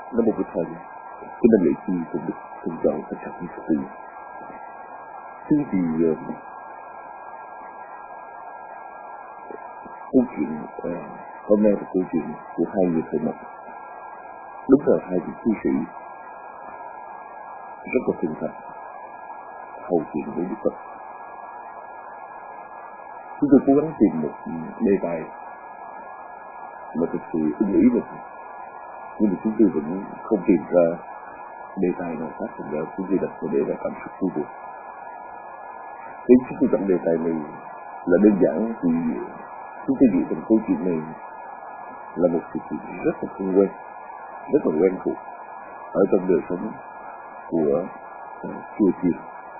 Nó một cái thời, cho nên lễ chi cũng được tôn trọng tất cả những sự. Thế thì câu chuyện hôm nay là câu chuyện của hai người thợ mộc. Đúng là hai vị cư sĩ rất là chân thành hầu chuyện với Đức Phật. Chúng tôi cố gắng tìm một đề tài mà thực sự ưng ý mình, nhưng mà chúng tôi vẫn không tìm ra đề tài nào khác, thành ra chúng tôi đặt vào để ra cảm xúc vui buồn. Thế chúng tôi chọn đề tài này là đơn giản vì chúng tôi nghĩ rằng câu chuyện này là một sự kiện rất là thân quen, rất là quen thuộc ở trong đời sống của chùa chiền.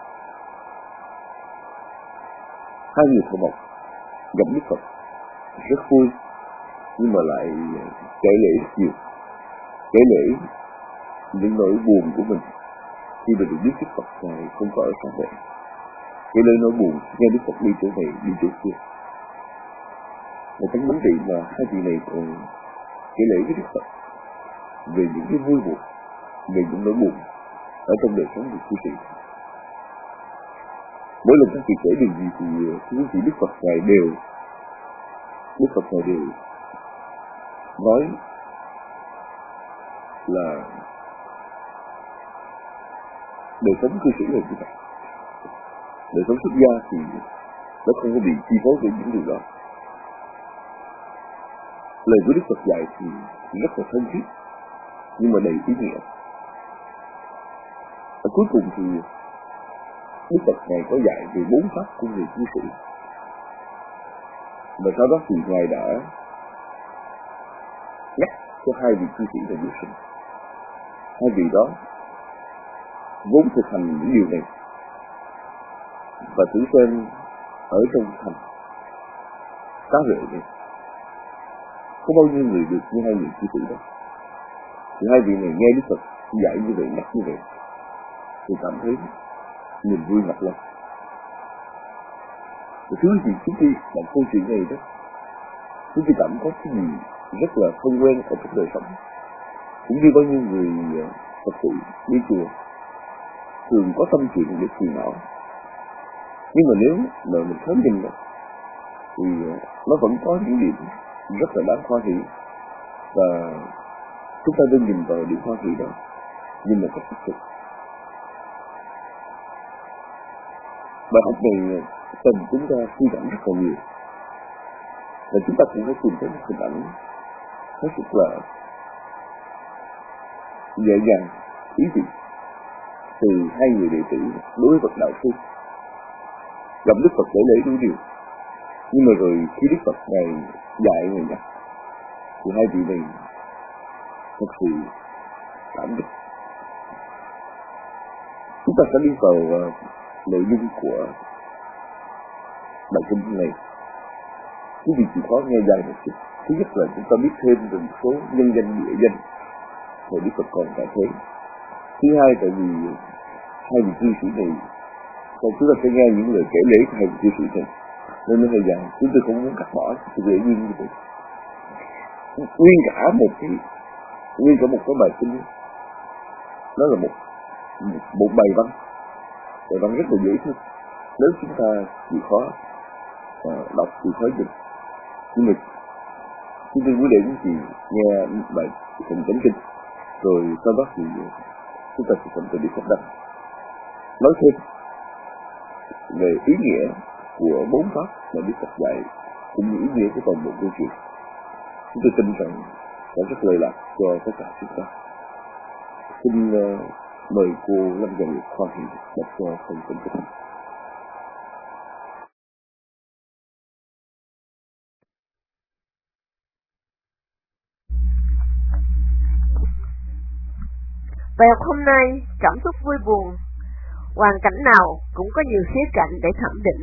Hai người thợ mộc gặp Đức Phật rất vui, nhưng mà lại kể lể nhiều, kể lể những nỗi buồn của mình khi mà được biết Đức Phật này không có ở xa vậy. Kể lể nỗi buồn nghe Đức Phật đi chỗ này đi chỗ kia. Và trong vấn đề mà hai vị này còn kể lể với Đức Phật về những cái vui buồn, về những nỗi buồn ở trong đời sống của cư sĩ. Mỗi lần các vị kể điều gì thì quý vị Đức Phật Ngài đều nói là đời sống cư sĩ là như vậy. Đời sống xuất gia thì nó không có bị chi phối bởi những điều đó. Lời của Đức Phật dạy thì rất là thân thiết, nhưng mà đầy ý nghĩa. Và cuối cùng thì Đức Phật Ngài có dạy về 4 pháp của người cư sĩ. Và sau đó thì Ngài đã nhắc cho hai vị cư sĩ là vô sinh. Hai vị đó vốn thực hành những điều này, và thử xem ở trong thành Xá Vệ này có bao nhiêu người được như hai vị cư sĩ đó. Thì hai vị này nghe Đức Phật dạy như vậy, nhắc như vậy, thì cảm thấy niềm vui ngập lòng. Và thứ gì chúng tôi làm câu chuyện này đó, chúng tôi cảm có cái gì rất là thân quen ở trong đời sống. Cũng như bao nhiêu người Phật tử đi chùa thường có tâm chuyện để phiền não, nhưng mà nếu mà mình thấy nhìn đó, thì nó vẫn có những điểm rất là đáng hoan hỷ, và chúng ta nên nhìn vào điểm hoan hỷ đó nhưng mà cách tích cực. Bài học này cần chúng ta suy gẫm rất là nhiều, và chúng ta cũng phải tìm thấy một hình ảnh hết sức là dễ dàng ý vị từ hai người đệ tử đối với Phật Đạo Sư. Gặp Đức Phật để lễ đủ điều, nhưng mà rồi khi Đức Phật Ngài dạy người nhắc thì hai vị này thật sự cảm động. Chúng ta sẽ đi vào nội dung của bài kinh này. Quý vị chịu khó nghe dài một chút. Thứ nhất là chúng ta biết thêm về một số nhân danh địa danh mà Đức Phật còn tại thế. Thứ hai, tại vì hai vị cư sĩ này, còn chúng ta sẽ nghe những lời kể lễ của hai vị cư sĩ này, nên nó hơi dài. Chúng tôi không muốn cắt bỏ, tôi dễ nhiên như vậy. Nguyên cả một cái bài kinh, nó là một bài văn rất là dễ thương. Nếu chúng ta chịu khó đọc chịu khó dịch, nhưng mà chúng tôi muốn để những gì nghe bài phần chánh kinh, rồi sau đó thì chúng ta sẽ cầm từ đi sách đăng nói thêm về ý nghĩa của 4 pháp mà Đức Phật dạy, cũng như ý nghĩa của toàn bộ câu chuyện. Chúng tôi tin rằng sẽ rất lợi lạc cho tất cả chúng ta. Xin mời cô Lâm Trần Nguyệt Khoa Thị đọc cho phần chánh kinh. Bài học hôm nay, cảm xúc vui buồn, hoàn cảnh nào cũng có nhiều khía cạnh để thẩm định.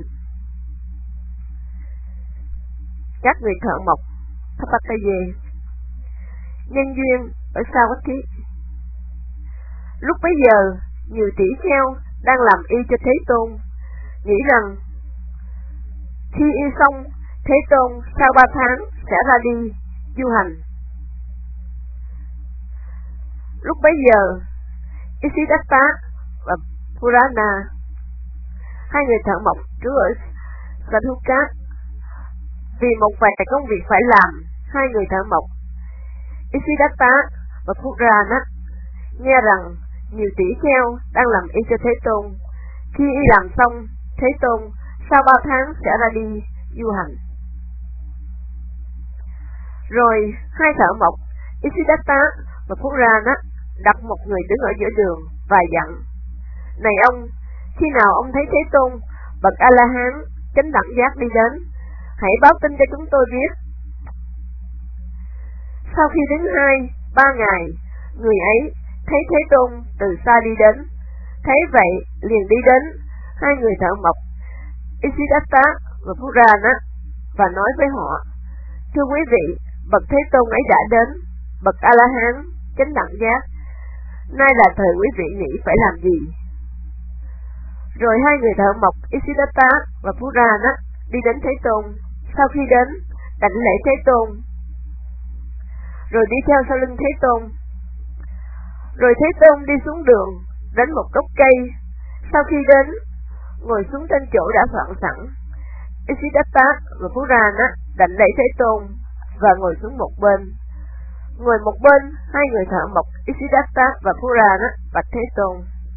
Các người thợ mộc Thapakaye, nhân duyên ở Savatthi. Lúc bấy giờ, nhiều tỷ kheo đang làm y cho Thế Tôn, nghĩ rằng khi y xong, Thế Tôn sau 3 tháng sẽ ra đi du hành. Lúc bấy giờ, Isidatta và Purana, hai người thợ mộc trú ở Sadhukat, vì một vài công việc phải làm, hai người thợ mộc Isidatta và Purana nghe rằng nhiều tỷ kheo đang làm y cho Thế Tôn. Khi y làm xong, Thế Tôn sau 3 tháng sẽ ra đi du hành. Rồi hai thợ mộc Isidatta và Purana đặt một người đứng ở giữa đường và dặn: Này ông, khi nào ông thấy Thế Tôn bậc A-la-hán chánh đẳng giác đi đến, hãy báo tin cho chúng tôi biết. Sau khi đến 2-3 ngày, người ấy thấy Thế Tôn từ xa đi đến. Thấy vậy liền đi đến hai người thợ mộc Isidatta và Purana và nói với họ: Thưa quý vị, bậc Thế Tôn ấy đã đến, bậc A-la-hán chánh đẳng giác. Nay là thời quý vị nghĩ phải làm gì? Rồi hai người thợ mộc Isidatta và Purana đi đến Thế Tôn. Sau khi đến, đảnh lễ Thế Tôn, rồi đi theo sau lưng Thế Tôn. Rồi Thế Tôn đi xuống đường, đến một gốc cây. Sau khi đến, ngồi xuống trên chỗ đã soạn sẵn. Isidatta và Purana đảnh lễ Thế Tôn và ngồi xuống một bên. Ngồi một bên, hai người thợ mộc Isidatta và Purana bạch Thế Tôn: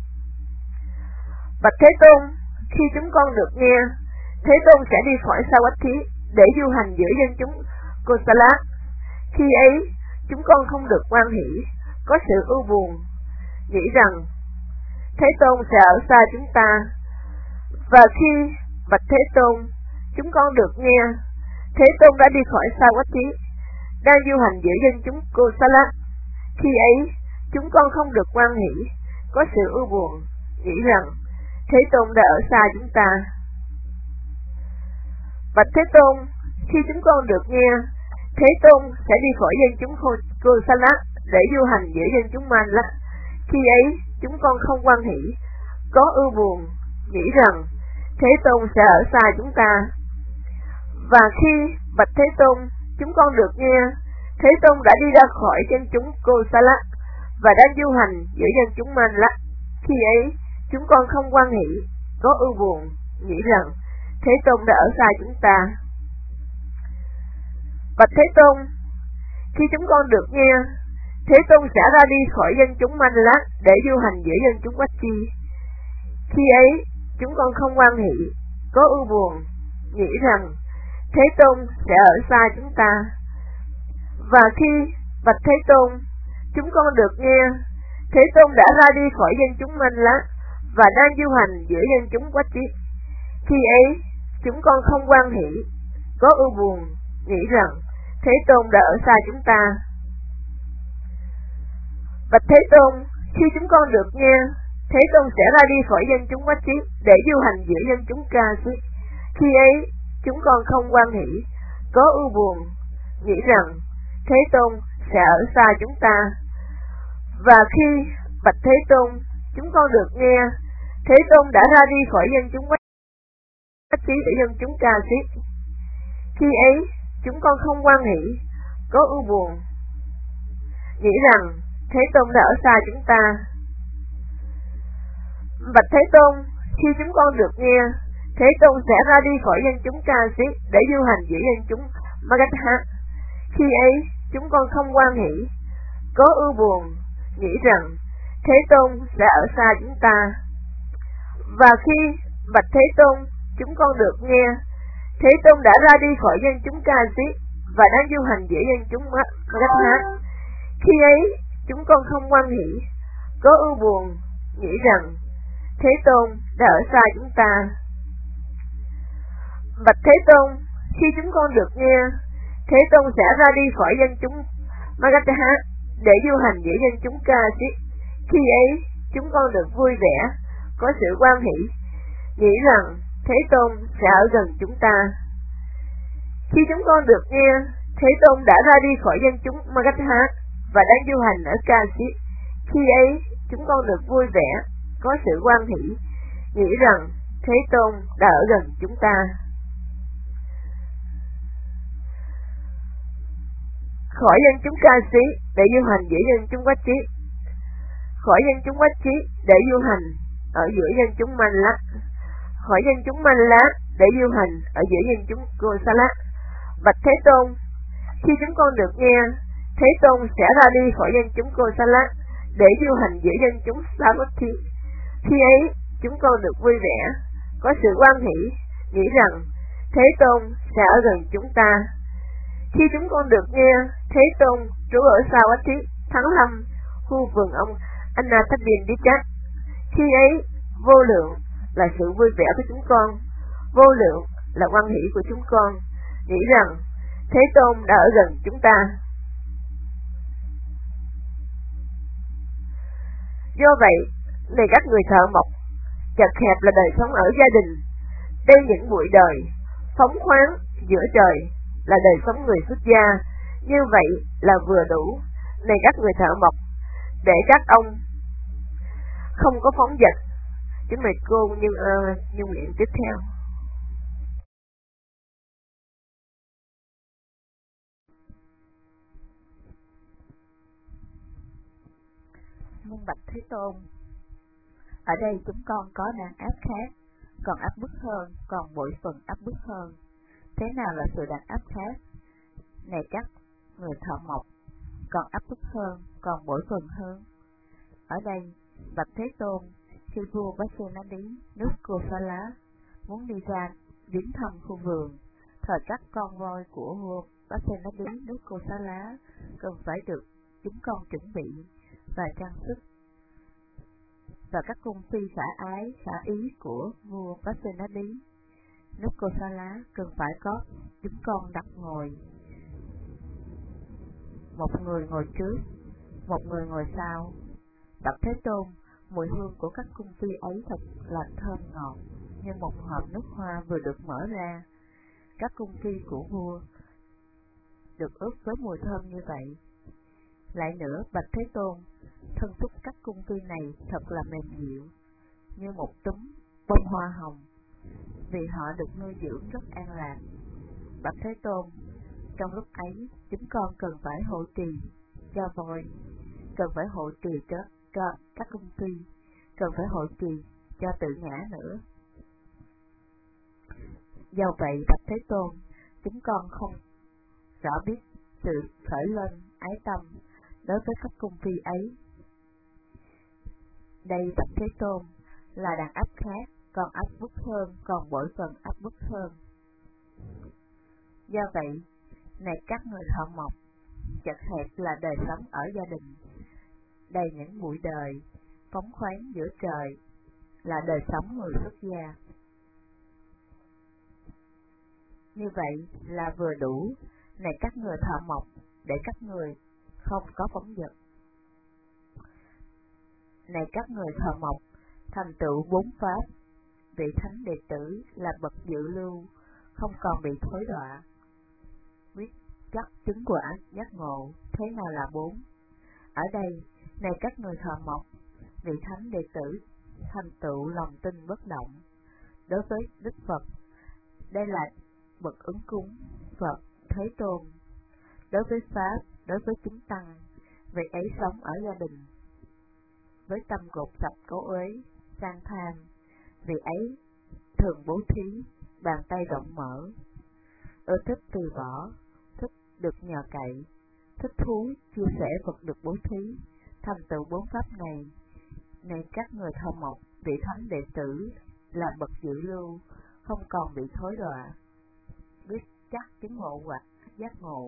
Bạch Thế Tôn, khi chúng con được nghe, Thế Tôn sẽ đi khỏi Savatthi để du hành giữa dân chúng Kosala. Khi ấy, chúng con không được hoan hỷ, có sự ưu buồn, nghĩ rằng Thế Tôn sẽ ở xa chúng ta. Và khi bạch Thế Tôn, chúng con được nghe, Thế Tôn đã đi khỏi Savatthi, đang du hành giữa dân chúng Kosala. Khi ấy, chúng con không được hoan hỷ, có sự ưu buồn, nghĩ rằng Thế Tôn đã ở xa chúng ta. Bạch Thế Tôn, khi chúng con được nghe, Thế Tôn sẽ đi khỏi dân chúng Kosala để du hành giữa dân chúng Mandala. Khi ấy, chúng con không hoan hỷ, có ưu buồn, nghĩ rằng Thế Tôn sẽ ở xa chúng ta. Và khi bạch Thế Tôn, chúng con được nghe, Thế Tôn đã đi ra khỏi dân chúng Kosala và đang du hành giữa dân chúng Mandala. Khi ấy, chúng con không hoan hỷ, có ưu buồn, nghĩ rằng Thế Tôn đã ở xa chúng ta. Bạch Thế Tôn, khi chúng con được nghe, Thế Tôn sẽ ra đi khỏi dân chúng Mandala để du hành giữa dân chúng Vachi. Khi ấy, chúng con không hoan hỷ, có ưu buồn, nghĩ rằng Thế Tôn sẽ ở xa chúng ta. Và khi bạch Thế Tôn, chúng con được nghe, Thế Tôn đã ra đi khỏi dân chúng Mandala và đang du hành giữa dân chúng Vachi. Khi ấy, chúng con không hoan hỷ, có ưu buồn, nghĩ rằng Thế Tôn đã ở xa chúng ta. Bạch Thế Tôn, khi chúng con được nghe, Thế Tôn sẽ ra đi khỏi dân chúng Vachi để du hành giữa dân chúng Kasi. Khi ấy, chúng con không hoan hỷ, có ưu buồn, nghĩ rằng Thế Tôn sẽ ở xa chúng ta. Và khi bạch Thế Tôn, chúng con được nghe, Thế Tôn đã ra đi khỏi dân chúng Vachi để dân chúng Kasi. Khi ấy, chúng con không hoan hỷ, có ưu buồn, nghĩ rằng Thế Tôn đã ở xa chúng ta. Bạch Thế Tôn, khi chúng con được nghe, Thế Tôn sẽ ra đi khỏi dân chúng Kasi để du hành giữa dân chúng Magadha. Khi ấy, chúng con không hoan hỷ, có ưu buồn, nghĩ rằng Thế Tôn sẽ ở xa chúng ta. Và khi bạch Thế Tôn, chúng con được nghe, Thế Tôn đã ra đi khỏi dân chúng Kasi và đang du hành giữa dân chúng Magadha. Khi ấy, chúng con không hoan hỷ, có ưu buồn, nghĩ rằng Thế Tôn đã ở xa chúng ta. Bạch Thế Tôn, khi chúng con được nghe, Thế Tôn sẽ ra đi khỏi dân chúng Magadha để du hành giữa dân chúng Kasi. Khi ấy, chúng con được vui vẻ, có sự hoan hỷ, nghĩ rằng Thế Tôn sẽ ở gần chúng ta. Khi chúng con được nghe, Thế Tôn đã ra đi khỏi dân chúng Magadha và đang du hành ở Kasi. Khi ấy, chúng con được vui vẻ, có sự hoan hỷ, nghĩ rằng Thế Tôn đã ở gần chúng ta. Khỏi dân chúng Kasi để du hành giữa dân chúng Vachi. khỏi dân chúng bách trí để du hành ở giữa dân chúng manh lát, khỏi dân chúng manh lát để du hành ở giữa dân chúng cô sa lát. Bạch Thế Tôn, khi chúng con được nghe, Thế Tôn sẽ ra đi khỏi dân chúng cô sa lát để du hành giữa dân chúng sa vất thi. Khi ấy, chúng con được vui vẻ, có sự hoan hỷ, nghĩ rằng Thế Tôn sẽ ở gần chúng ta. Khi chúng con được nghe, Thế Tôn trú ở Sa Vách Thí, Thắng Lâm, khu vườn ông Anathapindika. Khi ấy, vô lượng là sự vui vẻ của chúng con, vô lượng là hoan hỷ của chúng con, nghĩ rằng Thế Tôn đã ở gần chúng ta. Do vậy, này các người thợ mộc, chật hẹp là đời sống ở gia đình, đây những bụi đời, phóng khoáng giữa trời là đời sống người xuất gia, như vậy là vừa đủ, này các người thợ mộc, để các ông không có phóng dật. Kính mời cô như nguyện tiếp theo. Minh bạch Thế Tôn, ở đây chúng con có đàn áp khác, còn áp bức hơn, còn bội phần áp bức hơn. Thế nào là sự đàn áp khác? Này các người thợ mộc, còn áp bức hơn, còn bội phần hơn. Ở đây, bạch Thế Tôn, khi vua Vasenadi, nước Kosala, muốn đi ra viếng thăm khu vườn, thời các con voi của vua Vasenadi, nước Kosala, cần phải được chúng con chuẩn bị và trang sức, và các cung phi khả ái, khả ý của vua Vasenadi, nước Kosala, cần phải có chúng con đặt ngồi. Một người ngồi trước, một người ngồi sau. Bạch Thế Tôn, mùi hương của các cung phi ấy thật là thơm ngọt, như một hộp nước hoa vừa được mở ra. Các cung phi của vua được ướp với mùi thơm như vậy. Lại nữa, bạch Thế Tôn, thân xúc các cung phi này thật là mềm dịu, như một túm bông hoa hồng, vì họ được nuôi dưỡng rất an lạc. Bạch Thế Tôn, trong lúc ấy, chúng con cần phải hộ trì cho voi, cần phải hộ trì cho các cung phi, cần phải hộ trì cho Tự Ngã nữa. Do vậy, bạch Thế Tôn, chúng con không rõ biết sự khởi lên ái tâm đối với các cung phi ấy. Đây bạch Thế Tôn là đàn áp khác, còn áp bức hơn, còn bội phần áp bức hơn. Do vậy, này các người thợ mộc, chật hẹp là đời sống ở gia đình, đầy những bụi đời, phóng khoáng giữa trời là đời sống người xuất gia. Như vậy là vừa đủ, này các người thợ mộc, để các người không có phóng dật. Này các người thợ mộc, thành tựu 4 pháp, vị thánh đệ tử là bậc dự lưu, không còn bị thối đọa. Biết chắc chứng quả giác ngộ, thế nào là 4? Ở đây, này các người thợ mộc, vị thánh đệ tử thành tựu lòng tin bất động. Đối với Đức Phật, đây là bậc ứng cúng, Phật, Thế Tôn. Đối với Pháp, đối với chúng tăng, vị ấy sống ở gia đình, với tâm gột sạch cấu uế, sang tham, vị ấy thường bố thí, bàn tay rộng mở, ưa thích từ bỏ, thích được nhờ cậy, thích thú chia sẻ vật được bố thí, thành tựu 4 pháp này. Này các người thợ mộc, vị thánh đệ tử là bậc dự lưu, không còn bị thối đọa, biết chắc chứng ngộ hoặc giác ngộ.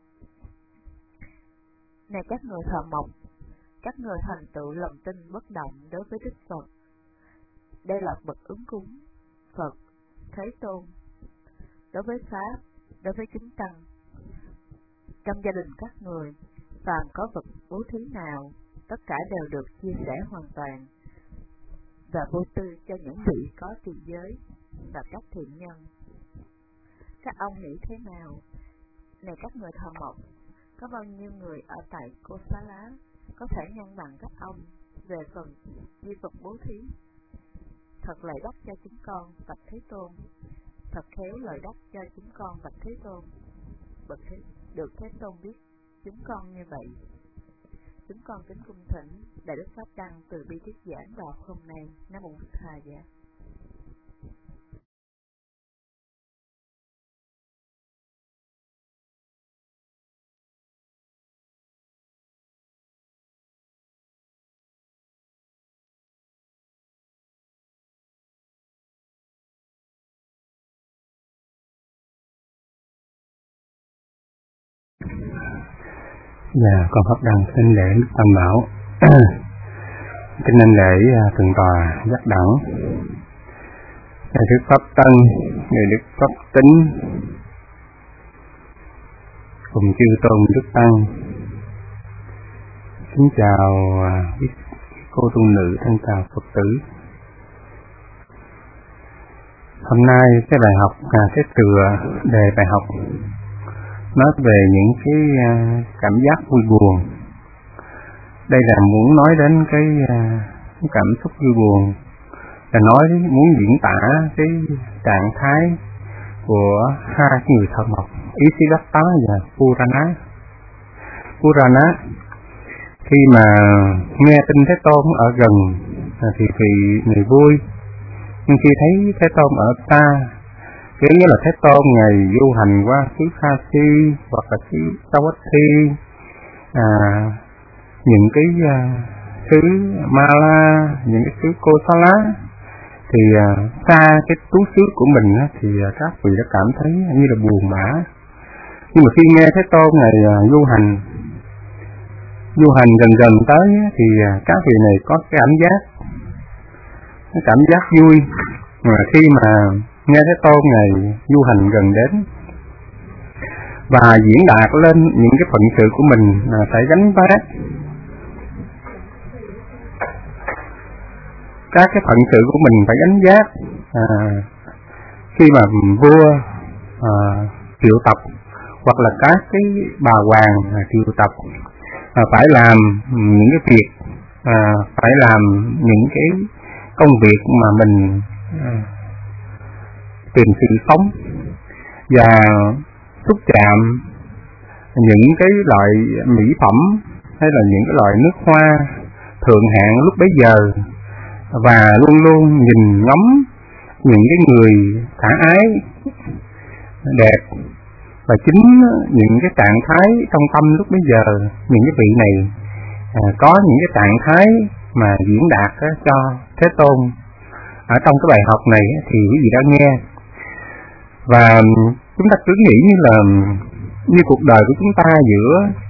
Này các người thợ mộc, các người thành tựu lòng tin bất động đối với Đức Phật, đây là bậc ứng cúng, Phật, Thế Tôn. Đối với Pháp, đối với chúng tăng, trong gia đình các người, phàm có vật bố thí nào, tất cả đều được chia sẻ hoàn toàn, và vô tư cho những vị có trì giới và các thiện nhân. Các ông nghĩ thế nào? Này các người thợ mộc, có bao nhiêu người ở tại Kosala có thể nhân bằng các ông về phần di vật bố thí? Thật lợi đắc cho chúng con, bạch Thế Tôn. Thật khéo lợi đắc cho chúng con, bạch Thế Tôn. Được Thế Tôn biết chúng con như vậy. Chúng con kính cung thỉnh Đại Đức Pháp Đăng từ bi thuyết giảng vào hôm nay. Nam mô Bổn Thầy Dạ. Dạ, con Pháp Đăng xin lễ Đức Tam Bảo. Kính nên lễ thượng tọa giác đẳng, Đại Đức Pháp Tân, Đại Đức Pháp Tính, cùng chư tôn Đức Tăng. Kính chào cô tu nữ, thân chào Phật tử. Hôm nay cái bài học cái tựa đề bài học nói về những cái cảm giác vui buồn. Đây là muốn nói đến cái cảm xúc vui buồn, là muốn diễn tả cái trạng thái của hai người thợ mộc, Isidatta và Purana. Purana khi mà nghe tin Thế Tôn ở gần thì vì người vui, nhưng khi thấy Thế Tôn ở xa, kiểu như là Thế Tôn ngày du hành qua xứ Kashi hoặc là xứ Savatthi, những cái xứ Mala, những cái xứ Kosala, thì xa cái tú xứ của mình thì các vị đã cảm thấy như là buồn bã. Nhưng mà khi nghe Thế Tôn ngày du hành gần tới thì các vị này có cái cảm giác vui. Mà khi mà nghe Thế Tôn ngày du hành gần đến và diễn đạt lên những cái phận sự của mình phải gánh vác, các cái phận sự của mình phải gánh vác, khi mà vua triệu tập hoặc là các cái bà hoàng triệu tập phải làm những cái việc, phải làm những cái công việc mà mình tìm sự sống và xúc chạm những cái loại mỹ phẩm hay là những cái loại nước hoa thượng hạng lúc bấy giờ, và luôn luôn nhìn ngắm những cái người khả ái đẹp, và chính những cái trạng thái trong tâm lúc bấy giờ, những cái vị này có những cái trạng thái mà diễn đạt cho Thế Tôn ở trong cái bài học này thì quý vị đã nghe. Và chúng ta cứ nghĩ như cuộc đời của chúng ta giữa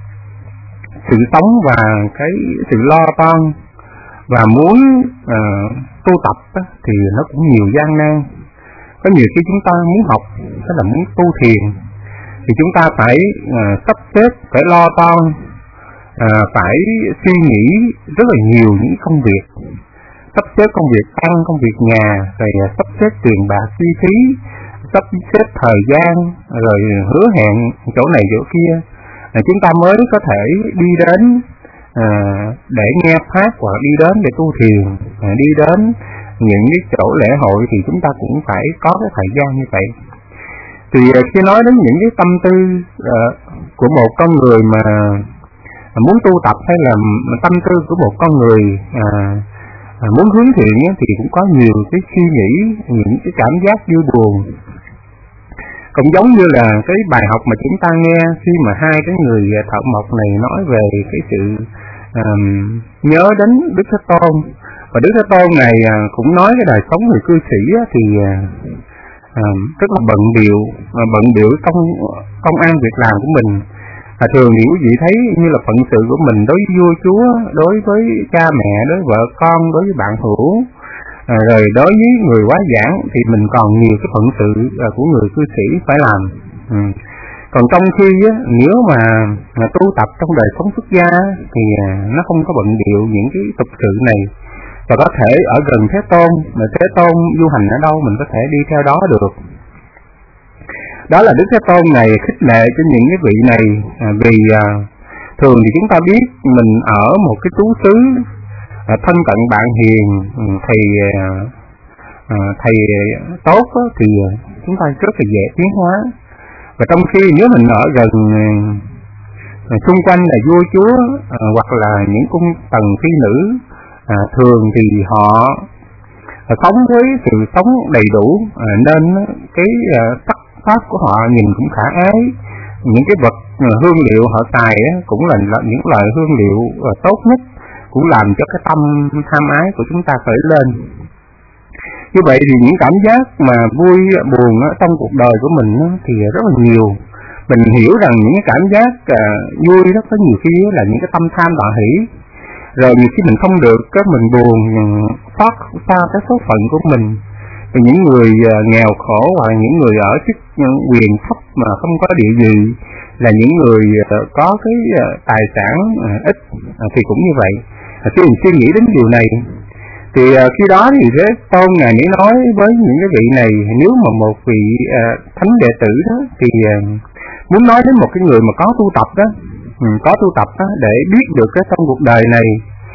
sự sống và cái sự lo toan và muốn tu tập thì nó cũng nhiều gian nan. Có nhiều khi chúng ta muốn học, tức là muốn tu thiền, thì chúng ta phải sắp xếp, phải lo toan, phải suy nghĩ rất là nhiều những công việc, sắp xếp công việc ăn, công việc nhà, rồi sắp xếp tiền bạc chi phí, sắp xếp thời gian, rồi hứa hẹn chỗ này chỗ kia, chúng ta mới có thể đi đến để nghe pháp, hoặc đi đến để tu thiền, đi đến những cái chỗ lễ hội, thì chúng ta cũng phải có cái thời gian như vậy. Thì khi nói đến những cái tâm tư của một con người mà muốn tu tập, hay là tâm tư của một con người muốn hướng thiện thì cũng có nhiều cái suy nghĩ, những cái cảm giác vui buồn. Cũng giống như là cái bài học mà chúng ta nghe khi mà hai cái người thợ mộc này nói về cái sự nhớ đến Đức Thế Tôn. Và Đức Thế Tôn này cũng nói cái đời sống người cư sĩ thì rất là bận biểu trong công ăn việc làm của mình. Thường thì quý vị thấy như là phận sự của mình đối với vua chúa, đối với cha mẹ, đối với vợ con, đối với bạn hữu, rồi đối với người quá giảng, thì mình còn nhiều cái phận sự của người cư sĩ phải làm. Còn trong khi nếu mà tu tập trong đời sống xuất gia thì nó không có bận điệu những cái tục sự này, và có thể ở gần Thế Tôn, mà Thế Tôn du hành ở đâu mình có thể đi theo đó được. Đó là Đức Thế Tôn này khích lệ cho những cái vị này, vì thường thì chúng ta biết mình ở một cái trú xứ thân cận bạn hiền, thầy tốt thì chúng ta rất là dễ tiến hóa. Và trong khi nếu mình ở gần xung quanh là vua chúa hoặc là những cung tần phi nữ, thường thì họ sống với sự sống đầy đủ, nên cái sắc pháp của họ nhìn cũng khả ái. Những cái vật hương liệu họ xài cũng là những loại hương liệu tốt nhất, cũng làm cho cái tâm tham ái của chúng ta khởi lên. Như vậy thì những cảm giác mà vui buồn trong cuộc đời của mình thì rất là nhiều. Mình hiểu rằng những cái cảm giác vui đó có nhiều khi là những cái tâm tham đọa hỷ. Rồi nhiều khi mình không được, mình buồn, xót xa cái số phận của mình. Thì những người nghèo khổ hoặc những người ở chức quyền thấp mà không có địa vị, là những người có cái tài sản ít thì cũng như vậy. Khi mình suy nghĩ đến điều này thì khi đó thì Thế Tôn Ngài mới nói với những cái vị này, nếu mà một vị thánh đệ tử đó thì muốn nói đến một cái người mà có tu tập đó, để biết được cái trong cuộc đời này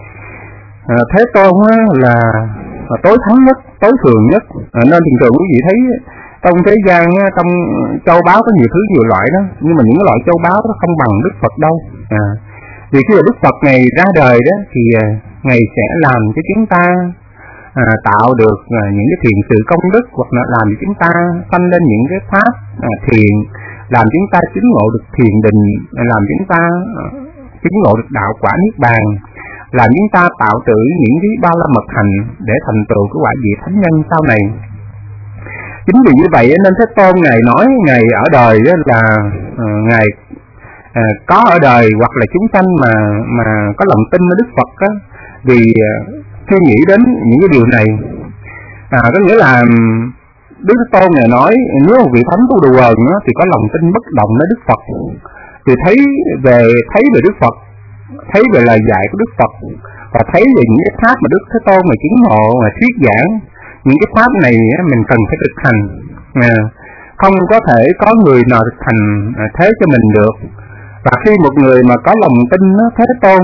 Thế Tôn là tối thắng nhất, tối thượng nhất. Nên thường thường quý vị thấy trong thế gian, trong châu báu có nhiều thứ nhiều loại đó, nhưng mà những loại châu báu đó không bằng Đức Phật đâu. Vì khi mà Đức Phật Ngài ra đời đó thì Ngài sẽ làm cho chúng ta tạo được những cái thiện sự công đức, hoặc là làm cho chúng ta sanh lên những cái pháp thiền, làm chúng ta chứng ngộ được thiền định, làm chúng ta chứng ngộ được đạo quả niết bàn, làm chúng ta tạo tự những cái ba la mật hành để thành tựu cái quả vị thánh nhân sau này. Chính vì như vậy nên Thế Tôn Ngài nói Ngài ở đời là Ngài có ở đời, hoặc là chúng sanh mà có lòng tin với Đức Phật á, vì khi nghĩ đến những cái điều này, có nghĩa là Đức Thế Tôn Ngài nói nếu một vị thánh tu đồ thì có lòng tin bất động với Đức Phật, thì thấy về Đức Phật, thấy về lời dạy của Đức Phật, và thấy về những cái pháp mà Đức Thế Tôn mà chứng ngộ mà thuyết giảng. Những cái pháp này mình cần phải thực hành, không có thể có người nào thực hành thế cho mình được. Và khi một người mà có lòng tin Thế Tôn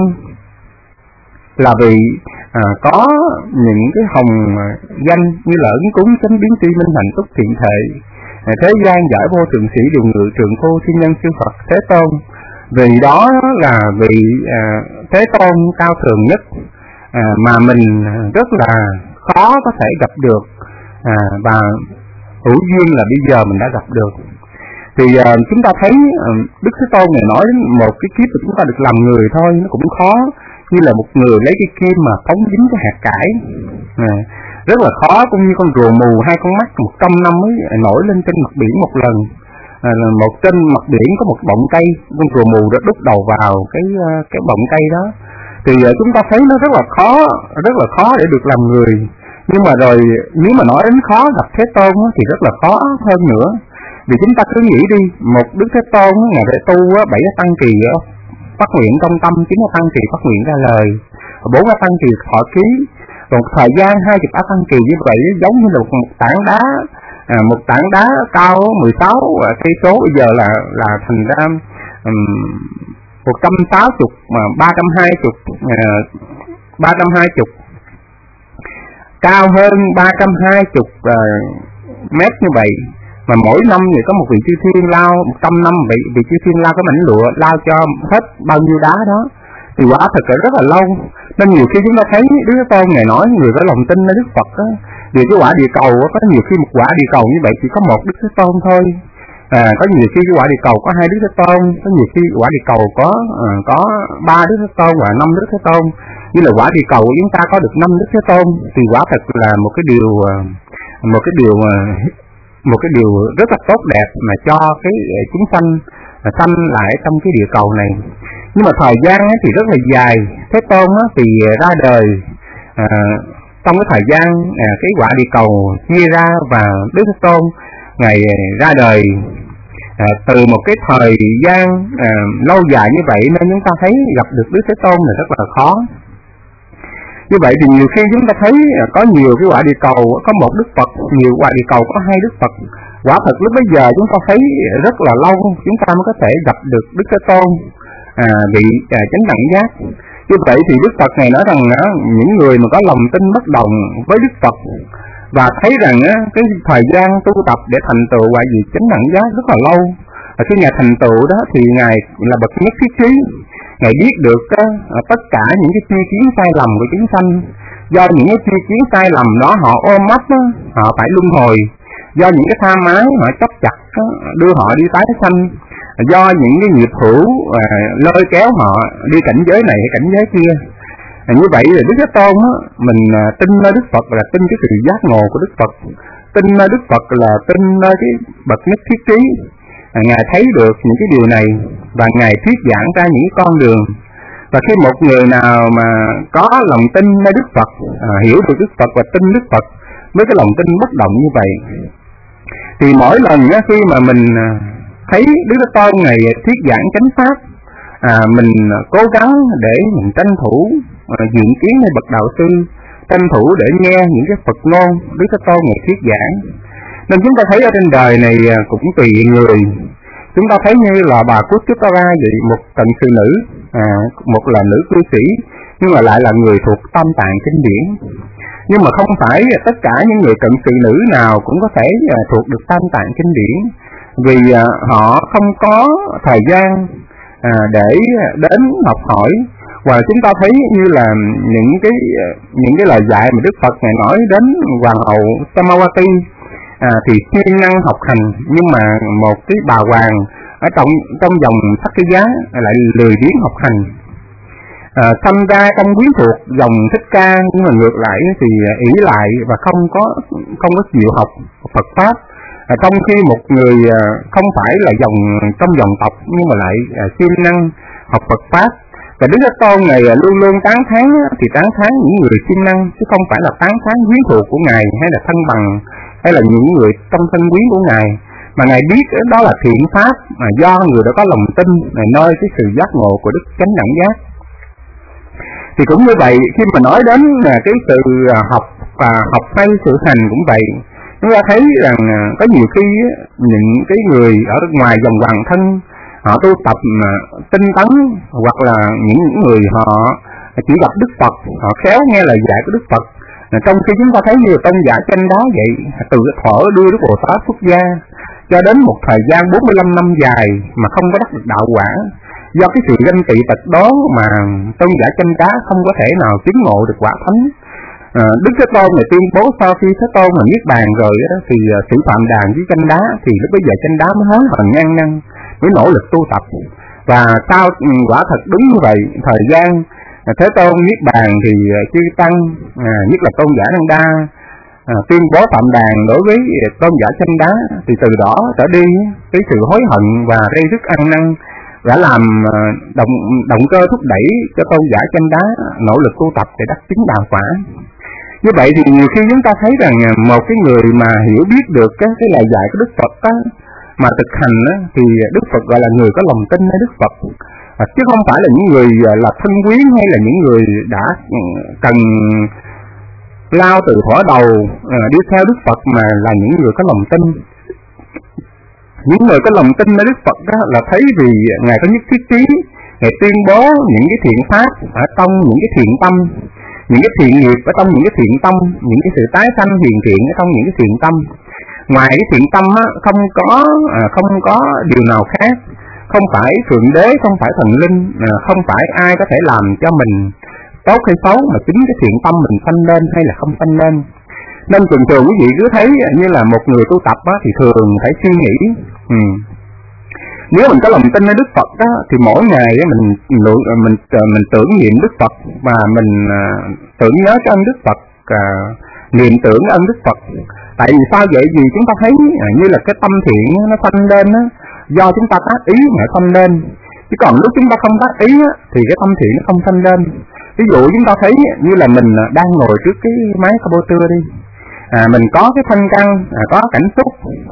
là vì có những cái hồng danh như là ứng cúng chánh biến tri minh hạnh túc thiện thệ, thế gian giải vô thượng sĩ điều ngự trường phu thiên nhân sư Phật Thế Tôn. Vì đó là vị Thế Tôn cao thượng nhất mà mình rất là khó có thể gặp được, và hữu duyên là bây giờ mình đã gặp được. Thì chúng ta thấy Đức Thế Tôn này nói một cái kiếp của chúng ta được làm người thôi, nó cũng khó, như là một người lấy cái kim mà phóng dính cái hạt cải, rất là khó. Cũng như con rùa mù hai con mắt 100 năm mới nổi lên trên mặt biển một lần. Một trên mặt biển có một bọng cây, con rùa mù đã đút đầu vào cái bọng cây đó. Thì chúng ta thấy nó rất là khó để được làm người. Nhưng mà rồi nếu mà nói đến khó gặp Thế Tôn thì rất là khó hơn nữa. Vì chúng ta cứ nghĩ đi, một Đức Thế Tôn Ngài để tu 7 tăng kỳ phát nguyện trong tâm, 9 tăng kỳ phát nguyện ra lời, 4 tăng kỳ thọ ký. Còn thời gian 20 tăng kỳ như vậy giống như là một tảng đá cao 16 cây số, bây giờ là thành ra 160 mà 320 cao hơn 320 mét như vậy. Mà mỗi năm thì có một vị chư thiên lao 100 năm, vị chư thiên lao cái mảnh lụa lao cho hết bao nhiêu đá đó, thì quả thật là rất là lâu. Nên nhiều khi chúng ta thấy Đức Thế Tôn Ngài nói người có lòng tin với Đức Phật á, vì cái quả địa cầu có nhiều khi một quả địa cầu như vậy chỉ có một Đức Thế Tôn thôi. Có nhiều khi cái quả địa cầu có 2 Đức Thế Tôn, có nhiều khi quả địa cầu có 3 Đức Thế Tôn và 5 Đức Thế Tôn. Như là quả địa cầu của chúng ta có được 5 Đức Thế Tôn thì quả thật là một cái điều rất là tốt đẹp mà cho cái chúng sanh lại trong cái địa cầu này. Nhưng mà thời gian thì rất là dài. Thế Tôn thì ra đời trong cái thời gian cái quả địa cầu chia ra, và Đức Thế Tôn Ngài ra đời từ một cái thời gian lâu dài như vậy, nên chúng ta thấy gặp được Đức Thế Tôn là rất là khó. Như vậy thì nhiều khi chúng ta thấy có nhiều cái quả địa cầu có một Đức Phật, nhiều quả địa cầu có 2 Đức Phật. Quả thật lúc bây giờ chúng ta thấy rất là lâu chúng ta mới có thể gặp được Đức Thế Tôn vị chánh đẳng giác. Như vậy thì Đức Phật này nói rằng những người mà có lòng tin bất động với Đức Phật và thấy rằng cái thời gian tu tập để thành tựu quả vị chánh đẳng giác rất là lâu, Khi Ngài thành tựu đó thì Ngài là bậc nhất thiết trí. Ngài biết được tất cả những cái tri kiến sai lầm của chúng sanh. Do những cái tri kiến sai lầm đó họ ôm ấp, họ phải luân hồi. Do những cái tham ái họ chấp chặt đưa họ đi tái sanh. Do những cái nghiệp hữu lôi kéo họ đi cảnh giới này hay cảnh giới kia. Như vậy là Đức Thế Tôn mình tin nơi Đức Phật là tin cái sự giác ngộ của Đức Phật, tin nơi Đức Phật là tin nơi cái bậc nhất thiết trí. Ngài thấy được những cái điều này và Ngài thuyết giảng ra những con đường. Và khi một người nào mà có lòng tin nơi Đức Phật, hiểu được Đức Phật và tin Đức Phật với cái lòng tin bất động như vậy, thì mỗi lần khi mà mình thấy Đức Thế Tôn Ngài thuyết giảng chánh pháp, mình cố gắng để mình tranh thủ diện kiến hay bậc đạo sư, tranh thủ để nghe những cái Phật ngôn Đức Thế Tôn Ngài thuyết giảng. Nên chúng ta thấy ở trên đời này cũng tùy người. Chúng ta thấy như là bà Kuttara vậy, một cận sự nữ, một là nữ cư sĩ, nhưng mà lại là người thuộc Tam Tạng Kinh Điển. Nhưng mà không phải tất cả những người cận sự nữ nào cũng có thể thuộc được Tam Tạng Kinh Điển, vì họ không có thời gian để đến học hỏi. Và chúng ta thấy như là những cái lời dạy mà Đức Phật Ngài nói đến hoàng hậu Samawati, thì siêng năng học hành, nhưng mà một cái bà hoàng ở trong dòng Sakya lại lười biếng học hành. Sanh ra trong quyến thuộc dòng Thích Ca, nhưng mà ngược lại thì ỷ lại và không có chịu học Phật pháp. Trong khi một người không phải là trong dòng tộc nhưng mà lại siêng năng học Phật pháp. Và Đức Thế Tôn này luôn luôn tán thán những người siêng năng, chứ không phải là tán thán quyến thuộc của Ngài hay là thân bằng hay là những người trong thân quyến của Ngài, mà Ngài biết đó là thiện pháp mà do người đã có lòng tin nơi cái sự giác ngộ của Đức Chánh Đẳng Giác. Thì cũng như vậy, khi mà nói đến cái sự học hay sự hành cũng vậy, chúng ta thấy rằng có nhiều khi những cái người ở ngoài dòng hoàng thân họ tu tập tinh tấn, hoặc là những người họ chỉ gặp Đức Phật, họ khéo nghe lời dạy của Đức Phật. Trong khi chúng ta thấy nhiều tôn giả chanh đó vậy, từ cái thuở đưa Đức Bồ Tát xuất gia cho đến một thời gian 45 năm dài mà không có đắc được đạo quả. Do cái sự ganh tị tật đó mà tôn giả chanh đá không có thể nào chứng ngộ được quả thánh. Đức Thế Tôn này tuyên bố sau khi Thế Tôn mà niết bàn rồi đó, thì Sĩ Phạm Đàn với chanh đá, thì lúc bây giờ chanh đá mới hối hận ăn năn, mới nỗ lực tu tập. Và sau quả thật đúng như vậy, thời gian Thế Tôn niết bàn thì chư tăng, nhất là tôn giả Nanda, tuyên bố Phạm Đàn đối với tôn giả chanh đá, thì từ đó trở đi cái sự hối hận và gây rứt ăn năn đã làm động cơ thúc đẩy cho tôn giả chanh đá nỗ lực tu tập để đắc chứng đạo quả. Như vậy thì nhiều khi chúng ta thấy rằng một cái người mà hiểu biết được cái lời dạy của Đức Phật đó, mà thực hành đó, thì Đức Phật gọi là người có lòng tin với Đức Phật, chứ không phải là những người là thân quyến hay là những người đã cần lao từ thuở đầu đi theo Đức Phật, mà là những người có lòng tin. Những người có lòng tin với Đức Phật đó là thấy vì Ngài có nhất thiết trí, Ngài tuyên bố những cái thiện pháp ở trong những cái thiện tâm, những cái thiện nghiệp ở trong những cái thiện tâm, những cái sự tái sanh hiền thiện ở trong những cái thiện tâm. Ngoài cái thiện tâm á, không có điều nào khác, không phải thượng đế, không phải thần linh, không phải ai có thể làm cho mình tốt hay xấu, mà chính cái thiện tâm mình sanh lên hay là không sanh lên. Nên thường quý vị cứ thấy như là một người tu tập á, thì thường phải suy nghĩ, nếu mình có lòng tin với Đức Phật đó, thì mỗi ngày mình tưởng niệm Đức Phật và mình tưởng nhớ cái ân Đức Phật, niệm tưởng ân Đức Phật. Tại vì sao vậy? Vì chúng ta thấy như là cái tâm thiện nó sanh lên đó, do chúng ta tác ý mà sanh lên. Chứ còn lúc chúng ta không tác ý á, thì cái tâm thiện nó không sanh lên. Ví dụ chúng ta thấy như là mình đang ngồi trước cái máy computer đi, mình có cái thân căn, có cảnh xúc,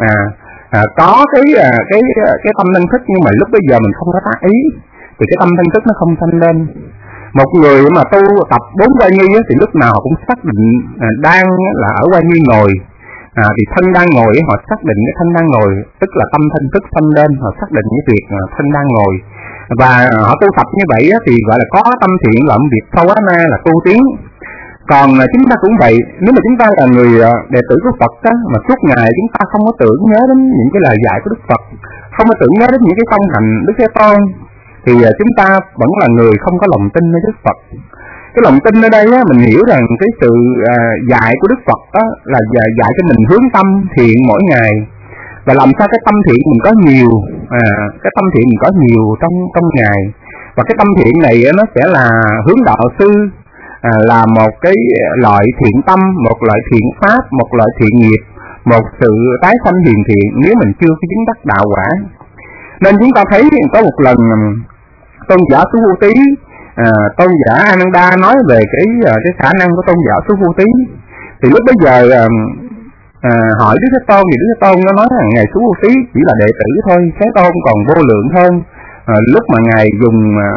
có cái tâm thân thức, nhưng mà lúc bây giờ mình không có tác ý thì cái tâm thân thức nó không sanh lên. Một người mà tu tập 4 quay nghi thì lúc nào cũng xác định đang là ở quay nghi ngồi, thì thân đang ngồi họ xác định cái thân đang ngồi, tức là tâm thân thức sanh lên, họ xác định cái việc thân đang ngồi. Và họ tu tập như vậy thì gọi là có tâm thiện làm việc Sawana là tu tiến. Còn chúng ta cũng vậy, nếu mà chúng ta là người đệ tử của Phật đó, mà suốt ngày chúng ta không có tưởng nhớ đến những cái lời dạy của Đức Phật, không có tưởng nhớ đến những cái công hạnh Đức Thế Tôn, thì chúng ta vẫn là người không có lòng tin với Đức Phật. Cái lòng tin ở đây á, mình hiểu rằng cái sự dạy của Đức Phật đó là dạy cho mình hướng tâm thiện mỗi ngày, và làm sao cái tâm thiện mình có nhiều, cái tâm thiện mình có nhiều trong ngày, và cái tâm thiện này nó sẽ là hướng đạo sư, là một cái loại thiện tâm, một loại thiện pháp, một loại thiện nghiệp, một sự tái sanh hiền thiện nếu mình chưa có chứng đắc đạo quả. Nên chúng ta thấy có một lần tôn giả Xứ Vô Tý, tôn giả Ananda nói về cái khả năng của tôn giả Xứ Vô Tý, thì lúc bấy giờ hỏi Đức Thế Tôn, thì Đức Thế Tôn nó nói rằng ngài Xứ Vô Tý chỉ là đệ tử thôi, Thế Tôn còn vô lượng hơn. Lúc mà ngài dùng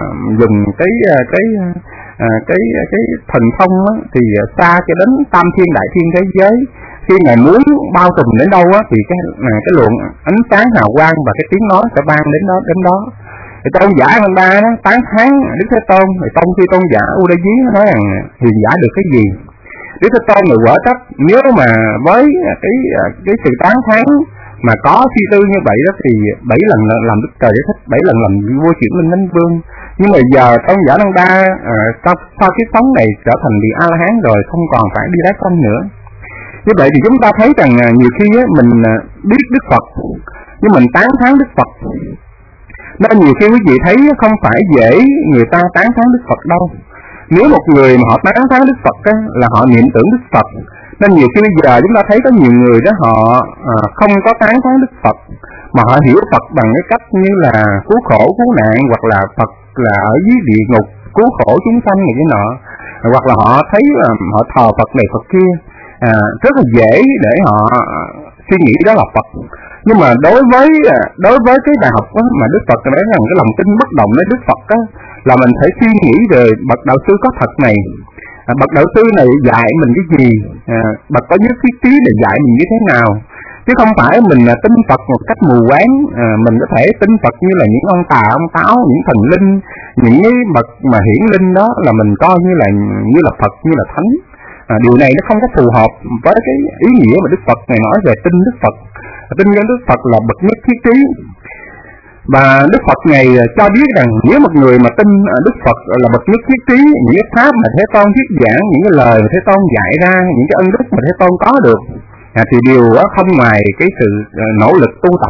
cái thần thông á, thì xa cho đến tam thiên đại thiên thế giới. Khi ngài muốn bao trùm đến đâu á, thì cái luồng ánh sáng hào quang và cái tiếng nói sẽ vang đến đó. Thì tôn giả Ananda đó tán thán Đức Thế Tôn. Thì trong khi tôn giả Udayi nói rằng hiền giả được cái gì, Đức Thế Tôn người quở trách, nếu mà với cái sự tán thán mà có suy tư như vậy đó thì 7 lần làm Đức Trời Giải Thích, 7 lần làm vô chuyển linh thánh vương. Nhưng mà giờ tôn giả Ananda sau kiếp sống này trở thành vị A La Hán rồi, không còn phải đi đái con nữa. Như vậy thì chúng ta thấy rằng nhiều khi mình biết Đức Phật nhưng mình tán thán Đức Phật. Nên nhiều khi quý vị thấy không phải dễ người ta tán thán Đức Phật đâu. Nếu một người mà họ tán thán Đức Phật là họ niệm tưởng Đức Phật. Nên nhiều khi bây giờ chúng ta thấy có nhiều người đó họ không có tán thán Đức Phật, mà họ hiểu Phật bằng cái cách như là cứu khổ cứu nạn, hoặc là Phật là ở dưới địa ngục cứu khổ chúng sanh này cái nọ, hoặc là họ thấy họ thờ Phật này Phật kia. Rất là dễ để họ suy nghĩ đó là Phật. Nhưng mà đối với cái bài học đó, mà Đức Phật nói rằng cái lòng tin bất động với Đức Phật đó, là mình phải suy nghĩ về bậc đạo sư có thật này. Bậc đạo sư này dạy mình cái gì, bậc có nhất thiết trí để dạy mình như thế nào, chứ không phải mình tin Phật một cách mù quáng. Mình có thể tin Phật như là những ông tà ông táo, những thần linh, những cái bậc mà hiển linh đó là mình coi như là Phật, như là thánh. Điều này nó không có phù hợp với cái ý nghĩa mà Đức Phật này nói về tin Đức Phật. Tin nhân Đức Phật là bậc nhất thiết trí. Và Đức Phật này cho biết rằng nếu một người mà tin Đức Phật là bậc nhất thiết trí, những cái pháp mà Thế Tôn thuyết giảng, những cái lời mà Thế Tôn dạy ra, những cái ân đức mà Thế Tôn có được, thì điều đó không ngoài cái sự nỗ lực tu tập.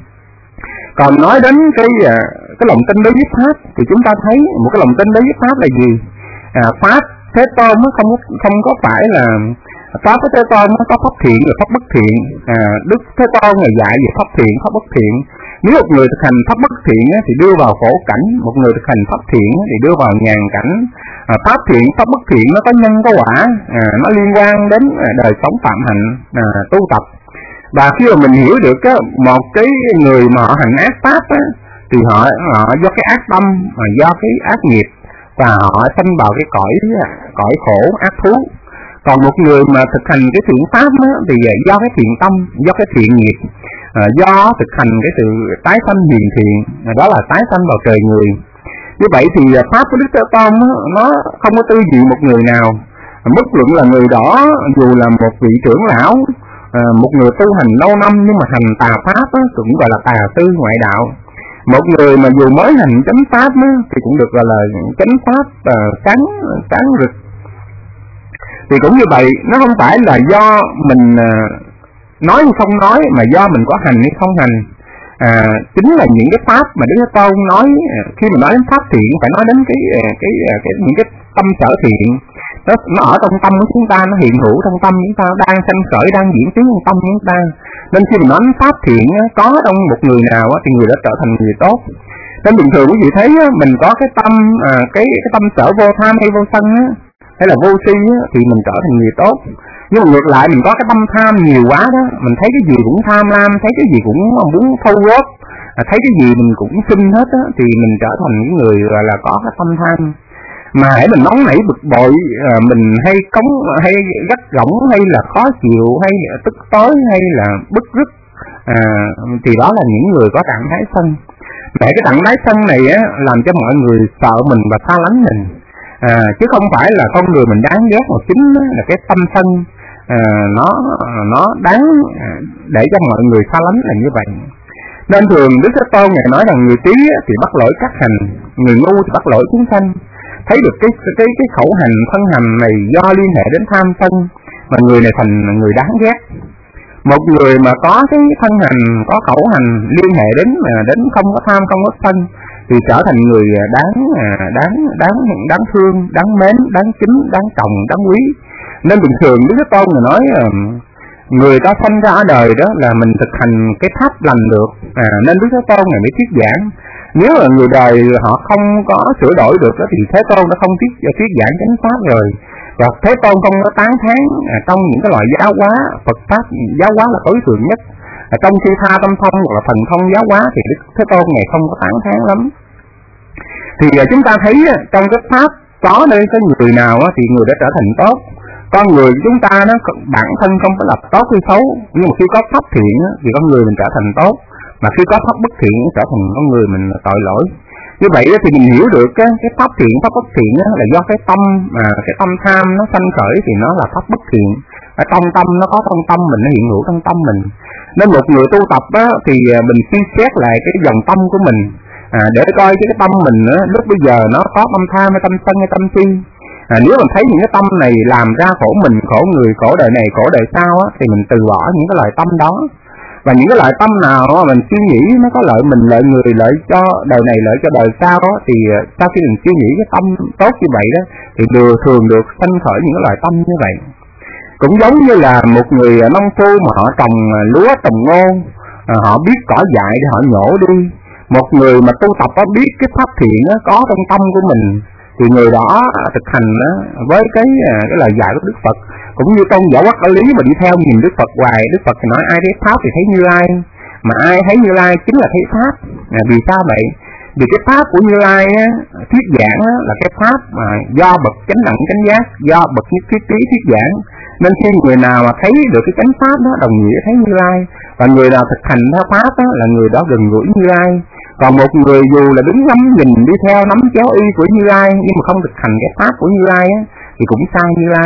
Còn nói đến cái lòng tin đối với pháp, thì chúng ta thấy một cái lòng tin đối với pháp là gì? Pháp Thế Tôn nó không có phải là pháp của Thế Tôn nó có pháp thiện và pháp bất thiện. Đức Thế Tôn là dạy về pháp thiện, pháp bất thiện. Nếu một người thực hành pháp bất thiện thì đưa vào khổ cảnh, một người thực hành pháp thiện thì đưa vào nhàn cảnh. Pháp thiện, pháp bất thiện nó có nhân có quả, nó liên quan đến đời sống phạm hạnh, tu tập. Và khi mà mình hiểu được một cái người mà họ hành ác pháp thì họ do cái ác tâm, do cái ác nghiệp, và họ sanh vào cái cõi khổ ác thú. Còn một người mà thực hành cái thiện pháp thì do cái thiện tâm, do cái thiện nghiệp, do thực hành cái sự tái sanh hiền thiện, đó là tái sanh vào trời người. Như vậy thì pháp của Đức Thế Tôn nó không có tư vị một người nào, bất luận là người đó dù là một vị trưởng lão, một người tu hành lâu năm nhưng mà hành tà pháp cũng gọi là tà tư ngoại đạo. Một người mà dù mới hành chánh pháp thì cũng được gọi là chánh pháp sáng rực. Thì cũng như vậy, nó không phải là do mình nói hay không nói, mà do mình có hành hay không hành. Chính là những cái pháp mà Đức Thế Tôn nói, khi mà nói đến pháp thiện phải nói đến những cái tâm sở thiện. Nó ở trong tâm của chúng ta, nó hiện hữu trong tâm chúng ta, đang sanh khởi, đang diễn tiến trong tâm chúng ta. Nên khi mình nói đến pháp thiện có trong một người nào thì người đó trở thành người tốt. Nên bình thường quý vị thấy mình có cái tâm cái tâm sở vô tham hay vô sân hay là vô si thì mình trở thành người tốt. Nhưng mà ngược lại mình có cái tâm tham nhiều quá đó, mình thấy cái gì cũng tham lam, thấy cái gì cũng muốn thâu góp, thấy cái gì mình cũng xin hết thì mình trở thành những người gọi là có cái tâm tham. Mà hãy mình nóng nảy bực bội, mình hay cống hay gắt gỏng hay là khó chịu hay tức tối hay là bức rứt, thì đó là những người có trạng thái sân. Để cái trạng thái sân này làm cho mọi người sợ mình và xa lánh mình, chứ không phải là con người mình đáng ghét, mà chính là cái tâm sân nó đáng để cho mọi người xa lánh là như vậy. Nên thường Đức Thế Tôn Ngài nói rằng người trí thì bắt lỗi các hành, người ngu thì bắt lỗi chúng sanh. Thấy được cái khẩu hành thân hành này do liên hệ đến tham sân mà người này thành người đáng ghét. Một người mà có cái thân hành, có khẩu hành liên hệ đến không có tham, không có sân thì trở thành người đáng thương, đáng mến, đáng kính, đáng trọng, đáng quý. Nên bình thường Đức Thế Tôn người nói người ta sanh ra ở đời đó là mình thực hành cái pháp lành được. Nên Đức Thế Tôn này mới thuyết giảng. Nếu là người đời họ không có sửa đổi được đó, thì Thế Tôn đã không thuyết giảng chánh pháp rồi. Và Thế Tôn không có tán thán trong những cái loại giáo hóa Phật pháp, giáo hóa là tối thượng nhất. Trong khi tha tâm thông hoặc là thần thông giáo hóa thì Đức Thế Tôn này không có tán thán lắm. Thì chúng ta thấy trong cái pháp có nơi cái người nào thì người đã trở thành tốt. Con người của chúng ta nó bản thân không có lập tốt hay xấu, nhưng mà khi có pháp thiện thì con người mình trở thành tốt, mà khi có pháp bất thiện trở thành con người mình là tội lỗi. Như vậy thì mình hiểu được cái pháp thiện, pháp bất thiện là do cái tâm tham nó sanh khởi thì nó là pháp bất thiện. Ở trong tâm nó có trong tâm mình, nó hiện hữu trong tâm mình. Nên một người tu tập thì mình suy xét lại cái dòng tâm của mình để coi cái tâm mình lúc bây giờ nó có tâm tham hay tâm sân hay tâm si. Nếu mình thấy những cái tâm này làm ra khổ mình, khổ người, khổ đời này, khổ đời sau thì mình từ bỏ những cái loại tâm đó. Và những cái loại tâm nào mình suy nghĩ nó có lợi mình, lợi người, lợi cho đời này, lợi cho đời sau thì sau khi mình suy nghĩ cái tâm tốt như vậy đó thì thường được sanh khởi những cái loại tâm như vậy. Cũng giống như là một người nông phu mà họ trồng lúa, trồng ngô, họ biết cỏ dại để họ nhổ đi. Một người mà tu tập biết cái pháp thiện có trong tâm của mình thì người đó thực hành với cái lời dạy của Đức Phật. Cũng như tôn giả Quắt Ở Lý mà đi theo nhìn Đức Phật hoài, Đức Phật nói ai thấy pháp thì thấy Như Lai, mà ai thấy Như Lai chính là thấy pháp. Vì sao vậy? Vì cái pháp của Như Lai thuyết giảng là cái pháp mà do bậc chánh đẳng chánh giác, do bậc nhất thiết trí thuyết giảng. Nên khi người nào mà thấy được cái chánh pháp đó đồng nghĩa thấy Như Lai, và người nào thực hành theo pháp là người đó gần gũi Như Lai. Còn một người dù là đứng ngắm nhìn đi theo nắm chéo y của Như Lai nhưng mà không thực hành cái pháp của Như Lai thì cũng sai Như Lai.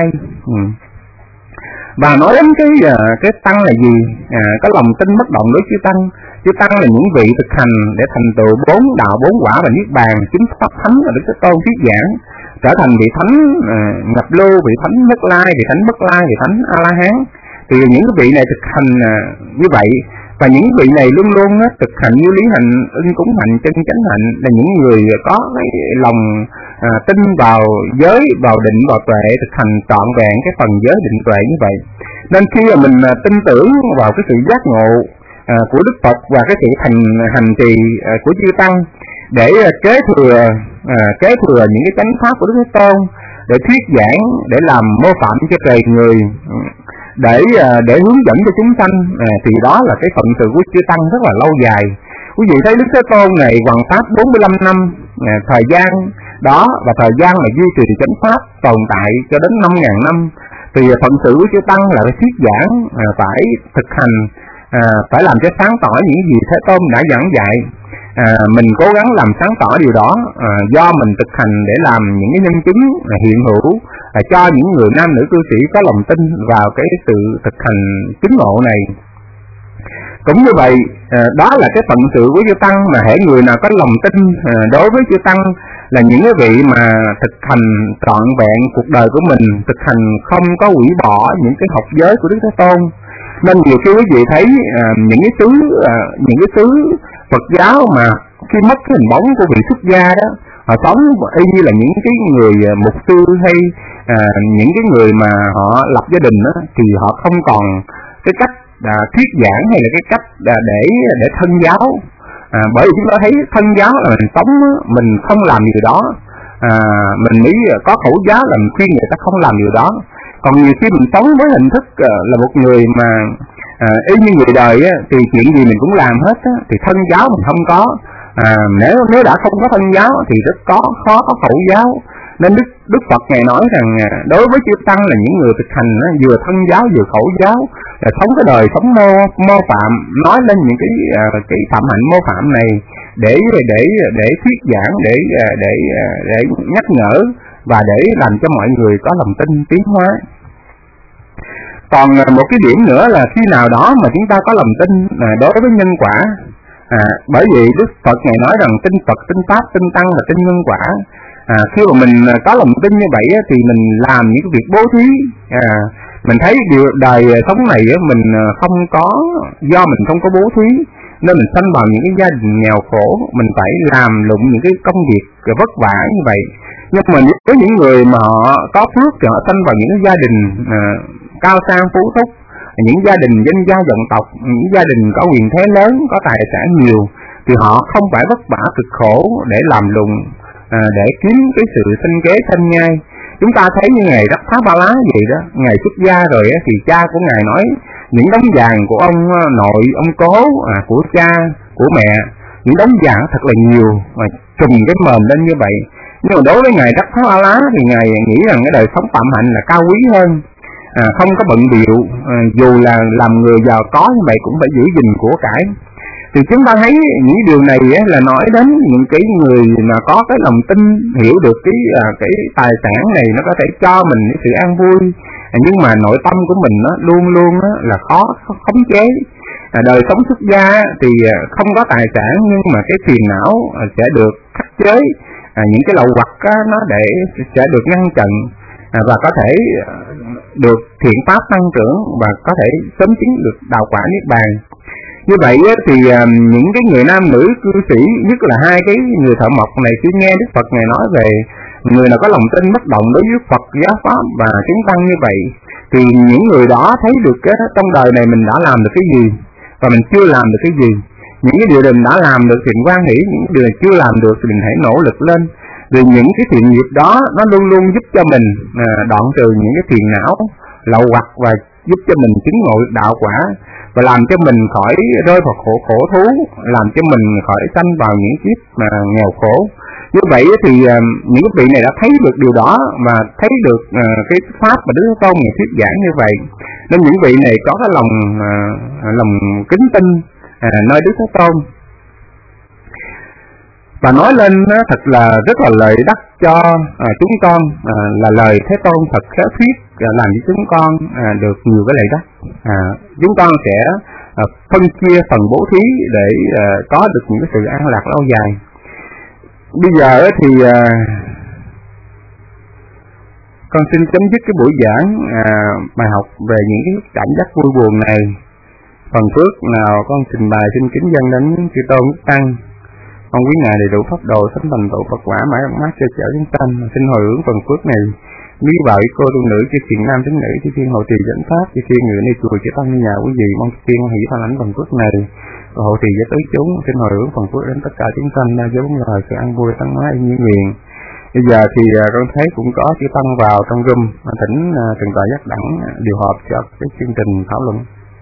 Và nói đến cái tăng là gì? Có lòng tin bất động đối chư tăng. Chư tăng là những vị thực hành để thành tựu 4 đạo 4 quả và niết bàn, chứng pháp thánh là Đức Thế Tôn thuyết giảng, trở thành vị thánh nhập lưu, vị thánh nhất lai, vị thánh bất lai, vị thánh A La Hán. Thì những vị này thực hành như vậy. Và những vị này luôn luôn thực hành như lý hạnh, ưng cúng hạnh, chân chánh hạnh, là những người có cái lòng tin vào giới, vào định, vào tuệ, thực hành trọn vẹn cái phần giới định tuệ như vậy. Nên khi mà mình tin tưởng vào cái sự giác ngộ của Đức Phật và cái sự hành trì của chư tăng để kế thừa những cái chánh pháp của Đức Thế Tôn, để thuyết giảng, để làm mô phạm cho trời người, để hướng dẫn cho chúng sanh, thì đó là cái phận sự của chư tăng rất là lâu dài. Quý vị thấy Đức Thế Tôn này hoằng pháp 45 năm, thời gian đó và thời gian mà duy trì chánh pháp tồn tại cho đến 5.000 năm, thì phận sự của chư tăng là phải thuyết giảng, phải thực hành, phải làm cho sáng tỏ những gì Thế Tôn đã giảng dạy. Mình cố gắng làm sáng tỏ điều đó, do mình thực hành để làm những cái nhân chứng hiện hữu cho những người nam nữ cư sĩ có lòng tin vào cái sự thực hành chứng ngộ này. Cũng như vậy, đó là cái phận sự của chư tăng, mà hễ người nào có lòng tin đối với chư tăng là những cái vị mà thực hành trọn vẹn cuộc đời của mình, thực hành không có hủy bỏ những cái học giới của Đức Thế Tôn. Nên nhiều khi quý vị thấy những cái xứ Phật giáo mà khi mất cái hình bóng của vị xuất gia đó, họ sống y như là những cái người mục sư hay những cái người mà họ lập gia đình đó, thì họ không còn cái cách thuyết giảng hay là cái cách để thân giáo. Bởi vì chúng ta thấy thân giáo là mình sống, mình không làm điều đó, mình mới có khẩu giáo là mình khuyên người ta không làm điều đó. Còn nhiều khi mình sống với hình thức là một người mà y như người đời thì chuyện gì mình cũng làm hết thì thân giáo mình không có. Nếu đã không có thân giáo thì rất khó có khẩu giáo. Nên Đức Phật Ngài nói rằng đối với chư tăng là những người thực hành vừa thân giáo vừa khẩu giáo, là sống cái đời sống mô phạm, nói lên những cái phạm hạnh mô phạm này để thuyết giảng, để nhắc nhở và để làm cho mọi người có lòng tin tiến hóa. Còn một cái điểm nữa là khi nào đó mà chúng ta có lòng tin đối với nhân quả, Bởi vì Đức Phật Ngài nói rằng tin Phật, tin Pháp, tin Tăng và tin nhân quả. Khi mà mình có lòng tin như vậy thì mình làm những cái việc bố thí. Mình thấy điều đời sống này mình không có, do mình không có bố thí nên mình sanh vào những cái gia đình nghèo khổ, mình phải làm lụng những cái công việc vất vả như vậy. Nhưng mà với những người mà họ có phước thì họ sanh vào những cái gia đình cao sang phú túc, những gia đình danh gia vọng tộc, những gia đình có quyền thế lớn, có tài sản nhiều, thì họ không phải vất vả cực khổ để làm lụng, để kiếm cái sự sinh kế thanh nhai. Chúng ta thấy như Ngài Đắc Phá Ba Lá vậy đó, Ngài xuất gia rồi thì cha của Ngài nói những đống vàng của ông nội, ông cố, của cha, của mẹ, những đống vàng thật là nhiều mà trùm cái mền lên như vậy. Nhưng mà đối với Ngài Đắc Phá Ba Lá thì Ngài nghĩ rằng cái đời sống phạm hạnh là cao quý hơn, không có bận bịu, dù là làm người giàu có như vậy cũng phải giữ gìn của cải. Thì chúng ta thấy những điều này là nói đến những cái người mà có cái lòng tin, hiểu được cái tài sản này nó có thể cho mình cái sự an vui, nhưng mà nội tâm của mình nó luôn luôn là khó khống chế. Đời sống xuất gia thì không có tài sản nhưng mà cái phiền não sẽ được khắc chế, những cái lậu hoặc nó sẽ được ngăn chặn, và có thể được thiện pháp tăng trưởng và có thể sớm chứng được đạo quả niết bàn. Như vậy thì những cái người nam nữ cư sĩ, nhất là hai cái người thợ mộc này, khi nghe Đức Phật Ngài nói về người nào có lòng tin bất động đối với Phật, giáo pháp và chúng tăng như vậy, thì những người đó thấy được trong đời này mình đã làm được cái gì và mình chưa làm được cái gì. Những cái điều mình đã làm được thì hoan hỷ, những điều này chưa làm được thì mình hãy nỗ lực lên. Vì những cái thiện nghiệp đó nó luôn luôn giúp cho mình đoạn trừ những cái phiền não, lậu hoặc và giúp cho mình chứng ngộ đạo quả, và làm cho mình khỏi rơi vào khổ thú, làm cho mình khỏi sanh vào những kiếp mà nghèo khổ. Như vậy thì những vị này đã thấy được điều đó và thấy được cái pháp mà Đức Thế Tôn ngày thuyết giảng như vậy, nên những vị này có cái lòng kính tin nơi Đức Thế Tôn. Và nói lên thật là rất là lợi đắc cho chúng con, là lời Thế Tôn thật khéo thuyết, làm cho chúng con được nhiều cái lợi đắc. Chúng con sẽ phân chia phần bố thí để có được những cái sự an lạc lâu dài. Bây giờ thì con xin chấm dứt cái buổi giảng bài học về những cái cảm giác vui buồn này. Phần phước nào con trình bày xin kính dâng đến chư Tôn Đức Tăng. Con quý ngài đầy đủ pháp độ sánh thành tựu Phật quả mãi mát cho chở chúng sanh. Xin hồi hướng phần phước này quý vợ cô tu nữ chư thiện nam tín nữ chư thiên hộ trì dẫn pháp chư thiên ngự ni chùa chư tăng ni nhà quý vị mong chư thiên hỷ phản lãnh phần phước này và hộ trì với tới chúng. Xin hồi hướng phần phước đến tất cả chúng sanh với bốn lời sự an vui tăng mãi như nguyện. Bây giờ thì con thấy cũng có chư tăng vào trong room, thỉnh Thượng tọa Giác Đẳng điều họp cho cái chương trình thảo luận.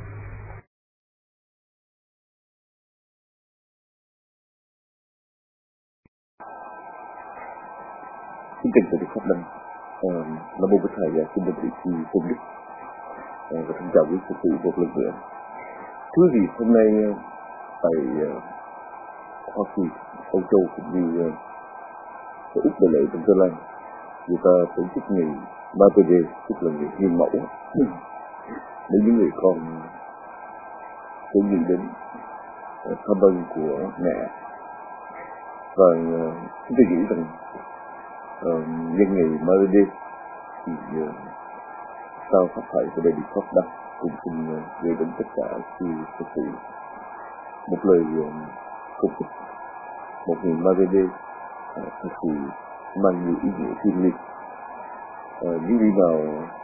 Xin kính chào Đức Pháp Đăng, Nam Mô Bổn Thầy và xin được vị trí tôn đức và xin chào quý Phật tử một lần nữa. Thưa quý vị, hôm nay tại Hoa Kỳ, Âu Châu cũng như ở Úc và Lệ trong Tương Lai, người ta tổ chức ngày Mother Day, tức là ngày hiến mẫu, để những người con sẽ nghĩ đến thăm ơn của mẹ. Và chúng tôi nghĩ rằng nhân ngày Mother Day thì sau Pháp Thầy của Đại Đức Pháp Đăng cũng xin gửi đến tất cả chư Phật tử một lời cầu chúc một ngày Mother Day thật sự mang nhiều ý nghĩa thiêng liêng. Những người nào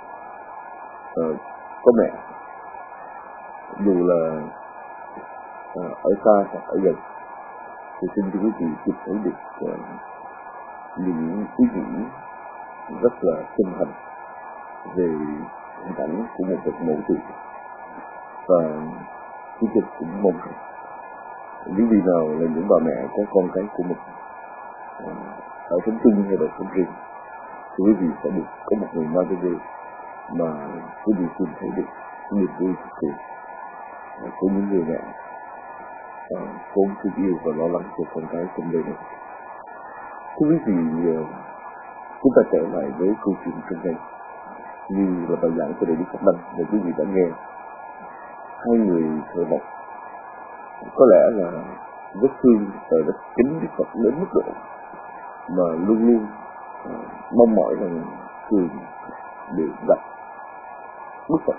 có mẹ, dù là ở xa hoặc ở gần, thì xin cho quý vị kịp thấy được những ý nghĩ rất là chân thành về hình ảnh của một bậc mẫu tử. Và chúng tôi cũng mong rằng những vị nào là những bà mẹ có con cái của mình ở sống chung hay đời sống riêng, thì quý vị sẽ được có một ngày Mother Day mà quý vị tìm thấy được niềm vui thực sự của những người mẹ vốn thương yêu và lo lắng cho con cái trong đời này. Thưa quý vị, chúng ta trở lại với câu chuyện trong đây, như là bài giảng của Đại Đức Pháp Đăng mà quý vị đã nghe. Hai người thợ mộc có lẽ là rất thương và rất kính Đức Phật đến mức độ mà luôn luôn mong mỏi rằng thường được gặp Đức Phật.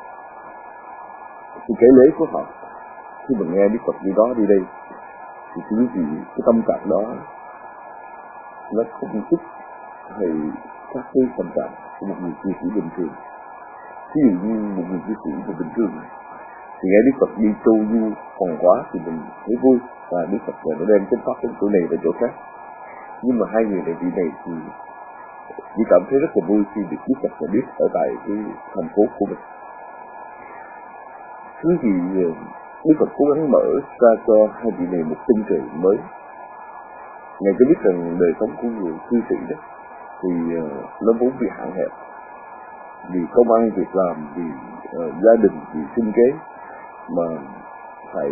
Thì cái lễ của họ khi mình nghe Đức Phật đi đó đi đây thì quý vị cái tâm trạng đó nó không chút hay các cái tâm trạng của một người cư sĩ bình thường. Ví dụ như một người cư sĩ bình thường thì nghe Đức Phật đi châu du hoàng hóa thì mình thấy vui và Đức Phật nó đem chánh pháp đến chỗ này và chỗ khác. Nhưng mà hai người đại vị này thì chỉ cảm thấy rất là vui khi được Đức Phật biết ở tại cái thành phố của mình. Thứ thì Đức Phật cố gắng mở ra cho hai vị này một chân trời mới. Ngài cho biết rằng đời sống của người cư sĩ đó thì nó vốn bị hạn hẹp, vì công ăn việc làm, vì gia đình, vì sinh kế mà phải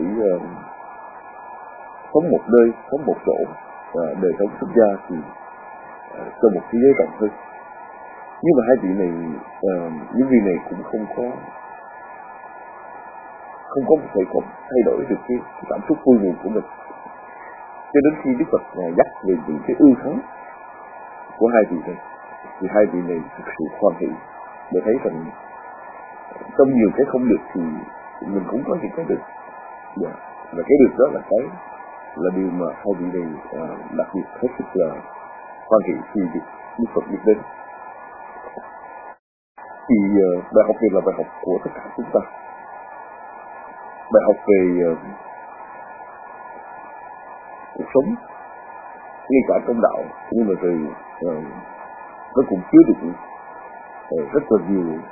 sống một nơi, sống một chỗ, và đời sống xuất gia thì trong một thế giới rộng hơn. Nhưng mà hai vị này, những vị này cũng không có một thể không thay đổi được cái cảm xúc vui mừng của mình. Cho đến khi Đức Phật dắt về những cái ưu thắng của hai vị này, thì hai vị này thực sự hoan hỷ để thấy rằng trong nhiều cái không được thì mình cũng có những cái được. Và cái được đó là điều mà hai vị này đặc biệt hết sức là hoan hỷ khi được Đức Phật biết đến. Thì bài học này là bài học của tất cả chúng ta. Bài học về cuộc sống, ngay cả trong đạo, nhưng mà rồi nó cũng chứa được rất là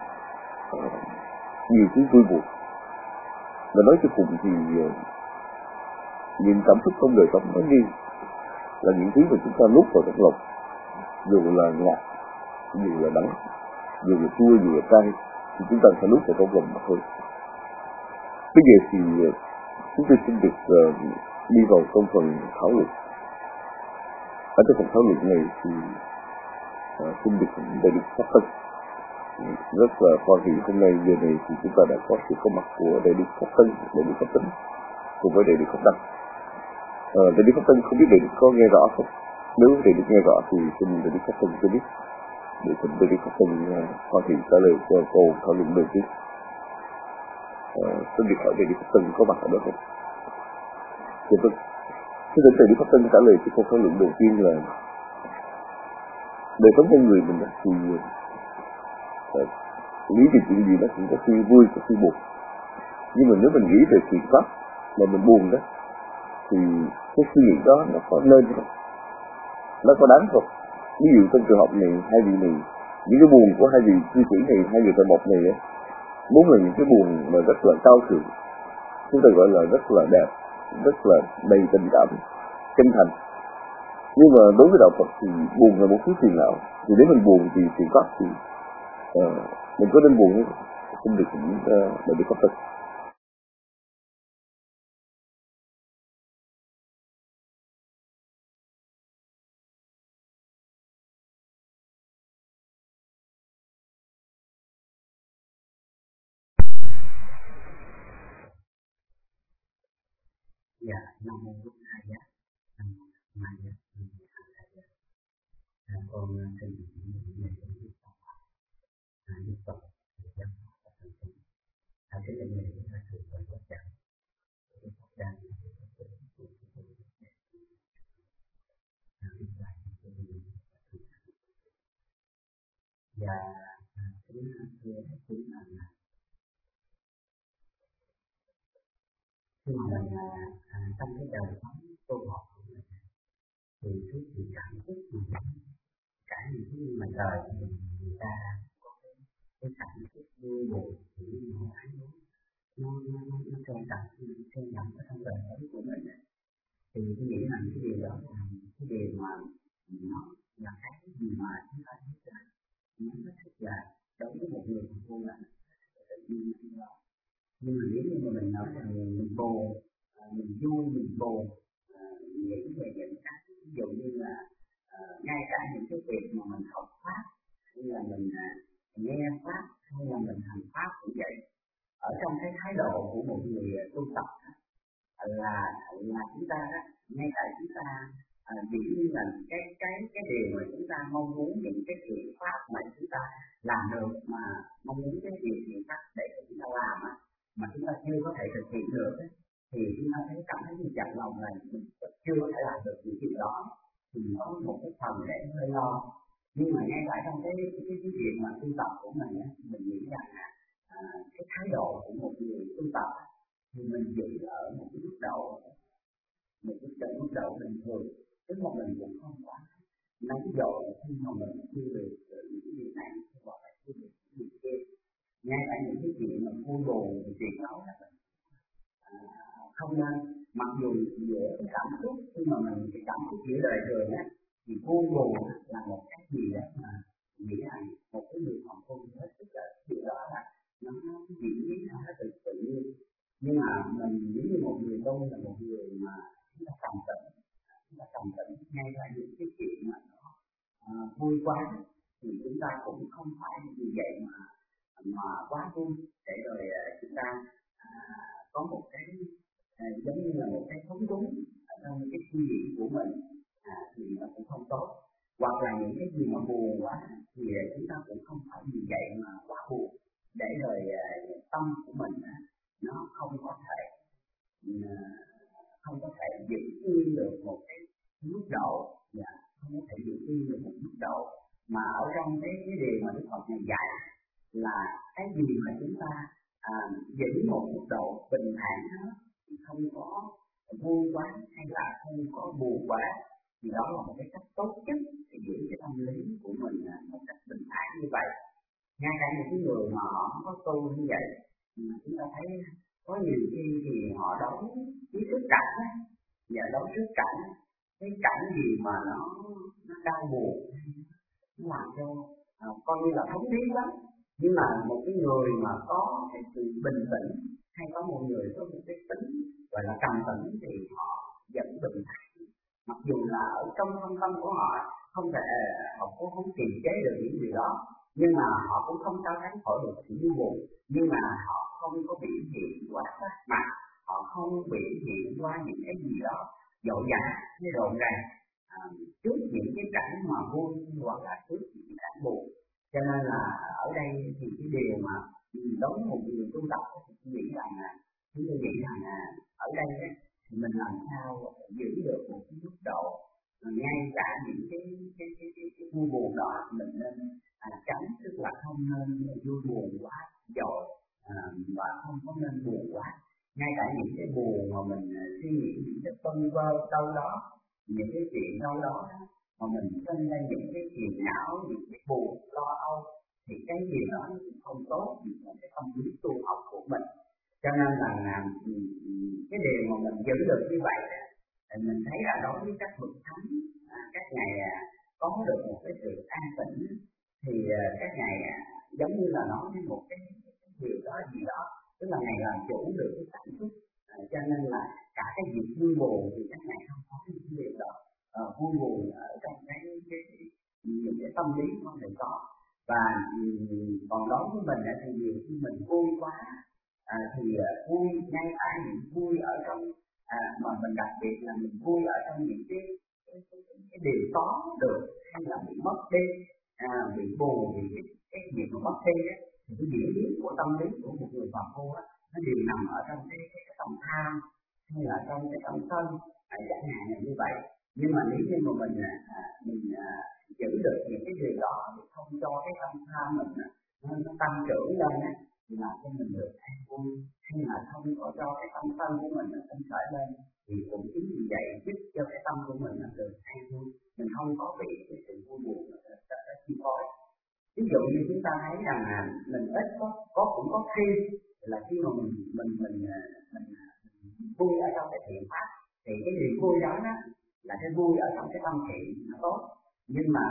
nhiều thứ vui buồn. Và nói cho cùng thì những cảm xúc trong đời sống nó như là những thứ mà chúng ta nuốt vào trong lòng, dù là ngọt, dù là đắng, dù là chua, dù là cay, thì chúng ta phải nuốt vào trong lòng mà thôi. Bây giờ thì chúng tôi xin được đi vào trong phần thảo luận. Ở trong phần thảo luận này thì xin được đại đức Pháp Tân. Rất là hoan hỷ hôm nay giờ này thì chúng ta đã có sự có mặt của đại đức Pháp Tân, đại đức Pháp Tấn cùng với đại đức Pháp Đăng. Đại đức Pháp Tân không biết đại đức có nghe rõ không? Nếu đại đức nghe rõ thì xin đại đức Pháp Tân cho biết để xin đại đức Pháp Tân hoan hỷ trả lời cho câu thảo luận đầu tiên. Xin được hỏi đại đức Pháp Tân có mặt ở đó không? Xin đại đức Pháp Tân trả lời cho câu thảo luận đầu tiên là đời sống con người mình thì nghĩ về chuyện gì nó cũng có khi vui, có khi buồn. Nhưng mà nếu mình nghĩ về chuyện pháp mà mình buồn đó thì cái suy nghĩ đó nó có nên không? Nó có đáng không? Ví dụ trong trường hợp này, hai vị này, những cái buồn của hai vị cư sĩ này, hai vị thợ mộc này ấy, vốn là những cái buồn mà rất là cao thượng, chúng ta gọi là rất là đẹp, rất là đầy tình cảm, chân thành. Nhưng mà đối với đạo Phật thì buồn là một thứ phiền não. Thì nếu mình buồn thì chuyện pháp thì mình có nên buồn không? Xin được đại đức Pháp Tân. Dạ, Nam Mô Bổn Thầy Giá, Nam Mô Mai Giá, Nam Mô Thầy Giá. Con xin nhận được Đức Phật, Đức Phật, Đức Giám và Thầy Phật. Cái lời này chúng ta thực sự rất chặt. Đức Phật đang và chúng ta khi mà mình trong cái đời sống tu học của mình thì cái sự cảm xúc mình cả những cái mà đời người ta có cái cảm xúc vui buồn thì nó thấy nó tràn ngập ở trong đời sống của mình. Thì tôi nghĩ rằng cái điều đó là cái điều mà nó là cái gì mà chúng ta biết là nó rất là đối với một người tu là tự nhiên đó. Nhưng mà nếu như mà mình nói là mình buồn, mình vui, mình buồn, nghĩ về những cái ví dụ như là ngay cả những cái việc mà mình học pháp hay là mình nghe pháp hay là mình hành pháp cũng vậy, ở trong cái thái độ của một người tu tập là chúng ta ta dĩ nhiên là cái điều mà chúng ta mong muốn, những cái thiện pháp mà chúng ta làm được, mà mong muốn cái việc thiện pháp để chúng ta làm mà chúng ta chưa có thể thực hiện được thì chúng ta thấy cảm thấy như chạnh lòng là mình chưa có thể làm được những chuyện đó, thì có một cái phần để hơi lo. Nhưng mà ngay tại trong cái việc mà tu tập của mình nghĩ rằng cái thái độ của một người tu tập thì mình giữ ở một cái mức độ bình thường, tức là mình cũng không quá nóng vội khi mà mình chưa được những cái việc này, gọi là chưa được những việc kia. Ngay cả những cái chuyện mà vui buồn thì chuyện đó là mình không nên, mặc dù giữa cái cảm xúc khi mà mình cái cảm xúc giữa đời thường thì vui buồn là một cái gì đó mà nghĩ rằng một cái người học không hết tất cả điều đó là nó diễn biến nó rất là tự nhiên. Nhưng mà mình giống như một người tu là một người mà chúng ta trầm tĩnh ngay cả những cái chuyện mà nó vui quá thì chúng ta cũng không phải vì vậy mà quá vui, để rồi chúng ta có một cái giống như là một cái phóng túng ở trong cái suy nghĩ của mình thì nó cũng không tốt. Hoặc là những cái gì mà buồn quá thì chúng ta cũng không phải vì vậy mà quá buồn, để rồi tâm của mình nó không có thể giữ yên được một cái mức độ, không có thể giữ yên được một mức độ. Mà ở trong cái điều mà Đức Phật này dạy là cái gì mà chúng ta giữ một mức độ bình thản đó, thì không có vui quá hay là không có buồn quá, thì đó là một cái cách tốt nhất để giữ cái tâm lý của mình một cách bình thản như vậy. Ngay cả những cái người mà họ không có tu như vậy, chúng ta thấy có nhiều khi thì họ đấu với sức cảnh và đấu sức cảnh, cái cảnh gì mà nó đau buồn, nó làm cho coi như là thống lý lắm. Nhưng mà một cái người mà có cái sự bình tĩnh, hay có một người có một cái tính gọi là trầm tĩnh, thì họ vẫn bình thản, mặc dù là ở trong thâm tâm của họ không thể, họ cũng không kiềm chế được những điều đó, nhưng mà họ cũng không sao tránh khỏi được sự vui buồn. Nhưng mà họ không có biểu hiện quá sắc mặt, họ không biểu hiện qua những cái gì đó dội dã hay rộn ràng trước những cái cảnh mà vui hoặc là trước những cái cảnh buồn. Cho nên là ở đây thì cái điều mà đối với một người tu tập thì chúng tôi nghĩ rằng ở đây thì mình làm sao giữ được một cái mức độ, ngay cả những cái vui buồn đó mình nên tránh, tức là không nên vui buồn quá dội và không có nên buồn quá. Ngay cả những cái buồn mà mình suy nghĩ những cái phân vơ đâu đó, những cái chuyện đâu đó mà mình sinh ra những cái phiền não, những cái buồn lo âu, thì cái gì đó cũng không tốt trong cái tâm lý tu học của mình. Cho nên là cái điều mà mình giữ được như vậy thì mình thấy là đối với các bậc thánh, các ngài có được một cái sự an tĩnh, thì các ngài giống như là nói với một cái điều đó gì đó, tức là ngài làm chủ được cái cảm xúc. Cho nên là cả cái việc vui buồn thì các ngài không có những cái điều đó, vui buồn ở trong những cái tâm lý của người có. Và còn đối với mình thì nhiều khi mình vui quá thì vui ngay cả những vui ở trong mà mình đặc biệt là mình vui ở trong những cái điều có được, hay là bị mất đi, bị buồn vì cái việc mà mất đi thì cái diễn biến của tâm lý của một người phàm phu nó đều nằm ở trong cái tâm tham, hay là trong cái tâm sân chẳng hạn như vậy. Nhưng mà nếu như mà mình giữ được những cái điều đó thì không cho cái tâm tham mình nó tăng trưởng lên thì làm cho mình được an vui, hay là không có cho cái tâm sân của mình nó tăng khởi lên, thì cũng chính vì vậy giúp cho cái tâm của mình nó được an vui, mình không có bị cái sự vui buồn nó chi phối. Ví dụ như chúng ta thấy rằng mình ít cũng có khi là khi mà mình vui ở trong cái thiện pháp, thì cái niềm vui đó là cái vui ở trong cái tâm thiện nó tốt, nhưng mà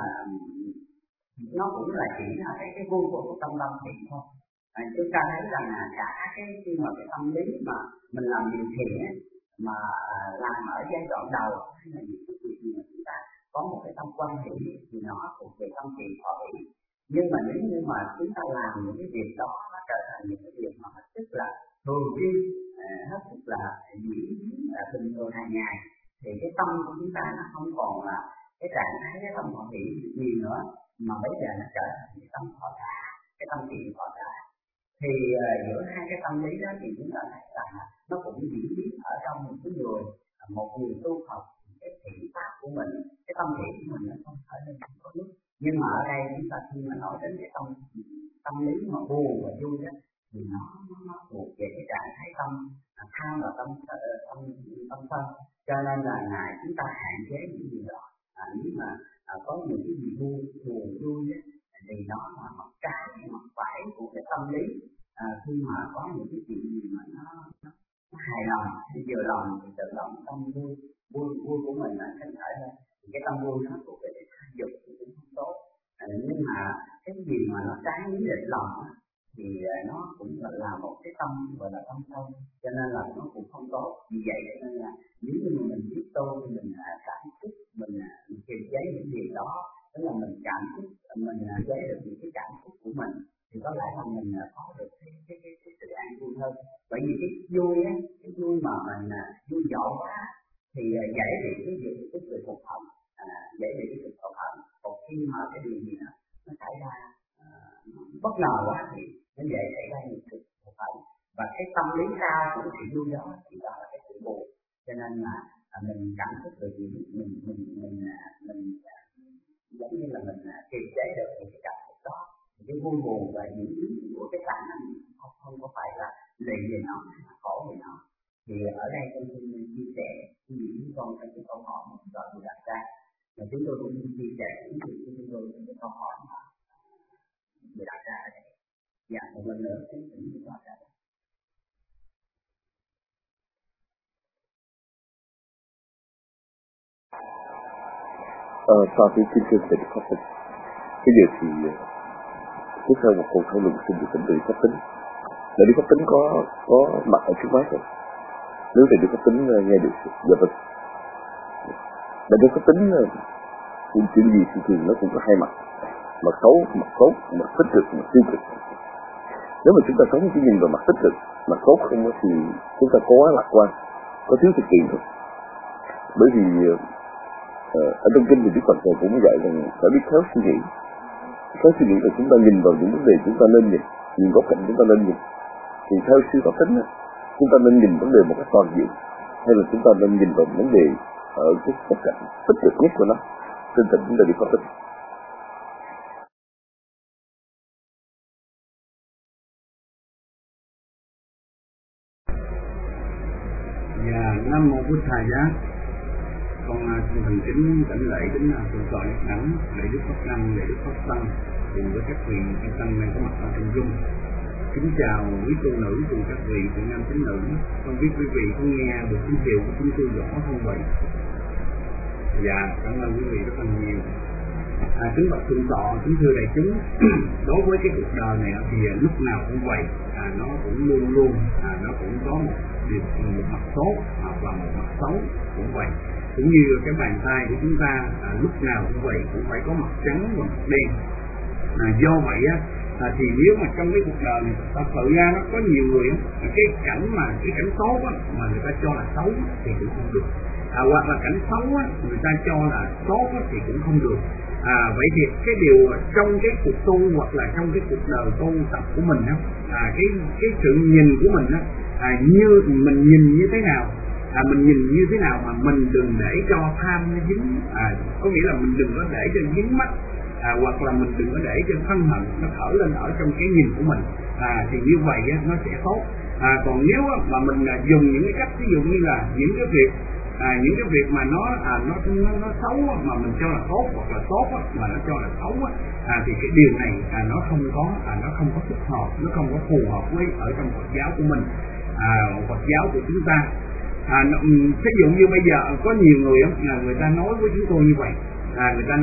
nó cũng là chỉ là cái vui của tâm thiện thôi. Chúng ta thấy rằng cả cái khi mà cái tâm lý mà mình làm điều thiện mà làm ở giai đoạn đầu, hay là những cái việc mà chúng ta có một cái tâm quan hệ thì nó thuộc về tâm thiện thọ ý. Nhưng mà nếu như mà chúng ta làm những cái việc đó nó trở thành những cái việc mà hết sức là thường xuyên, hết sức là diễn bình thường hàng ngày, thì cái tâm của chúng ta nó không còn là cái trạng thái cái tâm họ nghĩ nhiều nữa, mà bây giờ nó trở thành cái tâm thọ trả, cái tâm thiện thọ trả. Thì giữa hai cái tâm lý đó thì chúng ta thấy rằng nó cũng diễn biến ở trong một người tu học, cái thiện pháp của mình, cái tâm thiện của mình nó không phải là không có lúc. Nhưng mà ở đây chúng ta khi mà nói đến cái tâm lý mà buồn và vui đó, thì nó thuộc về cái trạng thái tâm tham và tâm sân. Cho nên là ngài chúng ta hạn chế những gì đó. Nếu mà có những cái gì buồn vui ấy, thì nó là mặt trái, mặt phải của cái tâm lý. Khi mà có những cái chuyện gì mà nó hài lòng, vừa lòng thì tự động tâm vui của mình là sinh khởi lên. Thì cái tâm vui nó thuộc về cái tham dục thì cũng không tốt. Nhưng mà cái gì mà nó trái lý định lòng thì nó cũng là một cái tâm gọi là tâm sân, cho nên là nó cũng không tốt. Vì vậy cho nên là nếu như mà mình biết tu thì mình cảm xúc, mình kiềm chế những điều đó, tức là mình cảm xúc, mình chế được những cái cảm xúc của mình, thì có lẽ là mình có được cái sự an vui hơn. Bởi vì cái vui á, cái vui mà mình vui dội quá thì dễ bị cái sự phục hận, dễ bị cái sự phục hận. Còn khi mà cái điều gì nó xảy ra bất ngờ quá thì nó dễ xảy ra những sự phục hận, và cái tâm lý cao của cái sự vui đó thì đó là cái sự buồn. Cho nên là mình cảm thức được những mình giống như là mình kiềm chế được những cái cảm xúc đó, cái vui buồn và những thứ của cái cảm này không có phải là lệ về nó, khổ về nó. Thì ở đây tôi chia sẻ những con trong cái câu hỏi mà chúng tôi đặt ra, và chúng tôi cũng chia sẻ những gì của chúng tôi trong cái câu hỏi mà người đặt ra ở đây. Và một lần nữa chúng tôi đặt ra. Sau khi xin thưa thầy Pháp Tính, bây giờ thì tiếp theo một cuộc thảo luận xin được thỉnh Đức Pháp Tính. Là Đức Pháp Tính có mặt ở trước máy rồi. Nếu thì Đức Pháp Tính nghe được, dạ vâng. Là Đức Pháp Tính chuyện gì thì thường nó cũng có hai mặt, mặt xấu, mặt tốt, mặt tích cực, mặt tiêu cực. Nếu mà chúng ta sống chỉ nhìn vào mặt tích cực, mặt tốt không thì chúng ta có quá lạc quan, có thiếu thực hiện thôi. Bởi vì ở trong kinh thì Đức Phật cũng dạy rằng phải biết khéo suy nghĩ. Khéo suy nghĩ là chúng ta nhìn vào những vấn đề chúng ta nên nhìn góc cạnh chúng ta nên nhìn. Thì theo sư Pháp Tính chúng ta nên nhìn vấn đề một cách toàn diện, hay là chúng ta nên nhìn vào vấn đề ở cái góc cạnh tích cực nhất của nó. Trên tình chúng ta đi Pháp Tính. Dạ, Nam Mô Bụt Thầy Giá. Con xin thành kính đảnh lễ đến thượng tọa Nhất Đẳng, lễ Đức Pháp Năng, lễ Đức Pháp Tăng cùng với các vị chư tăng đang có mặt ở trong Dung. Kính chào quý tu nữ cùng các vị chị nam tín nữ. Không biết quý vị có nghe được tín hiệu của chúng tôi rõ không vậy? Dạ, cảm ơn quý vị rất là nhiều. Kính bạch thượng tọa, kính thưa đại chúng, đối với cái cuộc đời này thì lúc nào cũng vậy, nó cũng luôn luôn nó cũng có một mặt tốt và một mặt xấu cũng vậy. Cũng như cái bàn tay của chúng ta lúc nào cũng vậy, cũng phải có mặt trắng và mặt đen. Do vậy thì nếu mà trong cái cuộc đời này thật sự ra nó có nhiều người cái cảnh tốt mà người ta cho là xấu thì cũng không được, hoặc là cảnh xấu người ta cho là tốt thì cũng không được. Vậy thì cái điều trong cái cuộc tu hoặc là trong cái cuộc đời tu tập của mình cái sự nhìn của mình như mình nhìn như thế nào, mình nhìn như thế nào mà mình đừng để cho tham nó dính, có nghĩa là mình đừng có để cho dính mắt, hoặc là mình đừng có để cho thân hận nó khởi lên ở trong cái nhìn của mình, thì như vậy nó sẽ tốt. Còn nếu mà mình dùng những cái cách ví dụ như là những cái việc mà nó xấu mà mình cho là tốt, hoặc là tốt mà nó cho là xấu thì cái điều này nó không có thích hợp, nó không có phù hợp với ở trong Phật giáo của mình, Phật giáo của chúng ta. Ví dụ như bây giờ có nhiều người ta nói với chúng tôi như vậy, người ta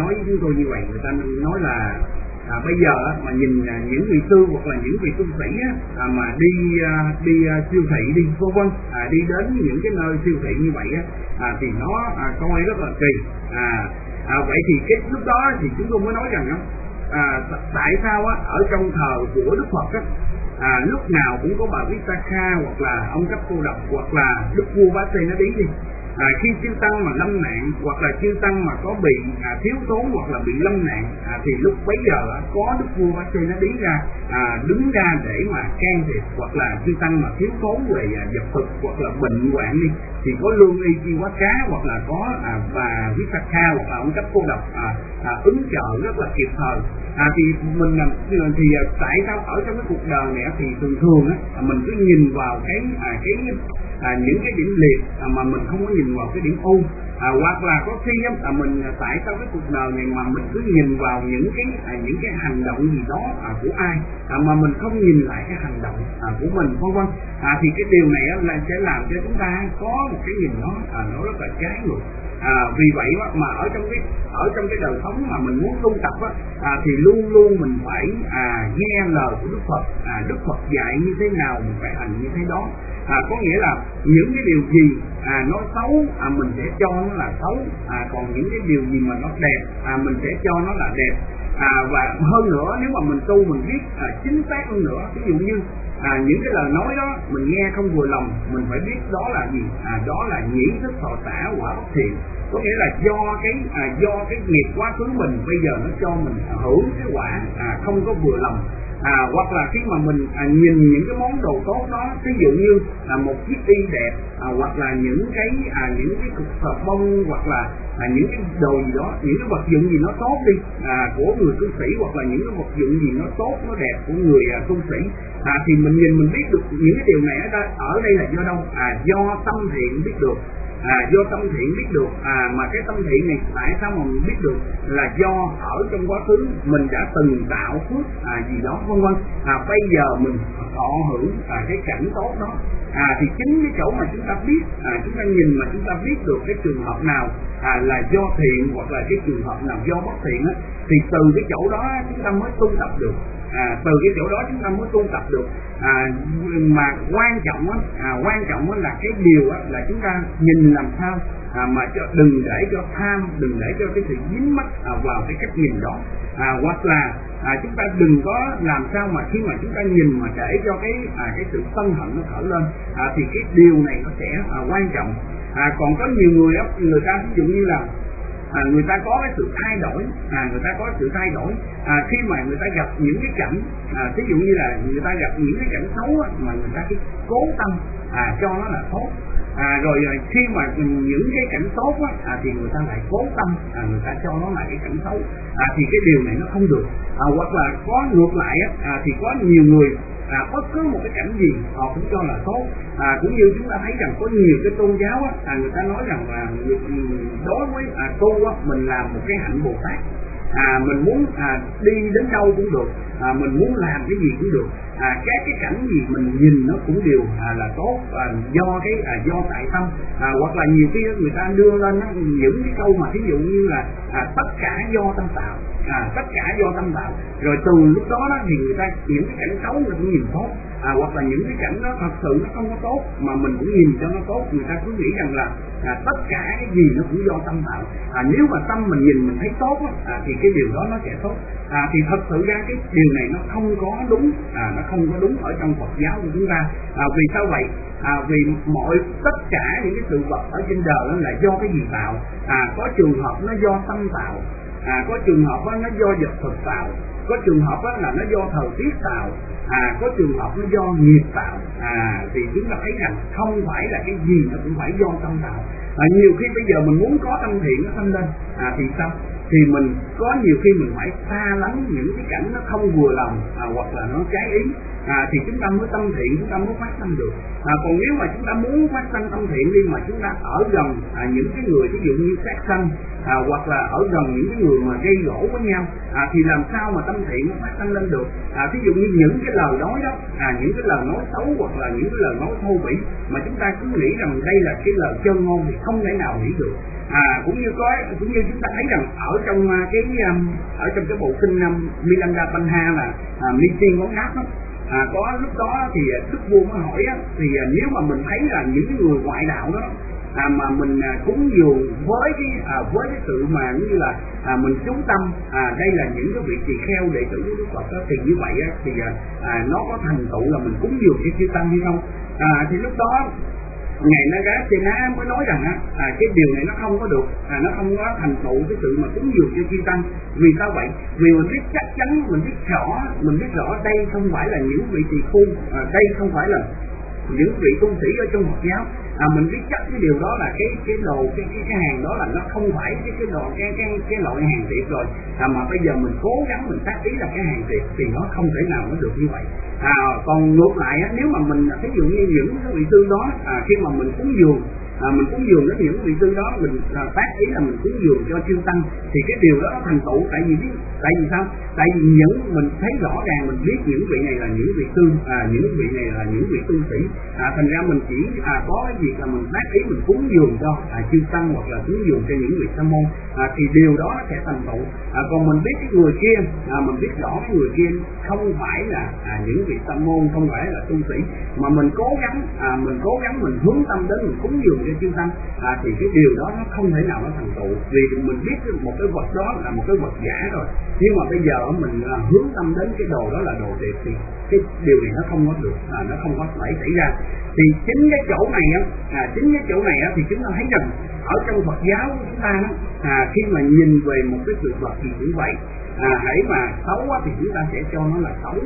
nói là bây giờ mà nhìn những vị sư hoặc là những vị tu sĩ mà đi siêu thị đi vân vân, đi đến những cái nơi siêu thị như vậy thì nó coi rất là kỳ. Vậy thì cái lúc đó thì chúng tôi mới nói rằng tại sao ở trong thờ của Đức Phật lúc nào cũng có bà Vitaka hoặc là ông Cấp Cô Độc hoặc là Đức Vua Bá Tê nó đi Khi chư tăng mà lâm nạn hoặc là chư tăng mà có bị thiếu thốn hoặc là bị lâm nạn, thì lúc bấy giờ có đức vua Bát Xê nó đứng ra để mà can thiệp, hoặc là chư tăng mà thiếu thốn về vật thực hoặc là bệnh hoạn đi, thì có Lương Y Chi Quá Cá hoặc là có và Visakha hoặc là ông Cấp Cô Độc ứng trợ rất là kịp thời. Thì mình thì tại sao ở trong cái cuộc đời này thì thường mình cứ nhìn vào những cái điểm liệt mà mình không có nhìn vào cái điểm ưu, hoặc là có khi mình tại sao cái cuộc đời này mà mình cứ nhìn vào những cái hành động gì đó của ai mà mình không nhìn lại cái hành động của mình, vân vân. Thì cái điều này là sẽ làm cho chúng ta có một cái nhìn nó rất là trái ngược. Vì vậy mà ở trong cái đời sống mà mình muốn tu tập thì luôn luôn mình phải nghe lời của Đức Phật. Đức Phật dạy như thế nào mình phải hành như thế đó. Có nghĩa là những cái điều gì nó xấu mình sẽ cho nó là xấu, còn những cái điều gì mà nó đẹp mình sẽ cho nó là đẹp. Và hơn nữa, nếu mà mình tu mình biết chính xác hơn nữa, ví dụ như những cái lời nói đó mình nghe không vừa lòng, mình phải biết đó là gì. Đó là nhĩ thức thọ xả quả bất thiện, có nghĩa là do cái nghiệp quá khứ mình bây giờ nó cho mình hưởng cái quả không có vừa lòng. Hoặc là khi mà mình nhìn những cái món đồ tốt đó, ví dụ như một chiếc y đẹp, hoặc là những cái cục sờ bông, hoặc là những cái đồ gì đó, những cái vật dụng gì nó tốt đi của người tu sĩ, hoặc là những cái vật dụng gì nó tốt nó đẹp của người tu sĩ, thì mình nhìn mình biết được những cái điều này ở đây là do đâu? Do tâm thiện biết được. Do tâm thiện biết được. Mà cái tâm thiện này tại sao mà mình biết được? Là do ở trong quá khứ mình đã từng tạo phước gì đó, vân vân. Bây giờ mình thọ hưởng cái cảnh tốt đó. Thì chính cái chỗ mà chúng ta biết, chúng ta nhìn mà chúng ta biết được cái trường hợp nào là do thiện, hoặc là cái trường hợp nào do bất thiện thì từ cái chỗ đó chúng ta mới tu tập được. Từ cái chỗ đó chúng ta mới tu tập được. Mà quan trọng là cái điều là chúng ta nhìn làm sao mà đừng để cho tham, đừng để cho cái sự dính mắc vào cái cách nhìn đó. Hoặc là chúng ta đừng có làm sao mà khi mà chúng ta nhìn mà để cho cái sự sân hận nó khởi lên, thì cái điều này nó sẽ quan trọng. Còn có nhiều người ta ví dụ như là người ta có cái sự thay đổi, khi mà người ta gặp những cái cảnh, ví dụ như là người ta gặp những cái cảnh xấu mà người ta cứ cố tâm cho nó là tốt. Rồi khi mà những cái cảnh tốt thì người ta lại cố tâm người ta cho nó là cái cảnh xấu, thì cái điều này nó không được. Hoặc là có ngược lại thì có nhiều người bất cứ một cái cảnh gì họ cũng cho là tốt. Cũng như chúng ta thấy rằng có nhiều cái tôn giáo người ta nói rằng là đối với tu mình làm một cái hạnh Bồ Tát, mình muốn đi đến đâu cũng được, mình muốn làm cái gì cũng được, các cái cảnh gì mình nhìn nó cũng đều là tốt, do tại tâm. Hoặc là nhiều khi người ta đưa lên những cái câu mà ví dụ như là tất cả do tâm tạo, tất cả do tâm tạo. Rồi từ lúc đó thì người ta những cái cảnh xấu người cũng nhìn tốt, hoặc là những cái cảnh đó thật sự nó không có tốt mà mình cũng nhìn cho nó tốt. Người ta cứ nghĩ rằng là tất cả cái gì nó cũng do tâm tạo. Nếu mà tâm mình nhìn mình thấy tốt thì cái điều đó nó sẽ tốt. Thì thật sự ra cái điều này nó không có đúng, nó không có đúng ở trong Phật giáo của chúng ta. Vì sao vậy? Vì tất cả những cái sự vật ở trên đời là do cái gì tạo? Có trường hợp nó do tâm tạo, có trường hợp nó do vật thực tạo, có trường hợp là nó do thời tiết tạo, có trường hợp nó do nghiệp tạo. Thì chúng ta thấy rằng không phải là cái gì nó cũng phải do tâm tạo. Nhiều khi bây giờ mình muốn có tâm thiện nó sanh lên, thì sao? Thì mình có nhiều khi mình phải xa lánh những cái cảnh nó không vừa lòng, hoặc là nó trái ý, thì chúng ta mới tâm thiện, chúng ta mới phát sanh được. Còn nếu mà chúng ta muốn phát sanh tâm thiện đi mà chúng ta ở gần những cái người ví dụ như sát sanh, hoặc là ở gần những cái người mà gây gỗ với nhau, thì làm sao mà tâm thiện nó phát sanh lên được? Ví dụ như những cái lời nói đó, những cái lời nói xấu hoặc là những cái lời nói thô bỉ mà chúng ta cứ nghĩ rằng đây là cái lời chơn ngôn thì không thể nào nghĩ được. Cũng như chúng ta thấy rằng ở trong cái bộ kinh Milanda Panha là Mi Tiên Quán Áp đó, có lúc đó thì Đức Vua mới hỏi thì nếu mà mình thấy là những cái người ngoại đạo đó mà mình cúng dường với cái sự mà như là mình chú tâm đây là những cái vị tỳ kheo đệ tử của Đức Phật đó, thì như vậy thì nó có thành tựu là mình cúng dường cho chư tăng hay không? Thì lúc đó Ngài Nagasena mới nói rằng cái điều này nó không có được, nó không có thành tựu cái sự mà cúng dường cho chư tăng. Vì sao vậy? Vì mình biết chắc chắn, mình biết rõ đây không phải là những vị tỳ khưu, đây không phải là những vị tu sĩ ở trong Phật giáo. Mình biết chắc cái điều đó là cái đồ cái hàng đó là nó không phải cái đồ cái loại hàng thiệt rồi, mà bây giờ mình cố gắng mình tác ý là cái hàng thiệt thì nó không thể nào nó được như vậy. Còn ngược lại nếu mà mình ví dụ như những cái vị sư đó khi mà mình cúng dường đến những vị sư đó, mình tác ý là mình cúng dường cho chư tăng thì cái điều đó nó thành tựu. Tại vì sao? Tại vì mình thấy rõ ràng, mình biết những vị này là những vị sư, những vị này là những vị tu sĩ, thành ra mình chỉ có cái việc là mình tác ý mình cúng dường cho chư tăng hoặc là cúng dường cho những vị sa môn, thì điều đó nó sẽ thành tựu. Còn mình biết cái người kia, mình biết rõ cái người kia không phải là những vị sa môn, không phải là tu sĩ, mà mình cố gắng mình hướng tâm đến mình cúng dường cho chư tăng, thì cái điều đó nó không thể nào nó thành tựu. Vì mình biết một cái vật đó là một cái vật giả rồi, nhưng mà bây giờ mình hướng tâm đến cái đồ đó là đồ thiệt thì cái điều này nó không có được, nó không có thể xảy ra. Thì chính cái chỗ này thì chúng ta thấy rằng ở trong Phật giáo của chúng ta khi mà nhìn về một cái sự vật thì cũng vậy, hãy mà xấu thì chúng ta sẽ cho nó là xấu,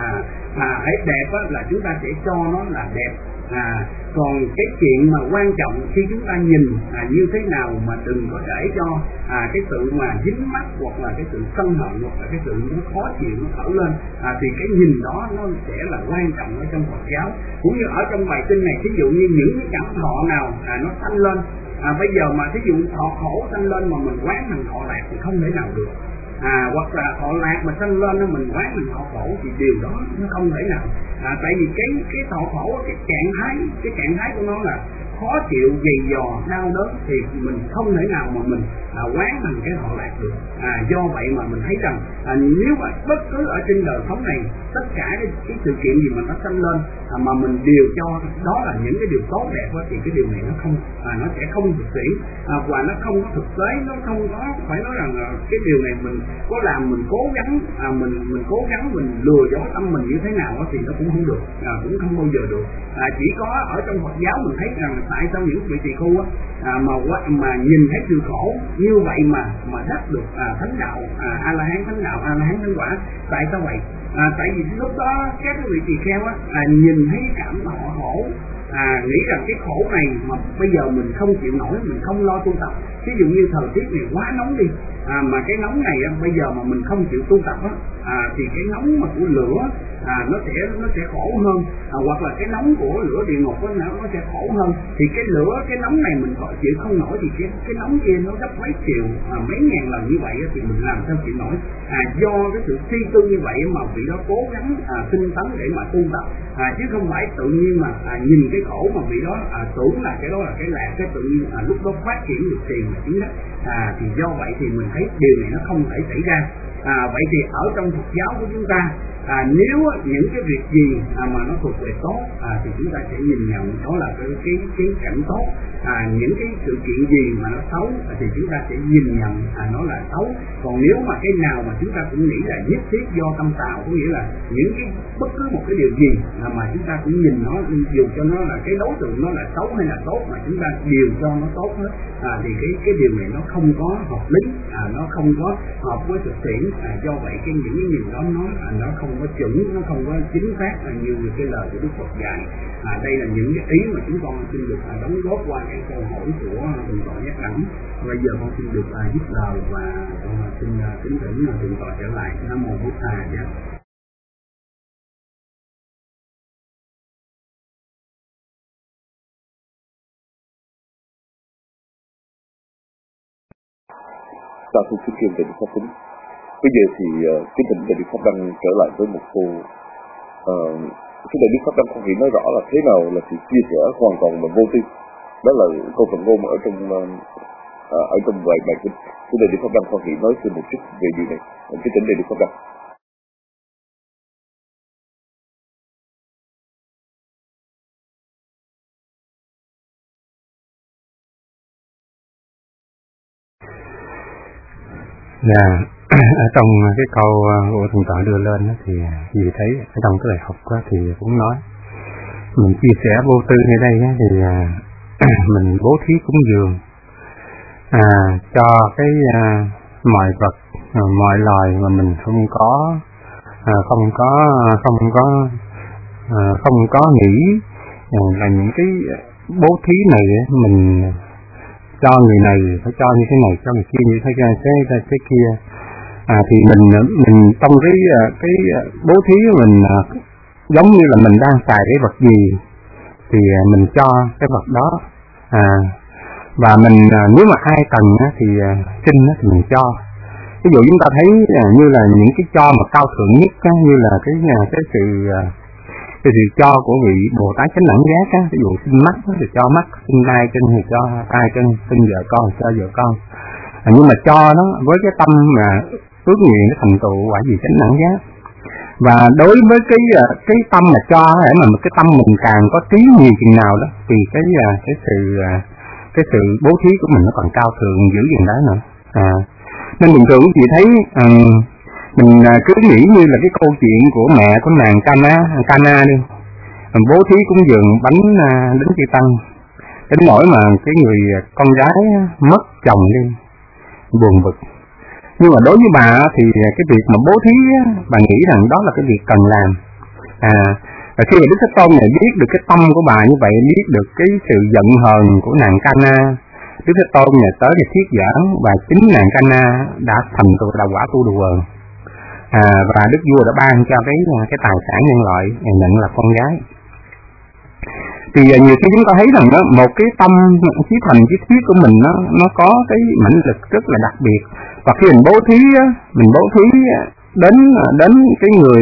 hãy đẹp là chúng ta sẽ cho nó là đẹp. Còn cái chuyện mà quan trọng khi chúng ta nhìn như thế nào mà đừng có để cho cái sự mà dính mắc hoặc là cái sự sân hận hoặc là cái sự khó chịu nó khởi lên, thì cái nhìn đó nó sẽ là quan trọng ở trong Phật giáo. Cũng như ở trong bài kinh này, ví dụ như những cái cảm thọ nào nó sanh lên, bây giờ mà ví dụ thọ khổ sanh lên mà mình quán thành thọ lạc thì không thể nào được. Hoặc là thọ lạc mà sanh lên mình quán mình thọ khổ thì điều đó nó không thể nào. Tại vì cái thọ khổ, cái trạng thái của nó là khó chịu, dày dò, đau đớn thì mình không thể nào mà mình quán thành cái thọ lạc được. Do vậy mà mình thấy rằng nếu mà bất cứ ở trên đời sống này tất cả cái sự kiện gì mà nó sanh lên mà mình đều cho đó là những cái điều tốt đẹp thì cái điều này nó sẽ không thực tiễn, và nó không có thực tế, nó không có phải nói rằng cái điều này mình có làm mình cố gắng mình cố gắng mình lừa dối tâm mình như thế nào thì nó cũng không được, cũng không bao giờ được. Chỉ có ở trong Phật giáo mình thấy rằng tại sao những vị tỳ khưu mà nhìn thấy sự khổ như vậy mà đắc được thánh đạo, a la hán thánh đạo, a la hán thánh quả. Tại sao vậy? Tại vì lúc đó các vị tỳ kheo nhìn thấy cảm thọ khổ, nghĩ rằng cái khổ này mà bây giờ mình không chịu nổi, mình không lo tu tập. Ví dụ như thời tiết này quá nóng đi, mà cái nóng này bây giờ mà mình không chịu tu tập thì cái nóng mà của lửa nó sẽ khổ hơn, hoặc là cái nóng của lửa địa ngục nó sẽ khổ hơn. Thì cái nóng này mình chịu không nổi thì cái nóng kia nó gấp mấy triệu, mấy ngàn lần như vậy thì mình làm sao chịu nổi. Do cái sự suy tư như vậy mà vị đó cố gắng tinh tấn để mà tu tập, chứ không phải tự nhiên mà nhìn cái khổ mà vị đó tưởng là cái đó là cái lạc, cái tự nhiên lúc đó phát triển được tiền mà chính đó. Thì do vậy thì mình thấy điều này nó không thể xảy ra. Vậy thì ở trong Phật giáo của chúng ta, nếu những cái việc gì mà nó thuộc về tốt thì chúng ta sẽ nhìn nhận đó là cái cảnh tốt. Những cái sự kiện gì mà nó xấu thì chúng ta sẽ nhìn nhận nó là xấu. Còn nếu mà cái nào mà chúng ta cũng nghĩ là nhất thiết do tâm tạo, có nghĩa là những cái bất cứ một cái điều gì mà chúng ta cũng nhìn nó, dù cho nó là cái đối tượng nó là xấu hay là tốt mà chúng ta đều cho nó tốt hết, thì cái điều này nó không có hợp lý, nó không có hợp với thực tiễn. Do vậy những cái nhìn đó nó không có chuẩn, nó không có chính xác như cái lời của Đức Phật dạy. Đây là những cái ý mà chúng con xin được đóng góp qua cái câu hỏi của thượng tọa Giác Đẳng. Bây giờ con xin được dứt lời và con xin kính thỉnh thượng tọa trở lại. Nam mô Bổn Thầy. Ta thưa kính thưa Đại Đức Pháp Tính. Bây giờ thì kính thỉnh Đại Đức Pháp Đăng trở lại với một cô. Cái Đại Đức Pháp Đăng không chỉ nói rõ là thế nào là sự chia sẻ hoàn toàn và vô tư. Đó là câu phần ngôn ở trong bài kinh. Cái Đại Đức Pháp Đăng không chỉ nói thêm một chút về điều này. Kính thỉnh Đại Đức Pháp Đăng. Ở trong cái câu của thượng tọa đưa lên thì gì thấy ở trong cái bài học thì cũng nói mình chia sẻ vô tư ở đây thì mình bố thí cúng dường cho cái mọi vật, mọi loài mà mình không có nghĩ là những cái bố thí này mình cho người này phải cho như thế này, cho người kia như thế kia. Thì mình trong cái bố thí mình giống như là mình đang xài cái vật gì thì mình cho cái vật đó. Và mình nếu mà ai cần thì xin thì mình cho. Ví dụ chúng ta thấy như là những cái cho mà cao thượng nhất như là cái sự cho của vị Bồ Tát Chánh Đẳng Giác ví dụ xin mắt thì cho mắt, xin tay chân thì cho tay chân, xin vợ con thì cho vợ con. Nhưng mà cho nó với cái tâm mà ước nguyện nó thành tựu quả vị Chánh Đẳng Giác. Và đối với cái tâm mà cho mà cái tâm mình càng có trí nhiều chừng nào đó thì cái sự bố thí của mình nó còn cao thượng dữ dằn đó nữa. Nên bình thường chị thấy mình cứ nghĩ như là cái câu chuyện của mẹ của nàng Cana đi, mình bố thí cúng dường bánh đến chư tăng, đến nỗi mà cái người con gái mất chồng đi, buồn bực. Nhưng mà đối với bà thì cái việc mà bố thí bà nghĩ rằng đó là cái việc cần làm. Và khi mà Đức Thế Tôn này biết được cái tâm của bà như vậy, biết được cái sự giận hờn của nàng Cana, Đức Thế Tôn này tới để thuyết giảng và chính nàng Cana đã thành tựu đạo quả tu đồ. Và Đức Vua đã ban cho cái tài sản nhân loại nhận là con gái. Thì nhiều khi chúng ta thấy rằng đó, một cái tâm chí thành chí thiết của mình nó có cái mãnh lực rất là đặc biệt. Và khi mình bố thí đến cái người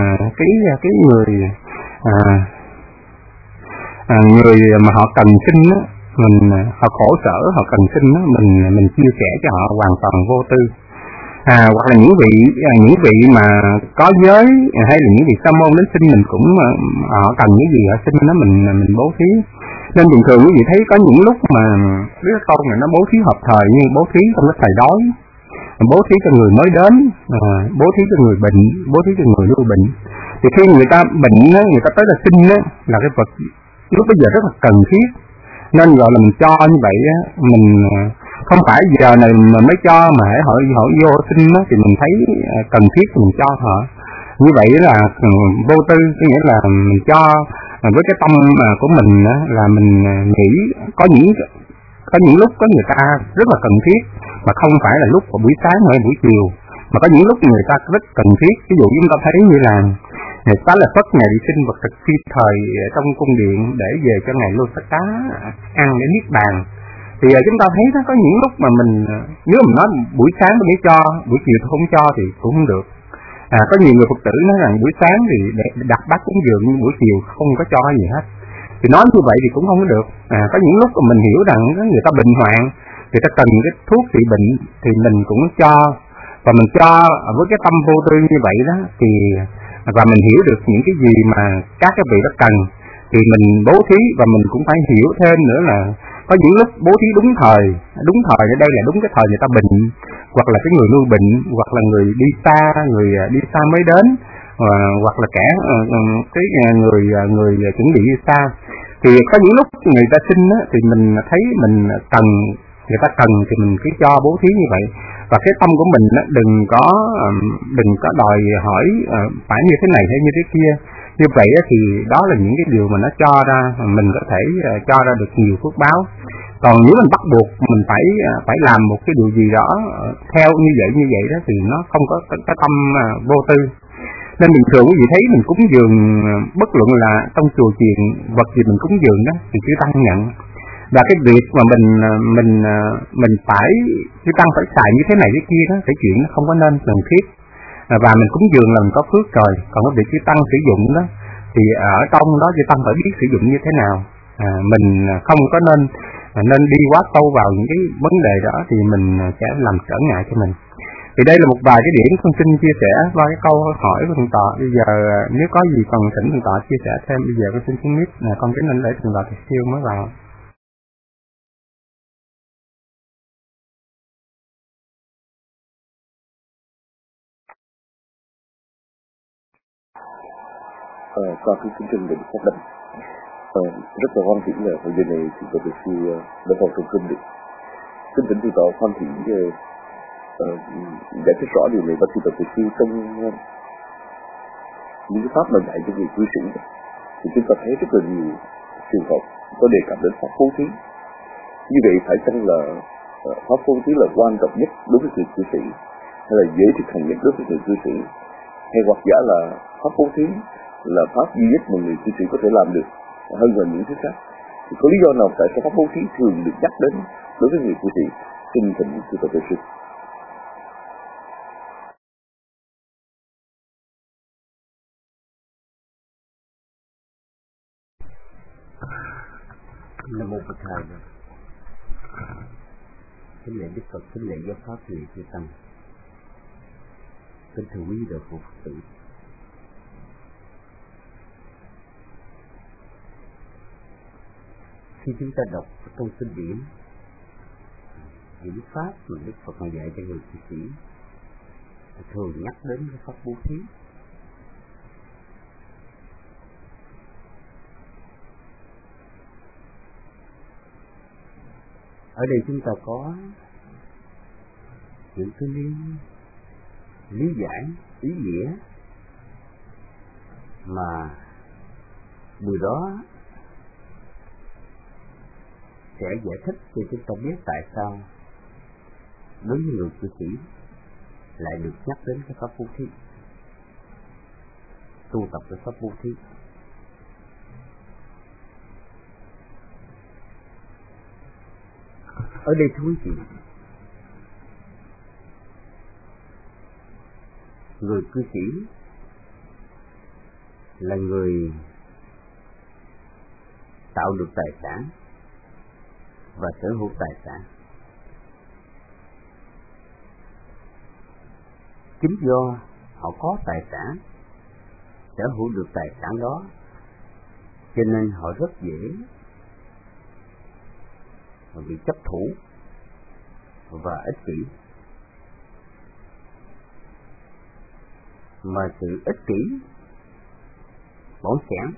người mà họ cần xin họ khổ sở, họ cần xin mình chia sẻ cho họ hoàn toàn vô tư. Hoặc là những vị mà có giới hay là những vị sa môn đến xin mình cũng họ cần cái gì họ xin nó mình bố thí. Nên bình thường quý vị thấy có những lúc mà Đức Thế Tôn này nó bố thí hợp thời, nhưng bố thí trong cái thời đói, bố thí cho người mới đến, bố thí cho người bệnh, bố thí cho người nuôi bệnh. Thì khi người ta bệnh người ta tới là xin là cái vật lúc bây giờ rất là cần thiết, nên gọi là mình cho như vậy mình không phải giờ này mà mới cho mà hãy họ vô xin thì mình thấy cần thiết thì mình cho họ. Như vậy là vô tư, có nghĩa là mình cho với cái tâm của mình là mình nghĩ có những lúc có người ta rất là cần thiết mà không phải là lúc vào buổi sáng hay buổi chiều, mà có những lúc người ta rất cần thiết. Ví dụ chúng ta thấy như là ngày Xá Lợi Phất ngày đi xin vật thực phi thời trong cung điện để về cho ngày Lô Sát Cá ăn để niết bàn. Thì chúng ta thấy đó, có những lúc mà mình nếu mình nói buổi sáng tôi mới cho, buổi chiều tôi không cho thì cũng không được. Có nhiều người Phật tử nói rằng buổi sáng thì đặt bát cúng dường nhưng buổi chiều không có cho gì hết. Thì nói như vậy thì cũng không có được. Có những lúc mà mình hiểu rằng người ta bệnh hoạn, người ta cần cái thuốc trị bệnh thì mình cũng cho, và mình cho với cái tâm vô tư như vậy đó thì và mình hiểu được những cái gì mà các cái vị đó cần thì mình bố thí. Và mình cũng phải hiểu thêm nữa là có những lúc bố thí đúng thời ở đây là đúng cái thời người ta bệnh, hoặc là cái người nuôi bệnh, hoặc là người đi xa mới đến, hoặc là kẻ người chuẩn bị đi xa. Thì có những lúc người ta xin thì mình thấy người ta cần thì mình cứ cho bố thí như vậy. Và cái tâm của mình đừng có đòi hỏi phải như thế này hay như thế kia. Như vậy thì đó là những cái điều mà nó cho ra mình có thể cho ra được nhiều phước báo. Còn nếu mình bắt buộc mình phải làm một cái điều gì đó theo như vậy đó thì nó không có cái tâm vô tư. Nên bình thường quý vị thấy mình cúng dường bất luận là trong chùa chiền vật gì mình cúng dường đó thì chư tăng nhận. Và cái việc mà mình phải chư tăng phải xài như thế này thế kia đó, cái chuyện nó không có nên cần thiết. Và mình cúng dường là mình có phước rồi, còn cái việc chư tăng sử dụng đó thì ở trong đó chư tăng phải biết sử dụng như thế nào. Mình không có nên đi quá sâu vào những cái vấn đề đó thì mình sẽ làm trở ngại cho mình. Thì đây là một vài cái điểm con xin chia sẻ qua cái câu hỏi của thượng tọa. Bây giờ nếu có gì cần thỉnh thượng tọa chia sẻ thêm, bây giờ con xin xuống mic con kính lên để thượng tọa Thiệt Siêu mới vào. Con cứ kính trình định xác định Rất là hoan hỷ là hồi giờ này thì có sư đã vào trong kinh được. Kính thỉnh sư tọa hoan hỷ giải thích rõ điều này, và sư tọa sư trong những cái pháp mà dạy cho người cư sĩ thì chúng ta thấy rất là nhiều trường hợp có đề cập đến pháp bố thí. Như vậy phải chăng là pháp bố thí là quan trọng nhất đối với người cư sĩ, hay là dễ thực hành nhất đối với người cư sĩ, hay hoặc giả là pháp bố thí là pháp duy nhất mà người cư sĩ có thể làm được hơn là những thứ khác? Thì có lý do nào tại sao pháp bố thí thường được nhắc đến đối với người cư sĩ? Xin thỉnh sư tọa sư. Nam mô Phật Thầy. Kính lễ Đức Phật, kính lễ giáo pháp người chư tăng, kính thưa quý đạo hữu Phật tử. Khi chúng ta đọc trong kinh điển những pháp mà Đức Phật mà dạy cho người cư sĩ, thường nhắc đến cái pháp bố thí. Ở đây chúng ta có những cái lý giải ý nghĩa mà điều đó sẽ giải thích cho chúng ta biết tại sao đối với người cư sĩ lại được nhắc đến cái pháp bố thí, tu tập cái pháp bố thí. Ở đây thưa quý vị, người cư sĩ là người tạo được tài sản và sở hữu tài sản. Chính do họ có tài sản, sở hữu được tài sản đó, cho nên họ rất dễ bị chấp thủ và ích kỷ. Mà sự ích kỷ, bỏng sẻn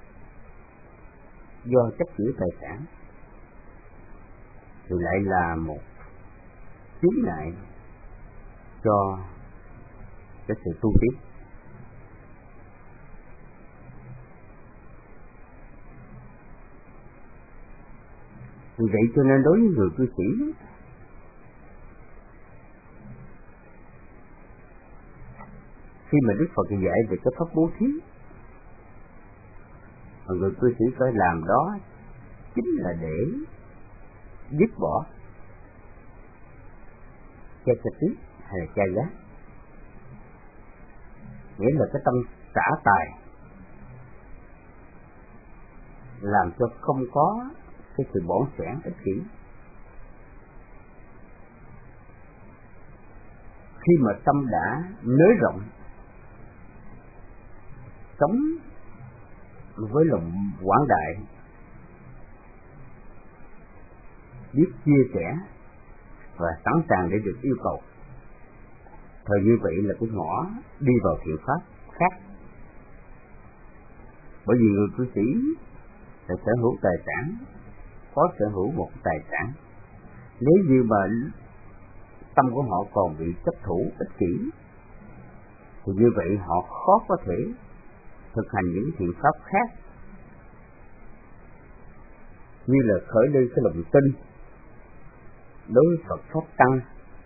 do chấp giữ tài sản thì lại là một chướng ngại cho cái sự tu tiến. Vì vậy cho nên đối với người cư sĩ, khi mà Đức Phật dạy về cái pháp bố thí, người cư sĩ phải làm đó chính là để dứt bỏ cha tí hay là cha gác, nghĩa là cái tâm xả tài, làm cho không có cái sự bỏng sẻn ích kỷ. Khi mà tâm đã nới rộng, sống với lòng quảng đại, biết chia sẻ và sẵn sàng để được yêu cầu, thời như vậy là cái ngõ đi vào thiện pháp khác. Bởi vì người cư sĩ là sở hữu tài sản, có sở hữu một tài sản. Nếu như mà tâm của họ còn bị chấp thủ ích kỷ thì như vậy họ khó có thể thực hành những thiện pháp khác, như là khởi lên cái lòng tin đối với Phật pháp tăng,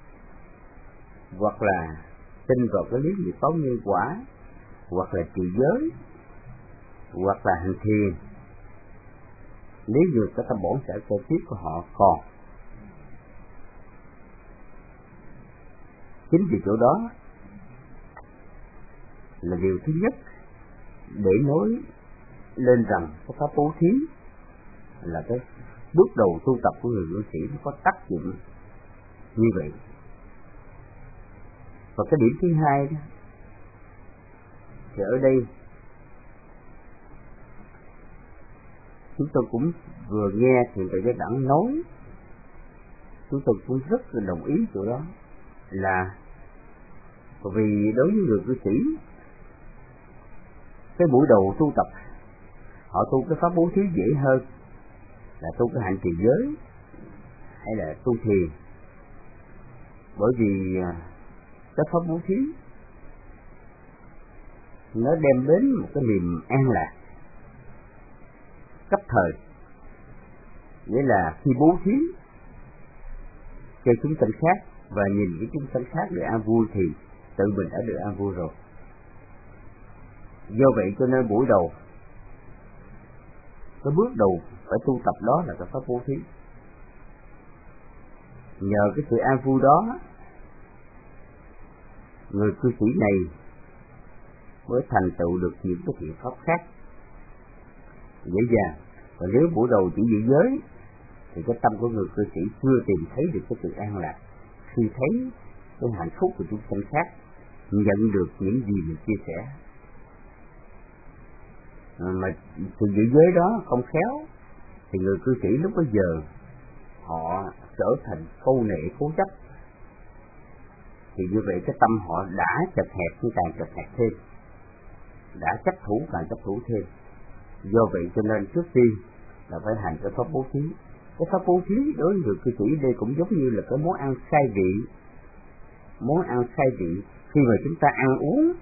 hoặc là tin vào cái lý nghiệp báo nhân quả, hoặc là trì giới, hoặc là hành thiền. Nếu như cái tâm bổn sở cơ thiết của họ còn, chính vì chỗ đó là điều thứ nhất để nói lên rằng cái pháp bố thí là cái bước đầu tu tập của người cư sĩ nó có tác dụng như vậy. Và cái điểm thứ hai đó, thì ở đây chúng tôi cũng vừa nghe Thiền Tuệ Giác Đẳng nói, chúng tôi cũng rất là đồng ý chỗ đó, là vì đối với người cư sĩ, cái buổi đầu tu tập họ tu cái pháp bố thí dễ hơn là tu cái hạnh trì giới hay là tu thiền, bởi vì cái pháp bố thí nó đem đến một cái niềm an lạc cấp thời, nghĩa là khi bố thí cho chúng sanh khác và nhìn cái chúng sanh khác được an vui thì tự mình đã được an vui rồi. Do vậy cho nên buổi đầu, cái bước đầu phải tu tập đó là cái pháp bố thí. Nhờ cái sự an vui đó, người cư sĩ này mới thành tựu được những cái thiện pháp khác dễ dàng. Và nếu buổi đầu chỉ giữ giới thì cái tâm của người cư sĩ chưa tìm thấy được cái sự an lạc khi thấy cái hạnh phúc của chúng sanh khác nhận được những gì mình chia sẻ. Mà sự giữ giới đó không khéo thì người cư sĩ lúc bấy giờ họ trở thành câu nệ cố chấp, thì như vậy cái tâm họ đã chật hẹp nhưng càng chật hẹp thêm, đã chấp thủ càng chấp thủ thêm. Do vậy cho nên trước tiên là phải hành cái pháp bố thí. Cái pháp bố thí đối với người cư sĩ đây cũng giống như là cái món ăn khai vị. Món ăn khai vị khi mà chúng ta ăn uống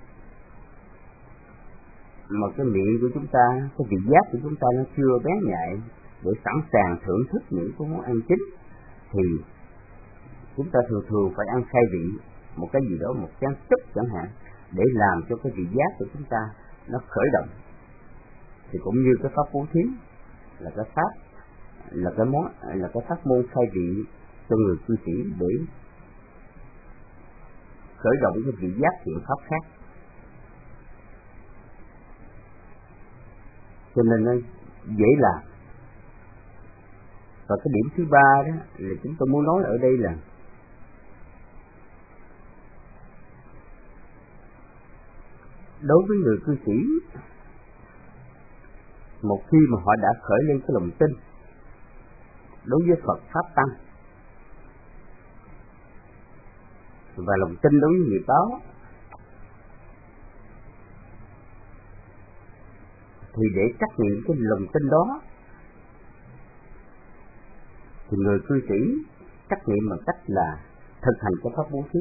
mà cái miệng của chúng ta, cái vị giác của chúng ta nó chưa bén nhạy để sẵn sàng thưởng thức những cái món ăn chính, thì chúng ta thường phải ăn khai vị, một cái gì đó, một chén súp chẳng hạn, để làm cho cái vị giác của chúng ta nó khởi động. Thì cũng như cái pháp bố thí là cái pháp, là cái pháp môn khai vị cho người cư sĩ để khởi động cái vị giác thiện pháp khác. Cho nên nó dễ làm. Và cái điểm thứ ba đó là chúng tôi muốn nói ở đây là đối với người cư sĩ, một khi mà họ đã khởi lên cái lòng tin đối với Phật Pháp Tăng và lòng tin đối với nghiệp báo, thì để trách nhiệm cái lòng tin đó thì người cư sĩ trách nhiệm bằng cách là thực hành cái pháp bố thí.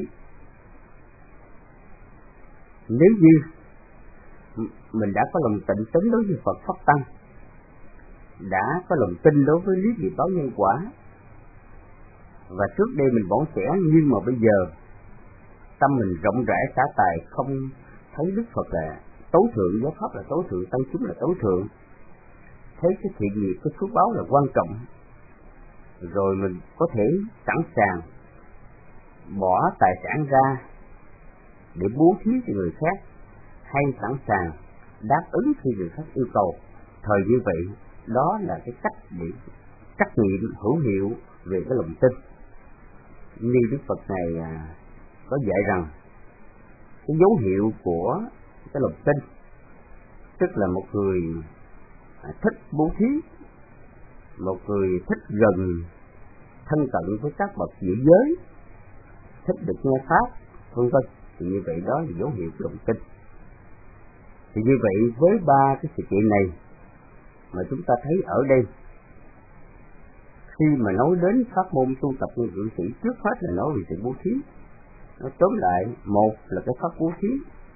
Nếu như mình đã có lòng tịnh tín đối với Phật Pháp Tăng, đã có lòng tin đối với lý nghiệp báo nhân quả, và trước đây mình bỏng sẻ, nhưng mà bây giờ tâm mình rộng rãi xả tài, không thấy Đức Phật là tối thượng, giáo pháp là tối thượng, tăng chúng là tối thượng, thấy cái thiện nghiệp, cái phước báo là quan trọng, rồi mình có thể sẵn sàng bỏ tài sản ra để bố thí cho người khác, hay sẵn sàng đáp ứng khi người khác yêu cầu. Thời như vậy, đó là cái cách để trách nhiệm hữu hiệu về cái lòng tin. Như Đức Phật này có dạy rằng cái dấu hiệu của cái lòng tin, tức là một người thích bố thí, một người thích gần thân cận với các bậc giữ giới, thích được nghe pháp, vân vân, thì như vậy đó là dấu hiệu của lòng tin. Thì như vậy với ba cái sự kiện này mà chúng ta thấy ở đây, khi mà nói đến pháp môn tu tập của cư sĩ, trước hết là nói về sự bố thí. Nó tóm lại, một là cái pháp bố thí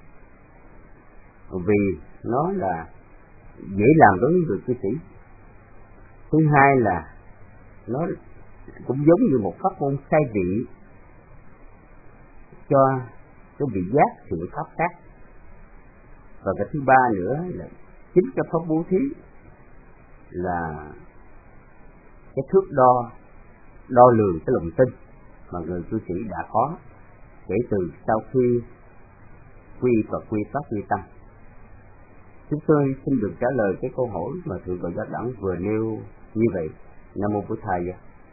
vì nó là dễ làm đối với người cư sĩ. Thứ hai là nó cũng giống như một pháp môn khai vị cho cái vị giác thiện pháp khác. Và cái thứ ba nữa là chính cái pháp bố thí là cái thước đo lường cái lòng tin mà người cư sĩ đã có kể từ sau khi quy Phật, quy Pháp, quy Tăng. Chúng tôi xin được trả lời cái câu hỏi mà Thượng tọa Giác Đẳng vừa nêu như vậy. Nam mô Bổn Thầy.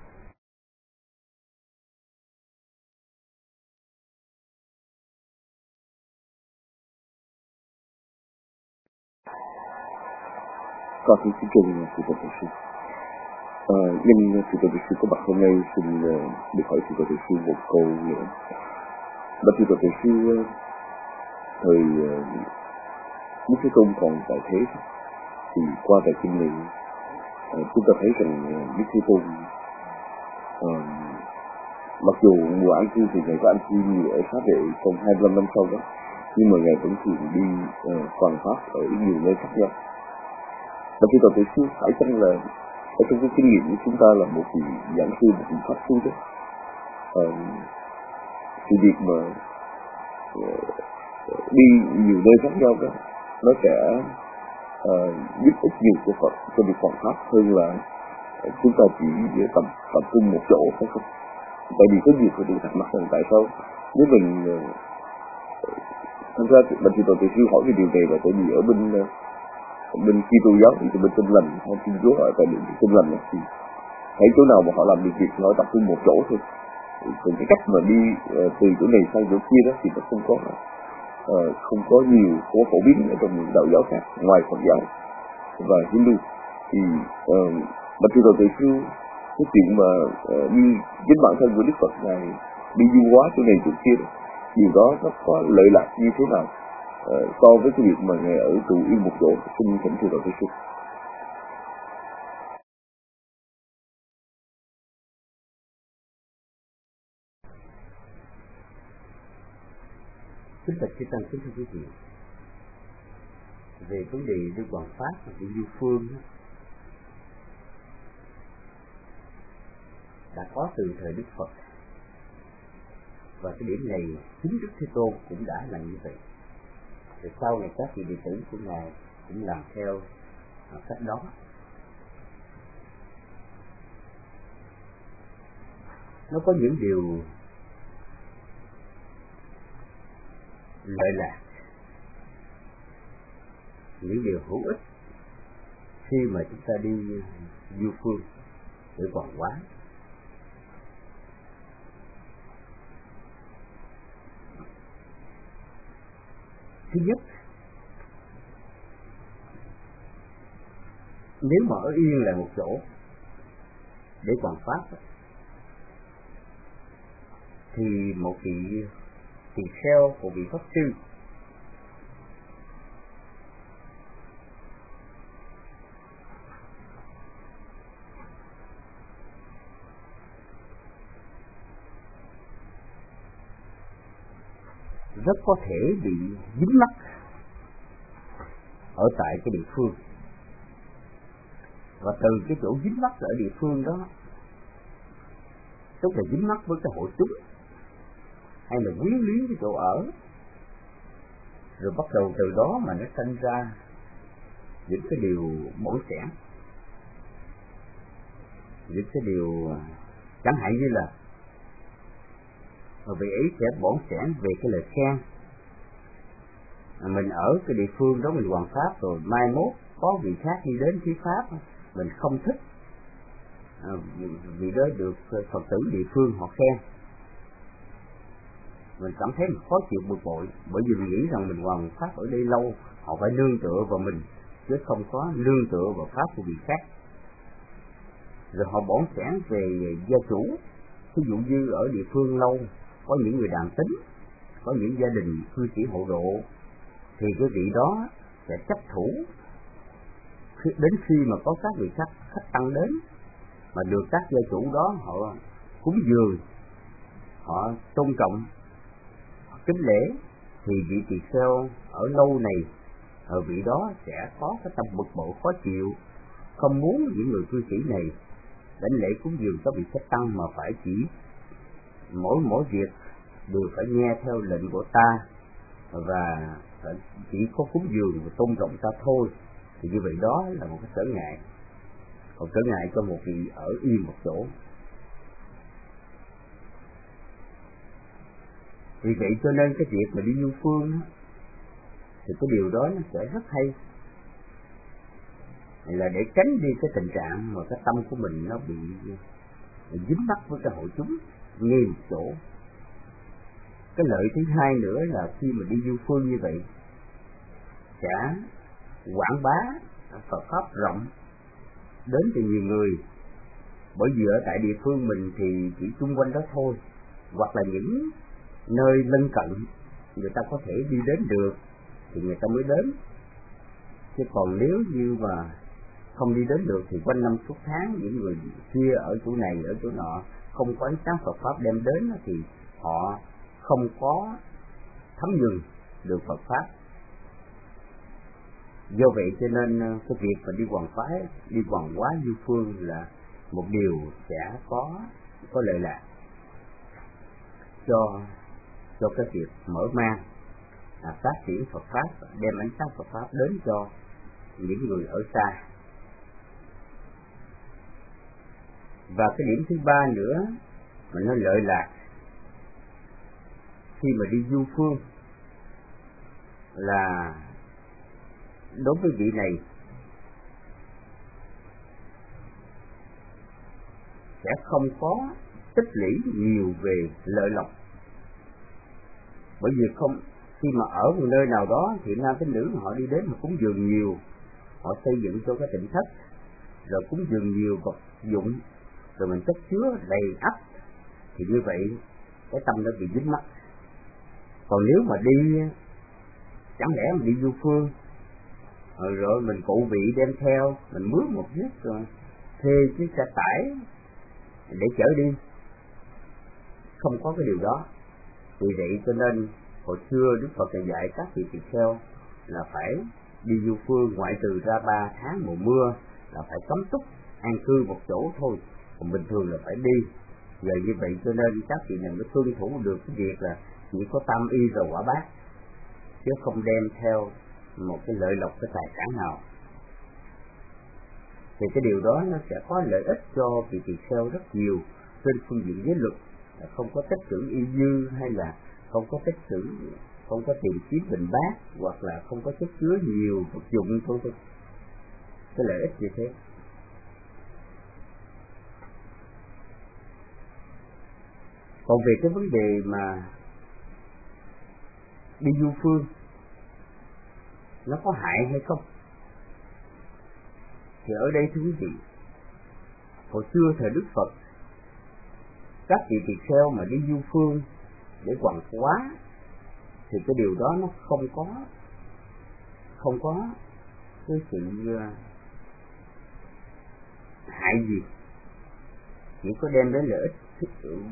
Con xin trùng Thượng tọa Sư. Nhân Thượng tọa Sư có mặt hôm nay, xin được hỏi Thượng tọa Sư một câu nữa. Bạch Thượng tọa Sư, thời Đức Thế Tôn còn tại thế, Thì qua bài kinh này chúng ta thấy rằng Đức Thế Tôn mặc dù mùa ăn cư thì Ngài có ăn cư nhiều ở Xá Vệ trong 25 năm sau đó, nhưng mà Ngài vẫn thường đi toàn pháp ở nhiều nơi khác nhau. Và khi tôi thấy phải chăng là ở trong cái kinh nghiệm của chúng ta là một vị giảng sư, một vị pháp sư đó, thì việc mà đi nhiều nơi khác nhau đó nó sẽ giúp ích nhiều cho Phật, cho việc hoàn pháp hơn là chúng ta chỉ tập trung một chỗ, phải không? Tại vì có nhiều người thắc mắc rằng tại sao nếu mình thật ra mình thì tôi chưa hỏi về điều này là tại vì ở bên Kitô giáo thì bên Tin Lành hay Thiên Chúa ở tại bên Tin Lành thì thấy chỗ nào mà họ làm được việc họ tập trung một chỗ thôi. Còn cái cách mà đi từ chỗ này sang chỗ kia đó thì nó không có nhiều phổ biến ở trong những đạo giáo khác ngoài Phật giáo và Hindu. Thì mà thì tôi xưa cái chuyện mà như chính bản thân của Đức Phật Ngài đi du hóa chỗ này chỗ kia đó, điều đó nó có lợi lạc như thế nào so với cái việc mà Ngài ở tù yên một chỗ. Xin thỉnh thưa Đạo Sư. Kính bạch chư tăng, kính thưa quý vị, về vấn đề đi hoàn pháp và đi du phương đã có từ thời Đức Phật, và cái điểm này chính Đức Thế Tôn cũng đã làm như vậy. Rồi sau này các vị đệ tử của Ngài cũng làm theo cách đó. Nó có những điều lợi lạc, những điều hữu ích khi mà chúng ta đi du phương để quảng hóa. Thứ nhất, nếu mà ở yên lại một chỗ để quảng pháp thì một vị tỳ kheo của vị pháp sư rất có thể bị dính mắc ở tại cái địa phương, và từ cái chỗ dính mắc ở địa phương đó, tức là dính mắc với cái hội chúng hay là quyến luyến cái chỗ ở, rồi bắt đầu từ đó mà nó sinh ra những cái điều bổ xẻ, những cái điều chẳng hạn như là vị ấy sẽ bổn xẻn về cái lời khen. Mình ở cái địa phương đó mình hoàn pháp rồi mai mốt có vị khác đi đến thuyết pháp mình không thích, vì đó được Phật tử địa phương họ khen, mình cảm thấy khó chịu bực bội, bởi vì mình nghĩ rằng mình hoàn pháp ở đây lâu, họ phải nương tựa vào mình chứ không có nương tựa vào pháp của vị khác. Rồi họ bổn xẻn về gia chủ, ví dụ như ở địa phương lâu có những người đàn tính, có những gia đình cư sĩ hộ độ, thì cái vị đó sẽ chấp thủ đến khi mà có các vị khách tăng đến mà được các gia chủ đó họ cúng dường, họ tôn trọng, họ kính lễ, thì vị tỳ kheo ở lâu này ở vị đó sẽ có cái tâm bực bội khó chịu, không muốn những người cư sĩ này đảnh lễ cúng dường các vị khách tăng mà phải chỉ mỗi việc đều phải nghe theo lệnh của ta và chỉ có cúng dường và tôn trọng ta thôi. Thì như vậy đó là một cái trở ngại, còn trở ngại cho một vị ở yên một chỗ. Vì vậy cho nên cái việc mà đi du phương thì cái điều đó nó sẽ rất hay, là để tránh đi cái tình trạng mà cái tâm của mình nó bị dính mắc với cái hội chúng nghe một chỗ. Cái lợi thứ hai nữa là khi mà đi du phương như vậy sẽ quảng bá Phật pháp rộng đến từ nhiều người, bởi vì ở tại địa phương mình thì chỉ xung quanh đó thôi, hoặc là những nơi lân cận người ta có thể đi đến được thì người ta mới đến. Chứ còn nếu như mà không đi đến được thì quanh năm suốt tháng những người kia ở chỗ này ở chỗ nọ không có ánh sáng Phật pháp đem đến thì họ không có thấm nhuần được Phật pháp. Do vậy cho nên cái việc mà đi hoàng phái, đi hoàng hóa du phương là một điều sẽ có lợi lạc cho cái việc mở mang phát triển Phật pháp, đem ánh sáng Phật pháp đến cho những người ở xa. Và cái điểm thứ ba nữa mà nó lợi lạc khi mà đi du phương là đối với vị này sẽ không có tích lũy nhiều về lợi lộc, bởi vì không khi mà ở một nơi nào đó thì nam tín nữ họ đi đến họ cúng dường nhiều, họ xây dựng cho cái tịnh thất rồi cúng dường nhiều vật dụng rồi mình chất chứa đầy ắp thì như vậy cái tâm nó bị dính mắc. Còn nếu mà đi chẳng lẽ mình đi du phương rồi mình cụ vị đem theo, mình mướn một chiếc rồi thuê chiếc xe tải để chở đi, không có cái điều đó. Vì vậy cho nên hồi xưa Đức Phật dạy các vị tỳ kheo là phải đi du phương, ngoại trừ ra 3 tháng mùa mưa là phải cấm túc an cư một chỗ thôi, còn bình thường là phải đi. Giờ như vậy cho nên các vị này mới tuân thủ được cái việc là chỉ có tam y rồi quả bát, chứ không đem theo một cái lợi lộc, cái tài sản nào. Thì cái điều đó nó sẽ có lợi ích cho vị tỳ kheo rất nhiều trên phương diện giới luật, là không có tích trữ y dư, hay là không có tích trữ, không có tìm kiếm bình bát, hoặc là không có chất chứa nhiều vật dụng thôi. Cái lợi ích như thế. Còn về cái vấn đề mà đi du phương nó có hại hay không thì ở đây thưa quý vị, hồi xưa thời Đức Phật các vị tỳ kheo mà đi du phương để quằn hóa thì cái điều đó nó không có cái sự hại gì, chỉ có đem đến lợi ích.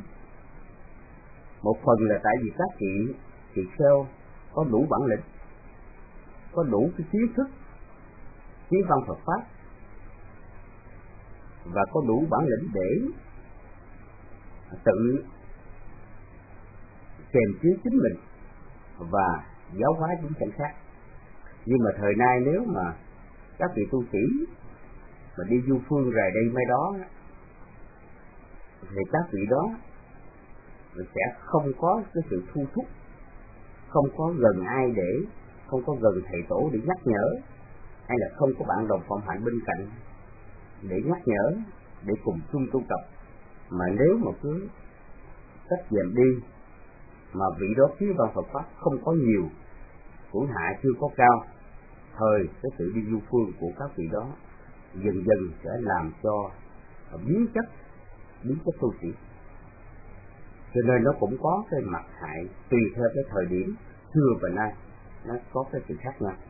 Một phần là tại vì các vị tỳ kheo có đủ bản lĩnh, có đủ cái kiến thức, kiến văn Phật pháp, và có đủ bản lĩnh để tự kềm chế chính mình và giáo hóa chúng sanh khác. Nhưng mà thời nay nếu mà các vị tu sĩ mà đi du phương rày đây mai đó thì các vị đó sẽ không có cái sự thu thúc, không có gần ai để, không có gần thầy tổ để nhắc nhở, hay là không có bạn đồng phạm hạnh bên cạnh để nhắc nhở, để cùng chung tu tập. Mà nếu mà cứ cách dèm đi mà vị đó kiến văn Phật pháp không có nhiều, tuổi hạ chưa có cao, thời cái sự đi du phương của các vị đó dần dần sẽ làm cho biến chất tu sĩ. Cho nên nó cũng có cái mặt hại tùy theo cái thời điểm xưa và nay, nó có cái sự khác nhau.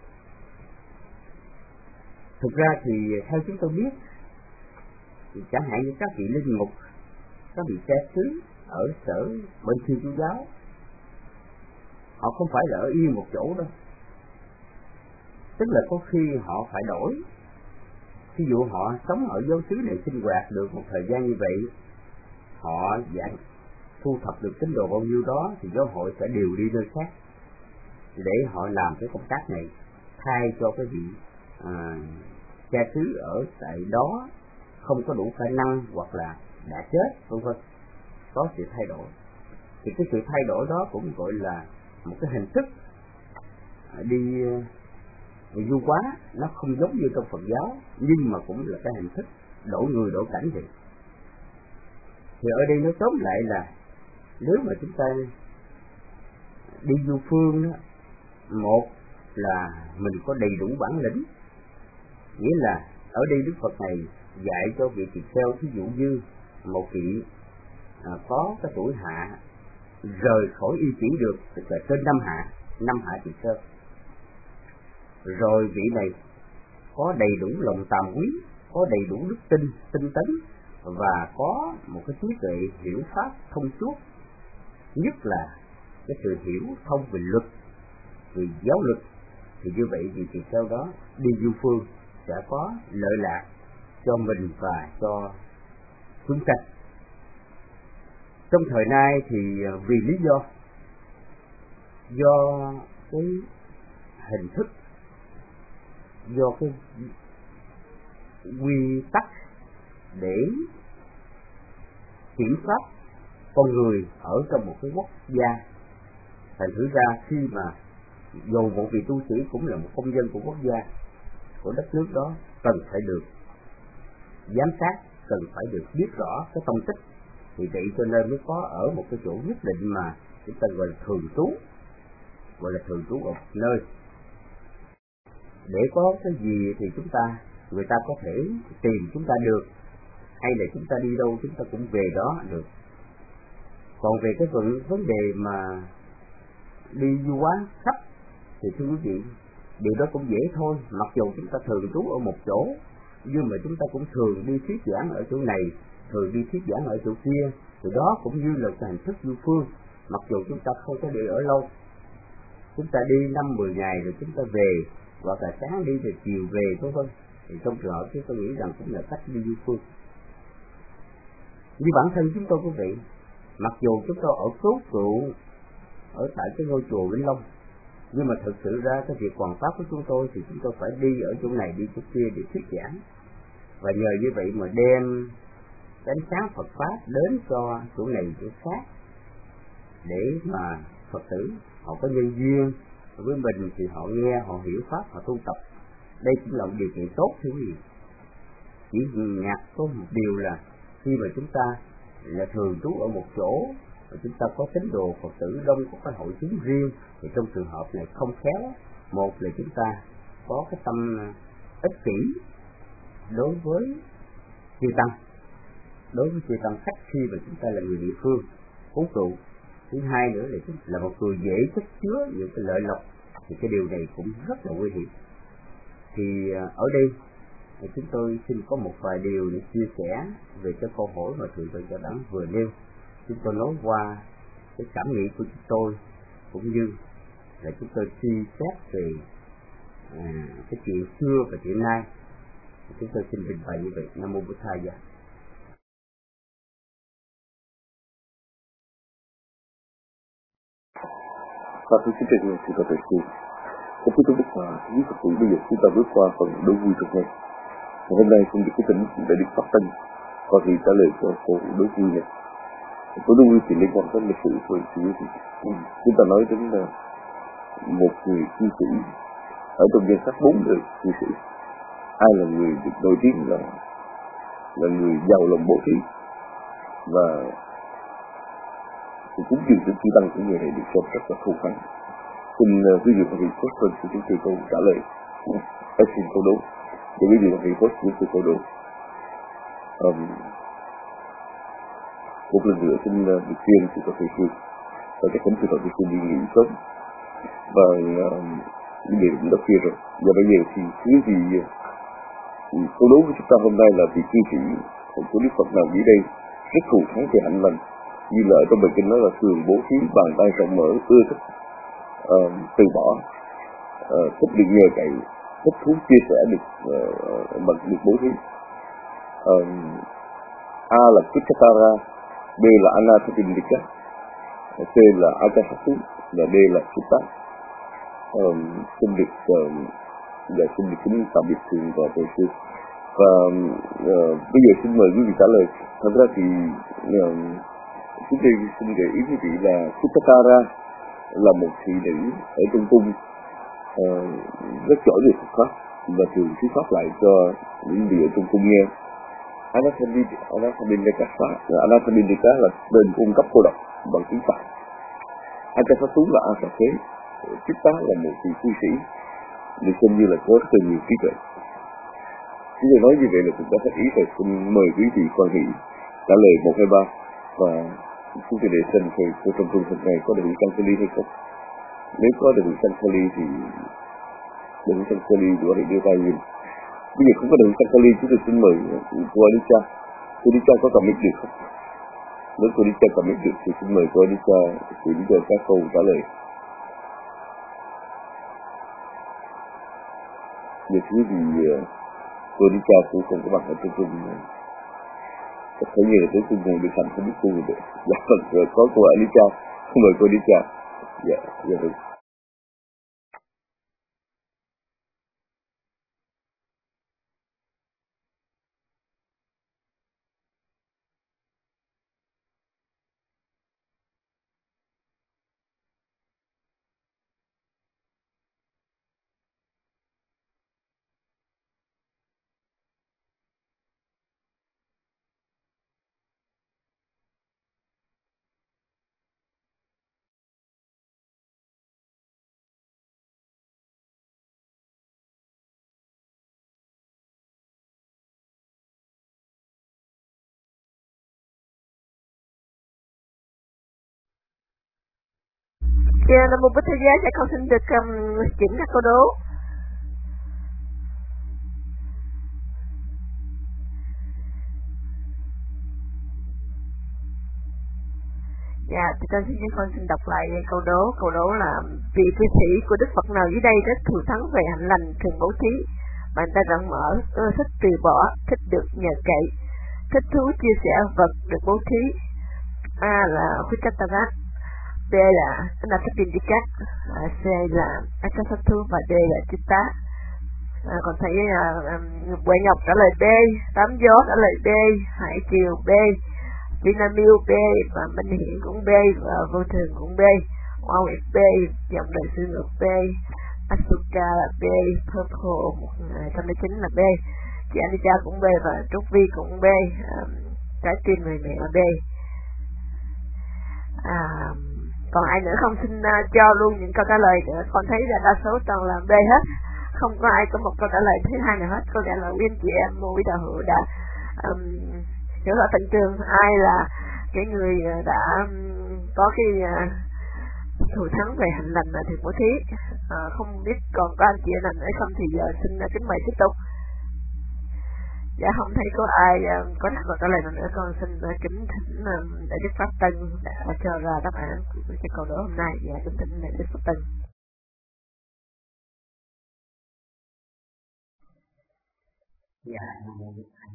Thực ra thì theo chúng tôi biết thì chẳng hạn như các vị linh mục, các vị cha xứ ở sở bên Thiên Chúa giáo, họ không phải là ở yên một chỗ đâu, tức là có khi họ phải đổi. Ví dụ họ sống ở giáo xứ này sinh hoạt được một thời gian như vậy, họ dạy thu thập được tín đồ bao nhiêu đó thì giáo hội sẽ điều đi nơi khác để họ làm cái công tác này, thay cho cái vị cha xứ ở tại đó không có đủ khả năng hoặc là đã chết, vân vân, có sự thay đổi. Thì cái sự thay đổi đó cũng gọi là một cái hình thức đi du quá, nó không giống như trong Phật giáo, nhưng mà cũng là cái hình thức đổi người đổi cảnh vậy. Thì ở đây nó tóm lại là nếu mà chúng ta đi du phương đó, một là mình có đầy đủ bản lĩnh, nghĩa là ở đây Đức Phật này dạy cho vị tỳ kheo, ví dụ như một vị có cái tuổi hạ rời khỏi y chỉ được, tức là trên năm hạ tỳ kheo, rồi vị này có đầy đủ lòng tàm quý, có đầy đủ đức tin, tinh tấn và có một cái trí tuệ hiểu pháp thông suốt, nhất là cái sự hiểu thông về luật, về giáo luật, thì như vậy thì theo đó đi du phương sẽ có lợi lạc cho mình và cho chúng sanh. Trong thời nay thì vì lý do cái hình thức, do cái quy tắc để kiểm soát con người ở trong một cái quốc gia, thành thử ra khi mà dù một vị tu sĩ cũng là một công dân của quốc gia, của đất nước đó, cần phải được giám sát, cần phải được biết rõ cái tông tích, thì vậy cho nên mới có ở một cái chỗ nhất định mà chúng ta gọi là thường trú ở một nơi. Để có cái gì thì người ta có thể tìm chúng ta được, hay là chúng ta đi đâu chúng ta cũng về đó được. Còn về cái vấn đề mà đi du quán khắp thì thưa quý vị, điều đó cũng dễ thôi. Mặc dù chúng ta thường trú ở một chỗ, nhưng mà chúng ta cũng thường đi thuyết giảng ở chỗ này, thường đi thuyết giảng ở chỗ kia, thì đó cũng như là hình thức du phương. Mặc dù chúng ta không có đi ở lâu, chúng ta đi 5-10 ngày rồi chúng ta về, hoặc là sáng đi rồi chiều về thôi, thì trong trường hợp chúng tôi nghĩ rằng cũng là cách đi du phương. Như bản thân chúng tôi quý vị, mặc dù chúng tôi ở số trụ ở tại cái ngôi chùa Vĩnh Long, nhưng mà thực sự ra cái việc hoàn pháp của chúng tôi thì chúng tôi phải đi ở chỗ này đi chỗ kia để thuyết giảng, và nhờ như vậy mà đem cái ánh sáng Phật pháp đến cho chỗ này chỗ khác, để mà Phật tử họ có nhân duyên với mình thì họ nghe, họ hiểu pháp, họ tu tập. Đây cũng là một điều kiện tốt thưa quý vị. Chỉ ngặt có một điều là khi mà chúng ta là thường trú ở một chỗ và chúng ta có tín đồ Phật tử đông, có cái hội chúng riêng, thì trong trường hợp này không khéo, một là chúng ta có cái tâm ích kỷ đối với chư tăng, khách khi mà chúng ta là người địa phương cố trụ. Thứ hai nữa là một người dễ chất chứa những cái lợi lộc, thì cái điều này cũng rất là nguy hiểm. Thì ở đây chúng tôi xin có một vài điều để chia sẻ về cái câu hỏi mà Thượng tọa Giáo Đẳng vừa nêu. Chúng tôi nói qua cái cảm nghĩ của chúng tôi, cũng như là chúng tôi suy xét về cái chuyện xưa và chuyện nay. Chúng tôi xin trình bày như vậy. Nam mô Bổn Thầy. Và thưa quý vị, chúng ta phải cùng không biết Đức Hòa, quý Phật tử, bây giờ chúng ta bước qua phần đố vui trong ngày. Hôm nay xin được cái tỉnh để được phát thanh và thì trả lời cho câu đố vui này. Câu đố vui thì liên quan đến lịch sử của chúng ta nói đến một người cư sĩ ở trong danh sách 4 người cư sĩ. Ai là người được nổi tiếng là người giàu lòng bố thí, và sự cúng dường của chư tăng của người này được xem rất là thù thắng. Xin quý vị và các vị post lên cho chúng tôi câu trả lời. Xin câu đố để quý vị và các vị post những câu đố. Một lần nữa xin được khuyên sự có thể khuyên và chắc chắn sự có thể khuyên đi nghỉ sớm, và bây giờ cũng đã khuya rồi. Và bây giờ thì quý vị câu đố của chúng ta hôm nay là vị cư sĩ của Đức Phật nào dưới đây rất thù thắng về hạnh lành, như là ở trong bài kinh nói là thường bố thí, bàn tay rộng mở, ưa thích từ bỏ, thích được nhờ cậy, thích thú chia sẻ được được bố thí. A là Kuchatara, B là Anathapindika, C là Akasatu, và D là Sutta. Xin được kính tạm biệt thượng tọa Tuệ Sư. Và bây giờ xin mời quý vị trả lời. Thật ra thì chúng tôi xin gợi ý quý vị là Kuchatara là một thị nữ ở trong cung rất giỏi về Phật pháp và thường thuyết pháp lại cho những vị ở trong cung nghe. Anathapindika là bên cung cấp cô độc bằng tiếng Phạn. Akasatu là A Sa Thế. Chitta là một vị cư sĩ được xem như là có rất là nhiều trí tuệ. Chúng tôi nói như vậy là chúng ta phải ý rồi. Xin mời quý vị quan hệ trả lời 1, 2, 3 và chúng tôi để xem coi trong tuần hôm nay có được sang Kali hay không. Nếu có được sang Kali thì đừng sang Kali của để đưa tay nhìn. Bây giờ không có được Sakali, chúng tôi xin mời cô Alicia. Cô Alicia có comment được không? Nếu cô Alicia comment được thì xin mời cô Alicia chuyển cho các câu trả lời. Về thứ thì cô Alicia cũng không có mặt ở trên kênh. Thấy như là tới cô nguồn được thành không biết cô được. Dạ vâng, rồi có cô Alicia. Xin mời cô Alicia. Dạ, dạ vâng. Nam Mô Bích Thế Giá sẽ con xin được chỉnh các câu đố. Dạ, thì con xin đọc lại câu đố. Câu đố là vị cư sĩ của Đức Phật nào dưới đây rất thù thắng về hạnh lành, thường bố thí, bàn tay rộng mở, thích từ bỏ, thích được nhờ cậy, thích thú chia sẻ vật được bố thí. A là Phikatarat, B là Anathapindikat, C là Akasathu và D là Chitta. Còn thấy Huệ Ngọc trả lời B, Tám Gió trả lời B, Hải Triều B, Vinamilk B và Minh Hiển cũng B và Vô Thường cũng B, Hoa Nguyệt B, Dòng Đời Sư Ngược B, Asuka là B, Purple 109 là B, chị Anika cũng B và Trúc Vi cũng B, Trái Tim Người Mẹ là B. Còn ai nữa không xin cho luôn những câu trả lời nữa. Con thấy là đa số toàn là B hết, không có ai có một câu trả lời thứ hai nào hết. Câu trả lời của anh chị em Mùi Đạo Hữu đã hiểu rõ tận trường ai là cái người đã có cái thù thắng về hạnh lành là thiệt bố thí. Không biết còn có anh chị nào nữa không thì giờ xin kính mời tiếp tục. Dạ không thấy có ai có câu trả lời nào nữa, con xin kính thỉnh Đại Đức Pháp Tân đã cho ra đáp án của cái câu đố hôm nay. Dạ kính thỉnh Đại Đức Pháp Tân. Dạ, Nam Mô Bích Thầy.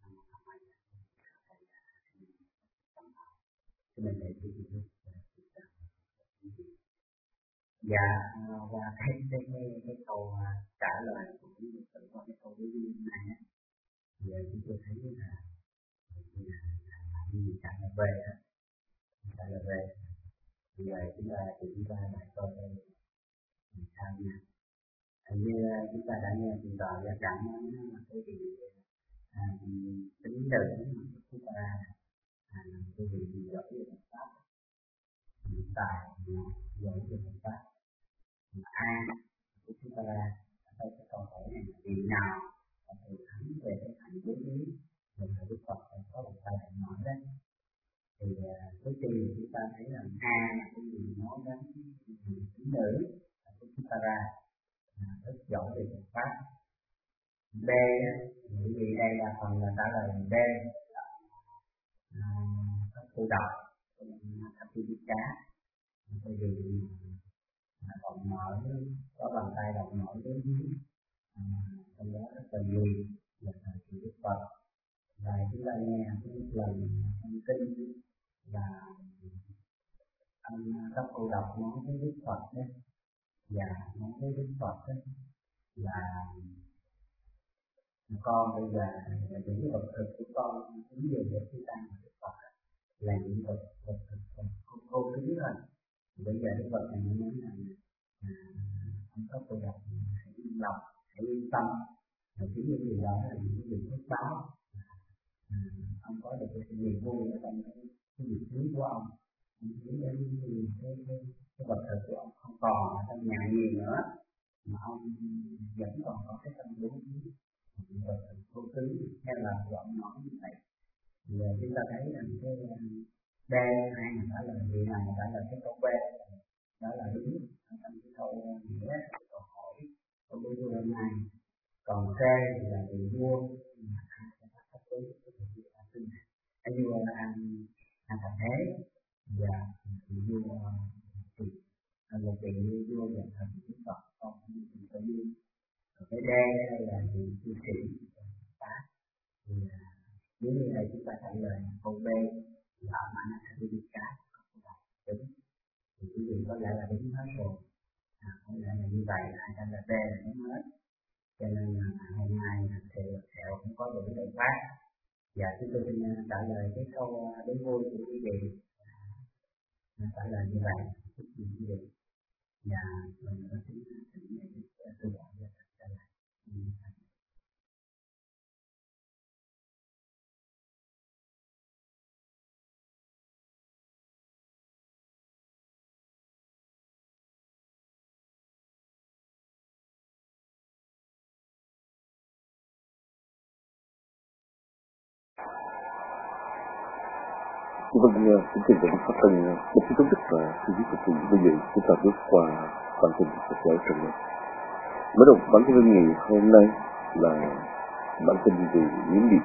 Mình để chú ý. Dạ, và cái câu trả lời của chúng tôi qua cái câu đối với này thì chúng tôi thấy là gì trả lời về trả lời về thì chúng ta lại coi sao nha. Như chúng ta đã nghe từ tờ gia cảm là cái gì tính nữ mà chúng ta cái gì giỏi về Phật pháp, tài giỏi về Phật pháp. A của chúng ta đây cái câu hỏi này là vì nào và từ thắng về cái hạnh bố thí rồi là Đức Phật có một tài hạnh mở đấy. Thì cuối cùng chúng ta thấy là A là cái gì nói đến tính nữ của chúng ta ra rất giỏi về Phật pháp. B bởi vì đây là phần là trả lời B các cô đọc các cô biết cá bởi vì rộng mở có bàn tay rộng mở đến trong đó rất là nhiều là thời kỳ Đức Phật. Và chúng ta nghe cái lần thông tin là ông các cô đọc nói với Đức Phật đấy, và nói với Đức Phật đấy là con bây giờ là những cái vật thực của con ứng dụng để chúng ta Đức Phật là những vật thực cô kính rồi. Bây giờ Đức Phật này nói là ông có cô đọc hãy yên lòng, hãy yên tâm, và chính những điều đó là những điều phước báo. Ông có được cái niềm vui ở trong cái việc hướng của ông hướng đến cái vật thực của ông không còn ở trong nhà nhiều nữa, mà ông vẫn còn có cái tâm đúng những vật thực vô tứ hay là giọng nói như vậy. Thì chúng ta thấy rằng cái B hay là trả lời gì nào trả lời cái câu B đó là đúng trong cái câu nghĩa câu hỏi câu đối hôm nay. Còn C C là vị vua mà ăn sẽ bắt cấp cứu cái vua ăn thạch thế và vị vua thì một vị vua và thần cũng còn không có vua. Cái D là vị tu sĩ pháp. Thì nếu như đây chúng ta trả lời câu B là Manasarika đúng thì quý vị có lẽ là đúng hết rồi. Có lẽ là như vậy là trả lời B là đúng hết. Cho nên là hôm nay thì Thẹo cũng có đủ lời phát. Và chúng tôi xin trả lời cái câu đố vui của quý vị. Trả lời như vậy chúc quý vị và mình có thể tự đoạn ra trả lời. Vâng, xin chào các phát thanh một cái tốt đức và xin quý vị bây giờ chúng ta bước qua bản tin của giáo trình này. Mở đầu bản tin ngày hôm nay là bản tin về Miến Điện.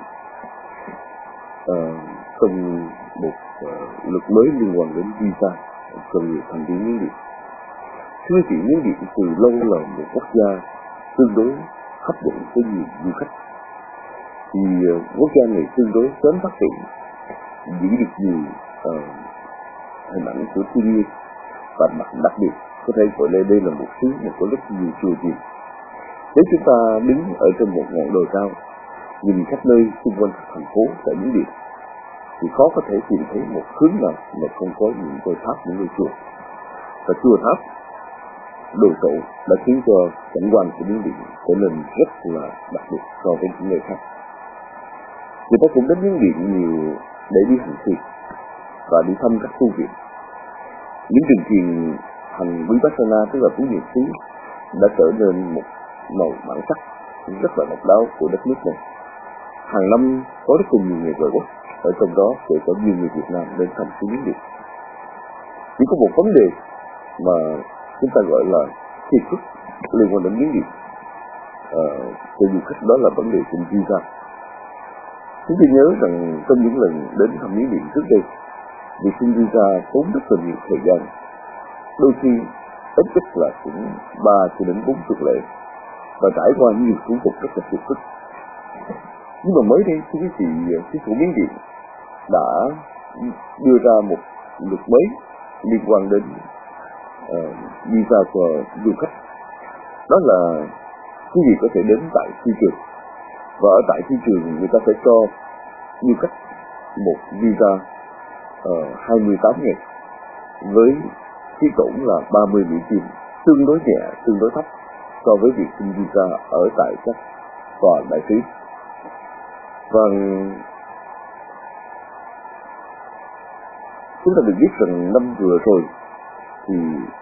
Trong một luật mới liên quan đến visa cho người thành viên Miến Điện. Thưa quý vị, Miến Điện từ lâu là một quốc gia tương đối hấp dẫn với nhiều du khách. Thì quốc gia này tương đối sớm phát triển, giữ được nhiều hình ảnh của thiên nhiên và đặc biệt có thể gọi đây là một xứ mà có rất nhiều chùa chiền. Nếu chúng ta đứng ở trên một ngọn đồi cao nhìn khắp nơi xung quanh thành phố tại Miến Điện thì khó có thể tìm thấy một hướng nào mà không có những ngôi tháp, những ngôi chùa. Và chùa tháp đồ sộ đã khiến cho cảnh quan của Miến Điện trở nên rất là đặc biệt so với những nơi khác. Người ta cũng đến Miến Điện nhiều để đi hành thiền và đi thăm các tu viện. Những trường thiền hành Vipassana, tức là tu viện xứ, đã trở nên một màu bản sắc rất là độc đáo của đất nước này. Hàng năm có rất nhiều người ngoại quốc, ở trong đó sẽ có nhiều người Việt Nam đến thăm xứ Miến Điện. Chỉ có một vấn đề mà chúng ta gọi là phiền phức liên quan đến Miến Điện cho du khách, đó là vấn đề xin visa. Chúng tôi nhớ rằng trong những lần đến thăm Miến Điện trước đây, việc xin visa tốn rất là nhiều thời gian, đôi khi ít nhất là cũng 3 cho đến 4 tuần lễ và trải qua nhiều thủ tục rất là phiền phức. Nhưng mà mới đây khi quý vị chính phủ Miến Điện đã đưa ra một luật mới liên quan đến visa cho du khách, đó là quý vị có thể đến tại phi trường. Và ở tại phi trường người ta phải cho du khách một visa 28 ngày với phí tổn là 30 Mỹ Kim, tương đối nhẹ, tương đối thấp so với việc xin visa ở tại các tòa đại sứ. Và chúng ta được biết rằng năm vừa rồi thì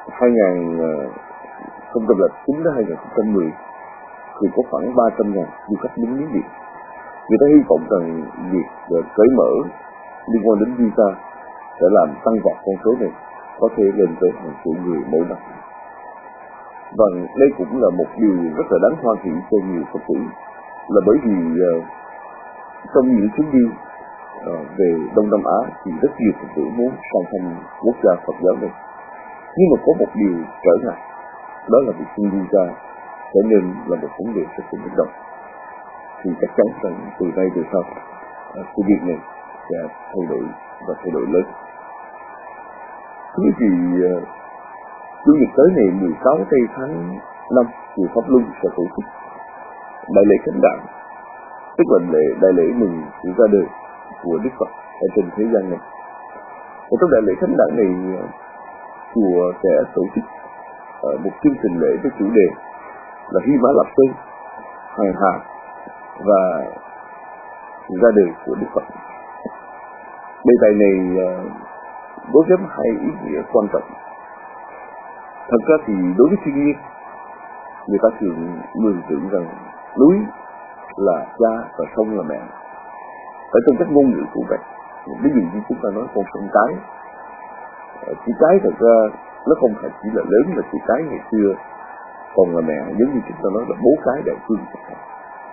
2009 đến 2010 thì có khoảng 300.000 du khách đến Miến Điện. Người ta hy vọng rằng việc cởi mở liên quan đến visa sẽ làm tăng vọt con số này, có thể lên tới hàng triệu người mỗi năm. Và đây cũng là một điều rất là đáng hoan hỷ cho nhiều Phật tử, là bởi vì trong những chuyến đi về Đông Nam Á thì rất nhiều Phật tử muốn sang thăm quốc gia Phật giáo này. Nhưng mà có một điều trở ngại, đó là việc xin visa trở nên là một vấn đề rất là nhức đầu. Thì chắc chắn rằng từ nay về sau sự việc này sẽ thay đổi và thay đổi lớn. Thưa quý vị, Chủ nhật tới ngày 16 tây tháng 5, chùa Pháp Luân sẽ tổ chức đại lễ Khánh Đản, tức là đại lễ mừng sự ra đời của Đức Phật ở trên thế gian này. Và trong đại lễ Khánh Đản này, chùa sẽ tổ chức một chương trình lễ với chủ đề là Hy Mã Lạp Sơn, Hàng Hà và ra đời của Đức Phật. Đề tài này có ghép hai ý nghĩa quan trọng. Thật ra thì đối với thiên nhiên, người ta thường mường tượng rằng núi là cha và sông là mẹ. Ở trong các ngôn ngữ của Phật, ví dụ như chúng ta nói con sông Cái, chữ Cái thật ra nó không phải chỉ là lớn mà chữ Cái ngày xưa còn là mẹ, giống như chúng ta nói là bố Cái đại phương.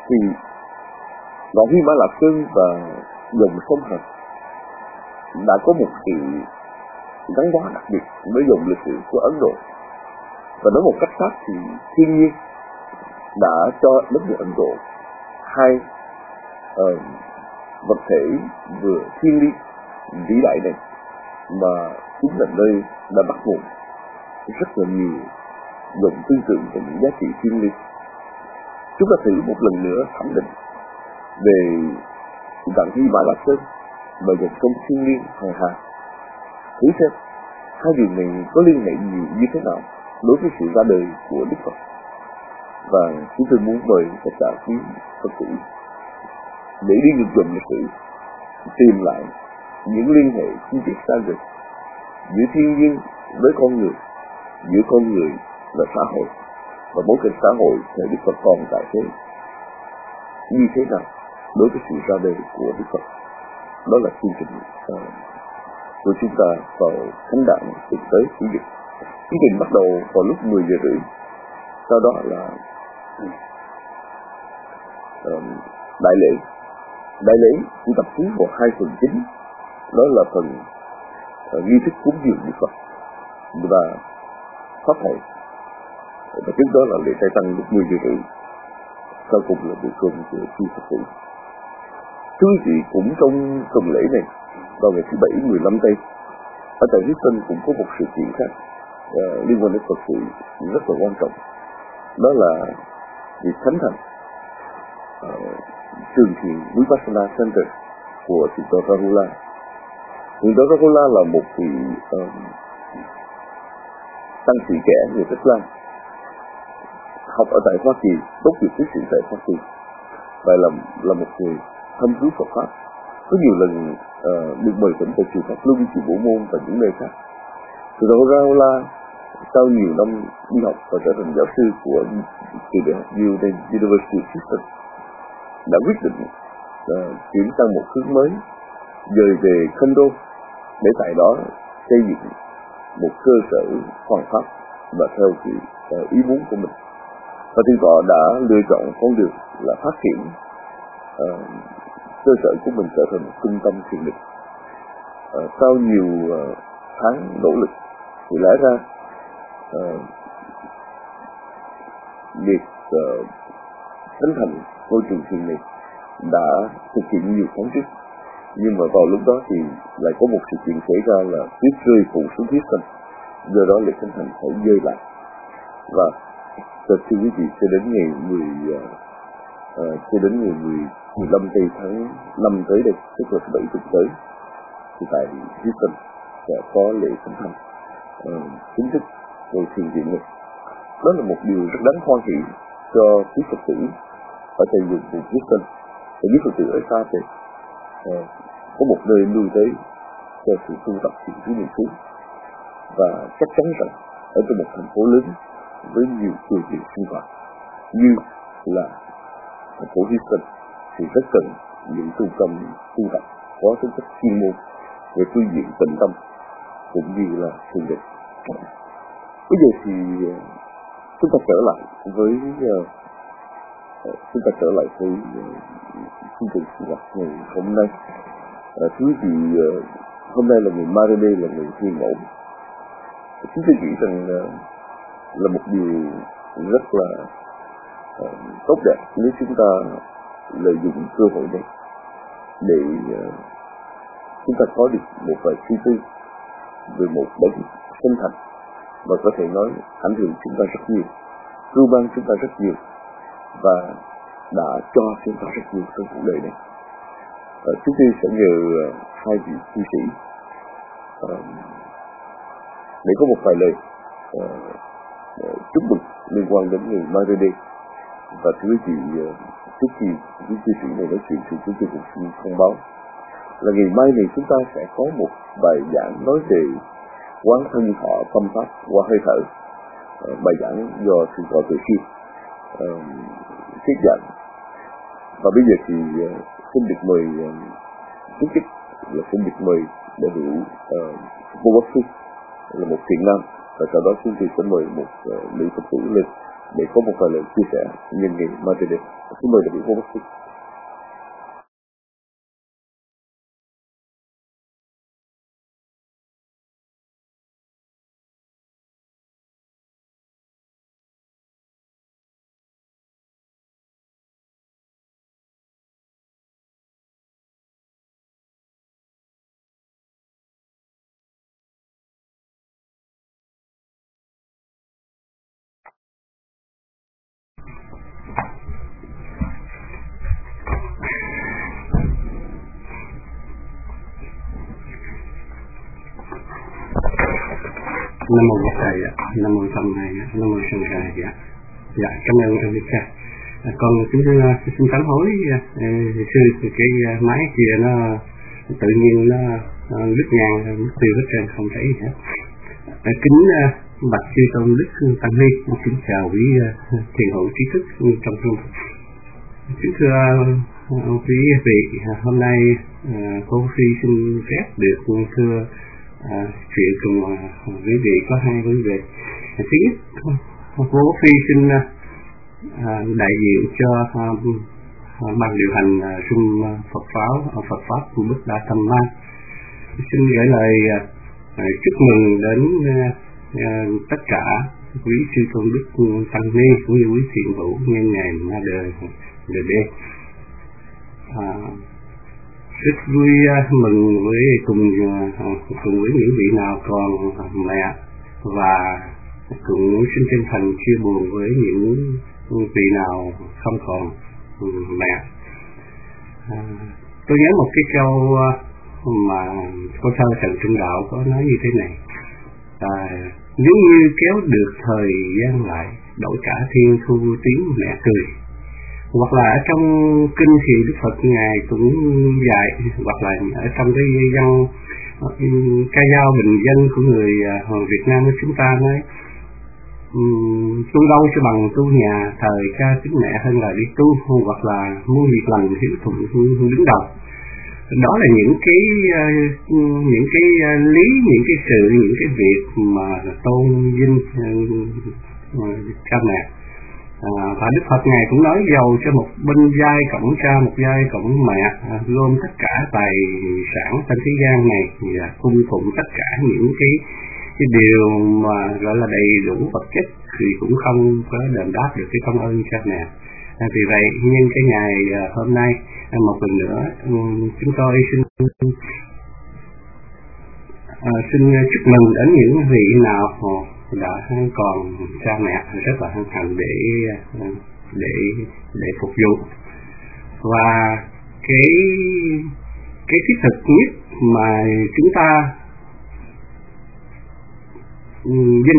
Thì Ngọn Hy Mã Lạp Sơn và dòng sông Hằng đã có một sự gắn bó đặc biệt với dòng lịch sử của Ấn Độ. Và nói một cách khác thì thiên nhiên đã cho đất nước Ấn Độ hai vật thể vừa thiêng liêng vĩ đại này, mà chúng là nơi đã bắt nguồn rất là nhiều dòng tư tưởng và những giá trị thiêng liêng. Chúng ta thử một lần nữa khẳng định về Ngọn Hy Mã Lạp Sơn và dòng sông thiêng liêng Hằng Hà. Thử xem hai điều này có liên hệ gì như thế nào đối với sự ra đời của Đức Phật. Và chúng tôi muốn mời tất cả quý Phật tử để đi ngược dòng lịch sử, tìm lại những liên hệ chi tiết xa gần giữa thiên nhiên với con người, giữa con người và xã hội, và bối cảnh xã hội thời Đức Phật còn tại thế như thế nào đối với sự ra đời của Đức Phật. Đó là chương trình của chúng ta vào thánh đản tuần tới Chủ nhật. Chương trình bắt đầu vào lúc 10 giờ rưỡi. Sau đó là đại lễ chỉ tập trung vào hai phần chính, đó là phần nghi thức cúng dường Đức Phật và pháp hội, và trước đó là lễ trai tăng lúc 10 giờ rưỡi. Sau cùng là bữa cơm của chư Phật tử. Thưa quý vị, cũng trong tuần lễ này, vào ngày thứ Bảy 15 tây, ở tại Houston cũng có một sự kiện khác liên quan đến Phật sự rất là quan trọng. Đó là việc khánh thành trường thiền Vipassana Center của Thượng tọa Rahula. Thượng tọa Rahula là một vị tăng sĩ trẻ người Tích Lan, học ở tại Hoa Kỳ, tốt nghiệp tiến sĩ tại Hoa Kỳ, và là một người thâm cứu Phật pháp, có nhiều lần được mời thỉnh tại chùa Pháp Luân, chùa Bổ Môn và những nơi khác. Thượng tọa Rahula sau nhiều năm đi học và trở thành giáo sư của trường đại học University of Houston, đã quyết định chuyển sang một hướng mới, dời về Kendo để tại đó xây dựng một cơ sở hoàn pháp và theo ý muốn của mình. Và Thượng tọa đã lựa chọn con đường là phát triển cơ sở của mình trở thành một trung tâm thiền định. Sau nhiều tháng nỗ lực thì lẽ ra việc khánh thành ngôi trường thiền này đã thực hiện nhiều tháng trước, nhưng mà vào lúc đó thì lại có một sự kiện xảy ra là tuyết rơi phủ xuống Houston, do đó lễ khánh thành phải dơi lại. Và thưa quý vị, cho đến ngày 15 tây tháng 5 tới đây, tức là thứ Bảy tuần tới, thì tại Houston sẽ có lễ khánh thành chính thức ngôi thiền viện này. Đó là một điều rất đáng hoan hỷ cho quý Phật tử ở tại vùng Houston, và quý Phật tử ở xa thì có một nơi lui tới cho sự tu tập thiền chú niệm xứ. Và chắc chắn rằng ở trong một thành phố lớn với nhiều phương tiện sinh hoạt như là thành phố Houston thì rất cần những trung tâm tu tập có tính chất chuyên môn về phương diện tịnh tâm cũng như là thiền định. Bây giờ thì chúng ta trở lại với chương trình sinh hoạt ngày hôm nay. Thưa quý vị, hôm nay là ngày Marine, là ngày Thiên Mẫu. Chúng tôi nghĩ rằng là một điều rất là tốt đẹp nếu chúng ta lợi dụng cơ hội này để chúng ta có được một vài suy tư về một bậc sinh thành và có thể nói ảnh hưởng chúng ta rất nhiều, cưu mang chúng ta rất nhiều và đã cho chúng ta rất nhiều trong cuộc đời này. Chúng tôi sẽ nhờ hai vị cư sĩ để có một vài lời chúc mừng liên quan đến ngày Mai Day. Và thưa quý vị, trước khi quý cư sĩ này nói chuyện thì chúng tôi cũng xin thông báo là ngày mai này chúng ta sẽ có một bài giảng nói về quán thân thọ tâm pháp qua hơi thở. Bài giảng do Thượng tọa Tuệ Siêu thuyết giảng. Và bây giờ thì xin được mời trước chức là xin được mời đại biểu Vô Bác Sư là một thiện nam, và sau đó chúng tôi sẽ mời một nữ Phật tử lên để có một vài lời chia sẻ nhân ngày Mother Day. Xin mời đại biểu Ngô Bác Sĩ. Nam mô Bổn Thầy, Nam mô Tham Thầy, Nam mô Sanh Thầy. Dạ, cảm ơn anh Đức Cha. Con xin sám hối sư cái máy kia nó tự nhiên nó lướt ngang mất tiêu hết trơn, không thấy gì hết. Kính bạch chư tôn đức Tăng Ni, kính chào quý thiền hữu trí thức trong room. Kính thưa quý vị, hôm nay cô Phi xin phép được thưa chuyện cùng quý vị có hai vấn đề. Thứ nhất, cô Phi xin đại diện cho ban điều hành room Phật pháp của Bích Đa Tâm Ma, xin gửi lời chúc mừng đến tất cả quý sư tôn đức Tăng Ni cũng như quý thiện hữu nhân ngày Mother Day. Rất vui mừng với cùng với những vị nào còn mẹ, và cũng xin chân thành chia buồn với những vị nào không còn mẹ. Tôi nhớ một cái câu mà cô thơ Trần Trung Đạo có nói như thế này: nếu như kéo được thời gian lại, đổi cả thiên thu tiếng mẹ cười. Hoặc là ở trong kinh thì Đức Phật ngài cũng dạy, hoặc là ở trong cái văn ca dao bình dân của người Việt Nam của chúng ta nói: tu đâu cho bằng tu nhà, thời ca tiếng mẹ hơn là đi tu, hoặc là muôn việc lành hiếu thuận đứng đầu. Đó là những cái lý, những cái sự, những cái việc mà tôn vinh cha mẹ. Và Đức Phật ngài cũng nói giàu cho một bên vai cổng cha, một vai cổng mẹ, gồm tất cả tài sản trên thế gian này và cung phụng tất cả những cái điều mà gọi là đầy đủ vật chất thì cũng không có đền đáp được cái công ơn cha mẹ. Vì vậy nhân cái ngày hôm nay một lần nữa chúng tôi xin chúc mừng đến những vị nào đã còn cha mẹ, rất là hân hạnh để phục vụ. Và cái thiết thực nhất mà chúng ta dân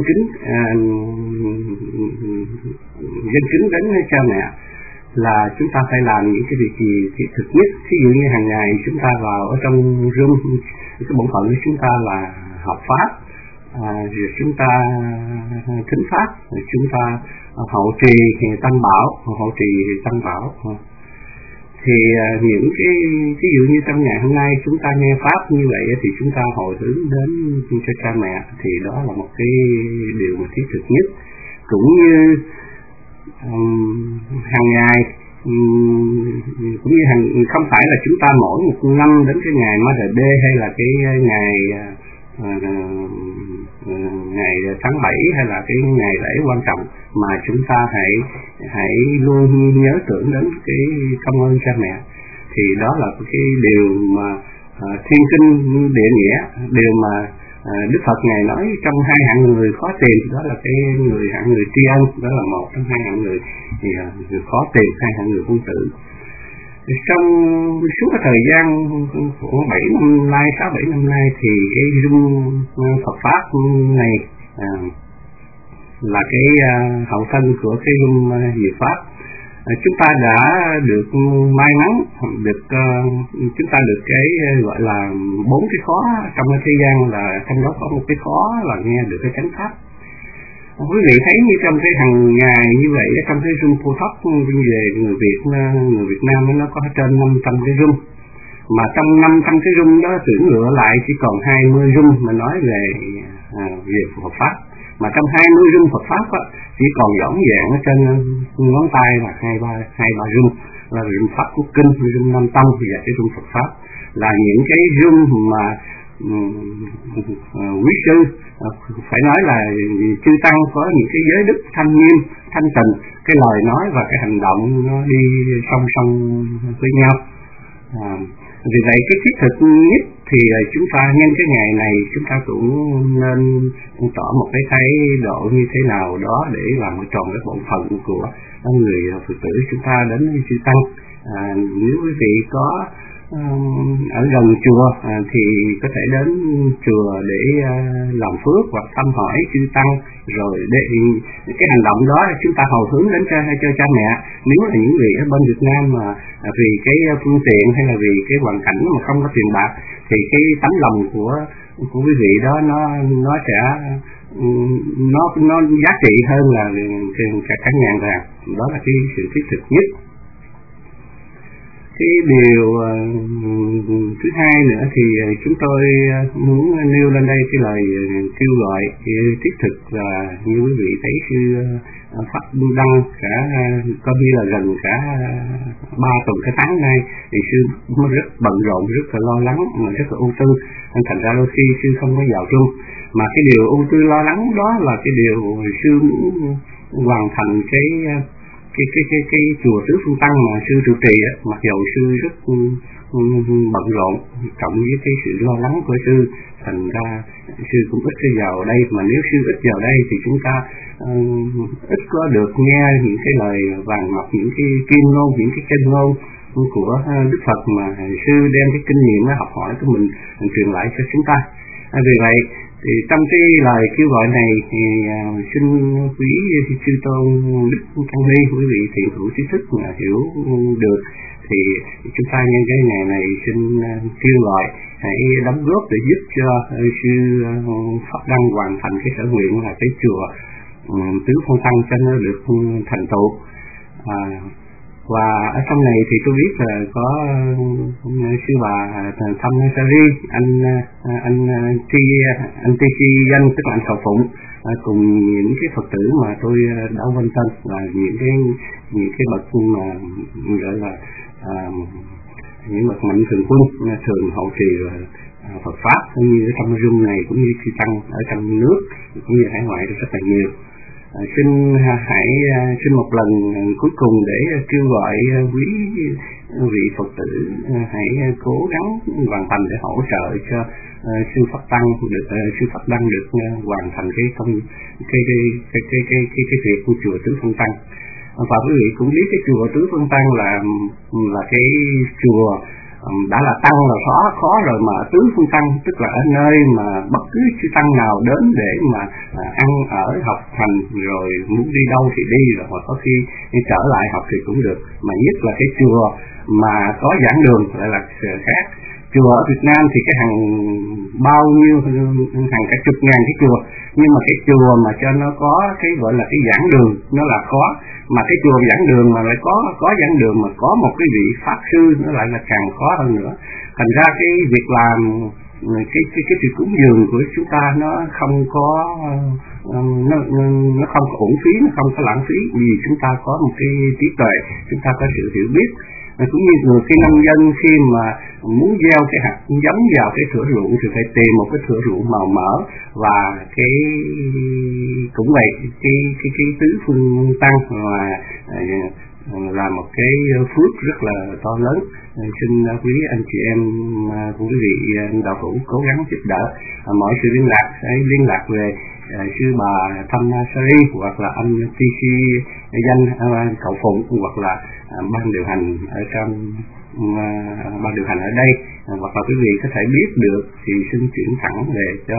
kính đến cha mẹ là chúng ta phải làm những cái việc gì thiết thực nhất. Ví dụ như hàng ngày chúng ta vào ở trong room, cái bổn phận của chúng ta là học pháp, rồi chúng ta thính pháp, rồi chúng ta hậu trì tăng bảo. Thì những cái ví dụ như trong ngày hôm nay chúng ta nghe pháp như vậy thì chúng ta hồi hướng đến cho cha mẹ, thì đó là một cái điều mà thiết thực nhất. Cũng như hàng ngày, cũng như không phải là chúng ta mỗi một năm đến cái ngày Mother Day hay là cái ngày tháng 7 hay là cái ngày lễ quan trọng, mà chúng ta hãy luôn nhớ tưởng đến cái công ơn cha mẹ. Thì đó là cái điều mà thiên kinh địa nghĩa, điều mà Đức Phật ngài nói trong hai hạng người khó tìm, đó là cái hạng người tri ân, đó là một trong hai hạng người khó tìm, hai hạng người quân tử. Trong suốt cái thời gian khoảng 7 năm nay, 6-7 năm nay thì cái room Phật pháp này là cái hậu thân của cái room Diệu Pháp. Chúng ta đã được may mắn, chúng ta được cái gọi là 4 cái khó trong cái thế gian, là trong đó có một cái khó là nghe được cái chánh pháp. Quý vị thấy như trong cái hàng ngày như vậy, trong cái room phô thấp về người Việt Nam nó có trên 500 cái room, mà trong 500 cái room đó tuyển lựa lại chỉ còn 20 room mà nói về Phật pháp. mà trong 20 rung Phật pháp á, chỉ còn dõng dẹn ở trên ngón tay là hai ba rung, là rung pháp của kinh, rung Nam Tông và cái rung Phật pháp, là những cái rung mà quý sư phải nói là chư tăng có những cái giới đức thanh nghiêm, thanh tịnh, cái lời nói và cái hành động nó đi song song với nhau. Vì vậy cái thiết thực nhất thì chúng ta nhân cái ngày này chúng ta cũng nên tỏ một cái thái độ như thế nào đó để làm tròn cái bổn phận của người Phật tử chúng ta đến với chư tăng. Nếu quý vị có ở gần chùa thì có thể đến chùa để làm phước hoặc thăm hỏi chư tăng, rồi để cái hành động đó chúng ta hầu hướng đến cho cha mẹ. Nếu là những người ở bên Việt Nam mà vì cái phương tiện hay là vì cái hoàn cảnh mà không có tiền bạc thì cái tấm lòng của quý vị đó nó sẽ nó giá trị hơn là cả ngàn vàng. Đó là cái sự thiết thực nhất. Cái điều thứ hai nữa thì chúng tôi muốn nêu lên đây cái lời kêu gọi thiết thực là như quý vị thấy sư Pháp Đăng cả coi như là gần cả 3 tuần cái tháng nay thì sư rất bận rộn, rất là lo lắng, mà rất là ưu tư, thành ra đôi khi sư không có vào chung. Mà cái điều ưu tư lo lắng đó là cái điều sư muốn hoàn thành cái chùa Tứ Phương Tăng mà sư trụ trì á, mặc dù sư rất bận rộn cộng với cái sự lo lắng của sư, thành ra sư cũng ít vào đây. Mà nếu sư ít vào đây thì chúng ta ít có được nghe những cái lời vàng ngọc, những cái kim ngôn, những cái chân ngôn của Đức Phật mà sư đem cái kinh nghiệm học hỏi của mình truyền lại cho chúng ta. Vì vậy thì trong cái lời kêu gọi này thì xin quý chư tôn Đức Tăng Ni, quý vị thiện hữu trí thức mà hiểu được thì chúng ta nhân cái ngày này xin kêu gọi hãy đóng góp để giúp cho sư Pháp Đăng hoàn thành cái sở nguyện là cái chùa Tứ Phương Tăng cho nó được thành tựu. Và ở trong này thì tôi biết là có sư bà Thăm Sari, anh TC Danh, tức là anh Thọ Phụng, cùng những cái Phật tử mà tôi đã quan tâm, và những cái bậc mà gọi là những bậc mạnh thường quân thường hậu trì Phật pháp như ở trong room này cũng như chư tăng ở trong nước cũng như hải ngoại rất là nhiều. Xin một lần cuối cùng để kêu gọi quý vị Phật tử hãy cố gắng hoàn thành để hỗ trợ cho sư Pháp Đăng được hoàn thành cái việc của chùa Tứ Phương Tăng. Và quý vị cũng biết cái chùa Tứ Phương Tăng là cái chùa đã là tăng là khó rồi, mà Tứ Phương Tăng tức là ở nơi mà bất cứ chư tăng nào đến để mà ăn ở học hành, rồi muốn đi đâu thì đi, rồi hoặc có khi trở lại học thì cũng được. Mà nhất là cái chùa mà có giảng đường lại là khác. Chùa ở Việt Nam thì cái hàng bao nhiêu, hàng cả chục ngàn cái chùa, nhưng mà cái chùa mà cho nó có cái gọi là cái giảng đường nó là khó. Mà cái chùa giảng đường mà lại có giảng đường mà có một cái vị pháp sư nó lại là càng khó hơn nữa. Thành ra cái việc làm cái việc cúng dường của chúng ta nó không có nó không có uổng phí, nó không có lãng phí, vì chúng ta có một cái trí tuệ, chúng ta có sự hiểu biết. Cũng như người cái nông dân khi mà muốn gieo cái hạt giống vào cái thửa ruộng thì phải tìm một cái thửa ruộng màu mỡ, và cái cũng vậy cái Tứ Phương Tăng là một cái phước rất là to lớn. Xin quý anh chị em, quý vị đạo hữu cố gắng giúp đỡ. Mọi sự liên lạc hãy liên lạc về sư bà Thăm Sari hoặc là anh TC Danh, Cậu Phụng, hoặc là ban điều hành ở trong ban điều hành ở đây, hoặc là quý vị có thể biết được thì xin chuyển thẳng về cho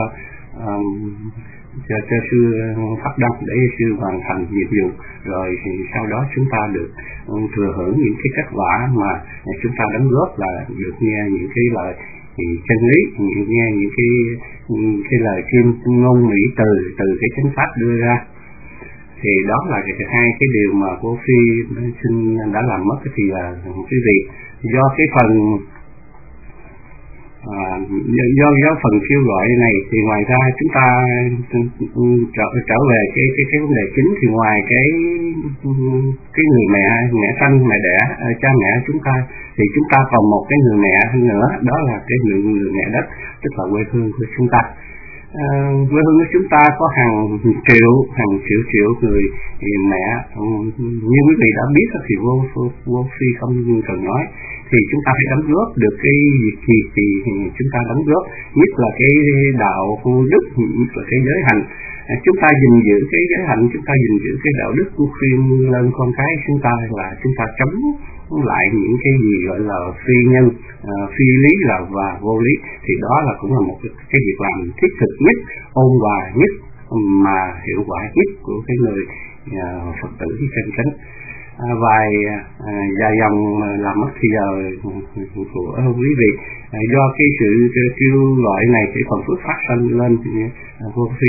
sư Pháp Đăng để sư hoàn thành nhiệm vụ, rồi thì sau đó chúng ta được thừa hưởng những cái kết quả mà chúng ta đóng góp, là được nghe những cái lời chân lý, nghe những cái lời kim ngôn mỹ từ cái chánh pháp đưa ra. Thì đó là hai cái điều mà cô Phi xin đã làm mất thì là quý vị do cái phần Do phần kêu gọi này thì ngoài ra chúng ta trở về cái vấn đề chính, thì ngoài cái người mẹ sanh, mẹ đẻ, cha mẹ chúng ta, thì chúng ta còn một cái người mẹ nữa, đó là cái người mẹ đất, tức là quê hương của chúng ta. Quê hương của chúng ta có hàng triệu người mẹ, như quý vị đã biết thì vô phi không cần nói. Thì chúng ta phải đóng góp được cái việc gì thì chúng ta đóng góp, nhất là cái đạo đức, nhất là cái giới hạnh. Chúng ta gìn giữ cái giới hạnh, chúng ta gìn giữ cái đạo đức, khuyên lên con cái chúng ta là chúng ta chống lại những cái gì gọi là phi nhân, phi lý là và vô lý. Thì đó là cũng là một cái việc làm thiết thực nhất, ôn hòa nhất mà hiệu quả nhất của cái người Phật tử chân chánh. Vài dòng làm mất thì giờ của quý vị, do cái sự kêu gọi này thì phần phước phát sinh lên, vô phi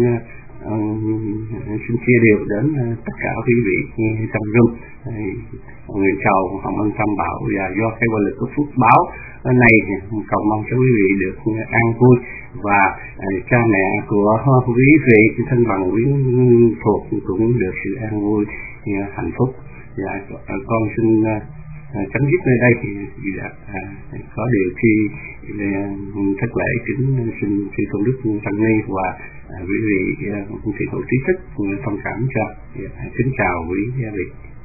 xin chia đều đến tất cả quý vị trong room. Nguyện cầu Hồng Ân Tam Bảo và do cái quy lực của phước báo này cầu mong cho quý vị được an vui, và cha mẹ của quý vị thân bằng quyến thuộc cũng được sự an vui hạnh phúc. Dạ, con xin chấm dứt nơi đây thì có điều khi thất lễ kính xin sư tôn đức tăng ni và quý vị thiện hữu trí thức thông cảm cho. Kính chào quý vị.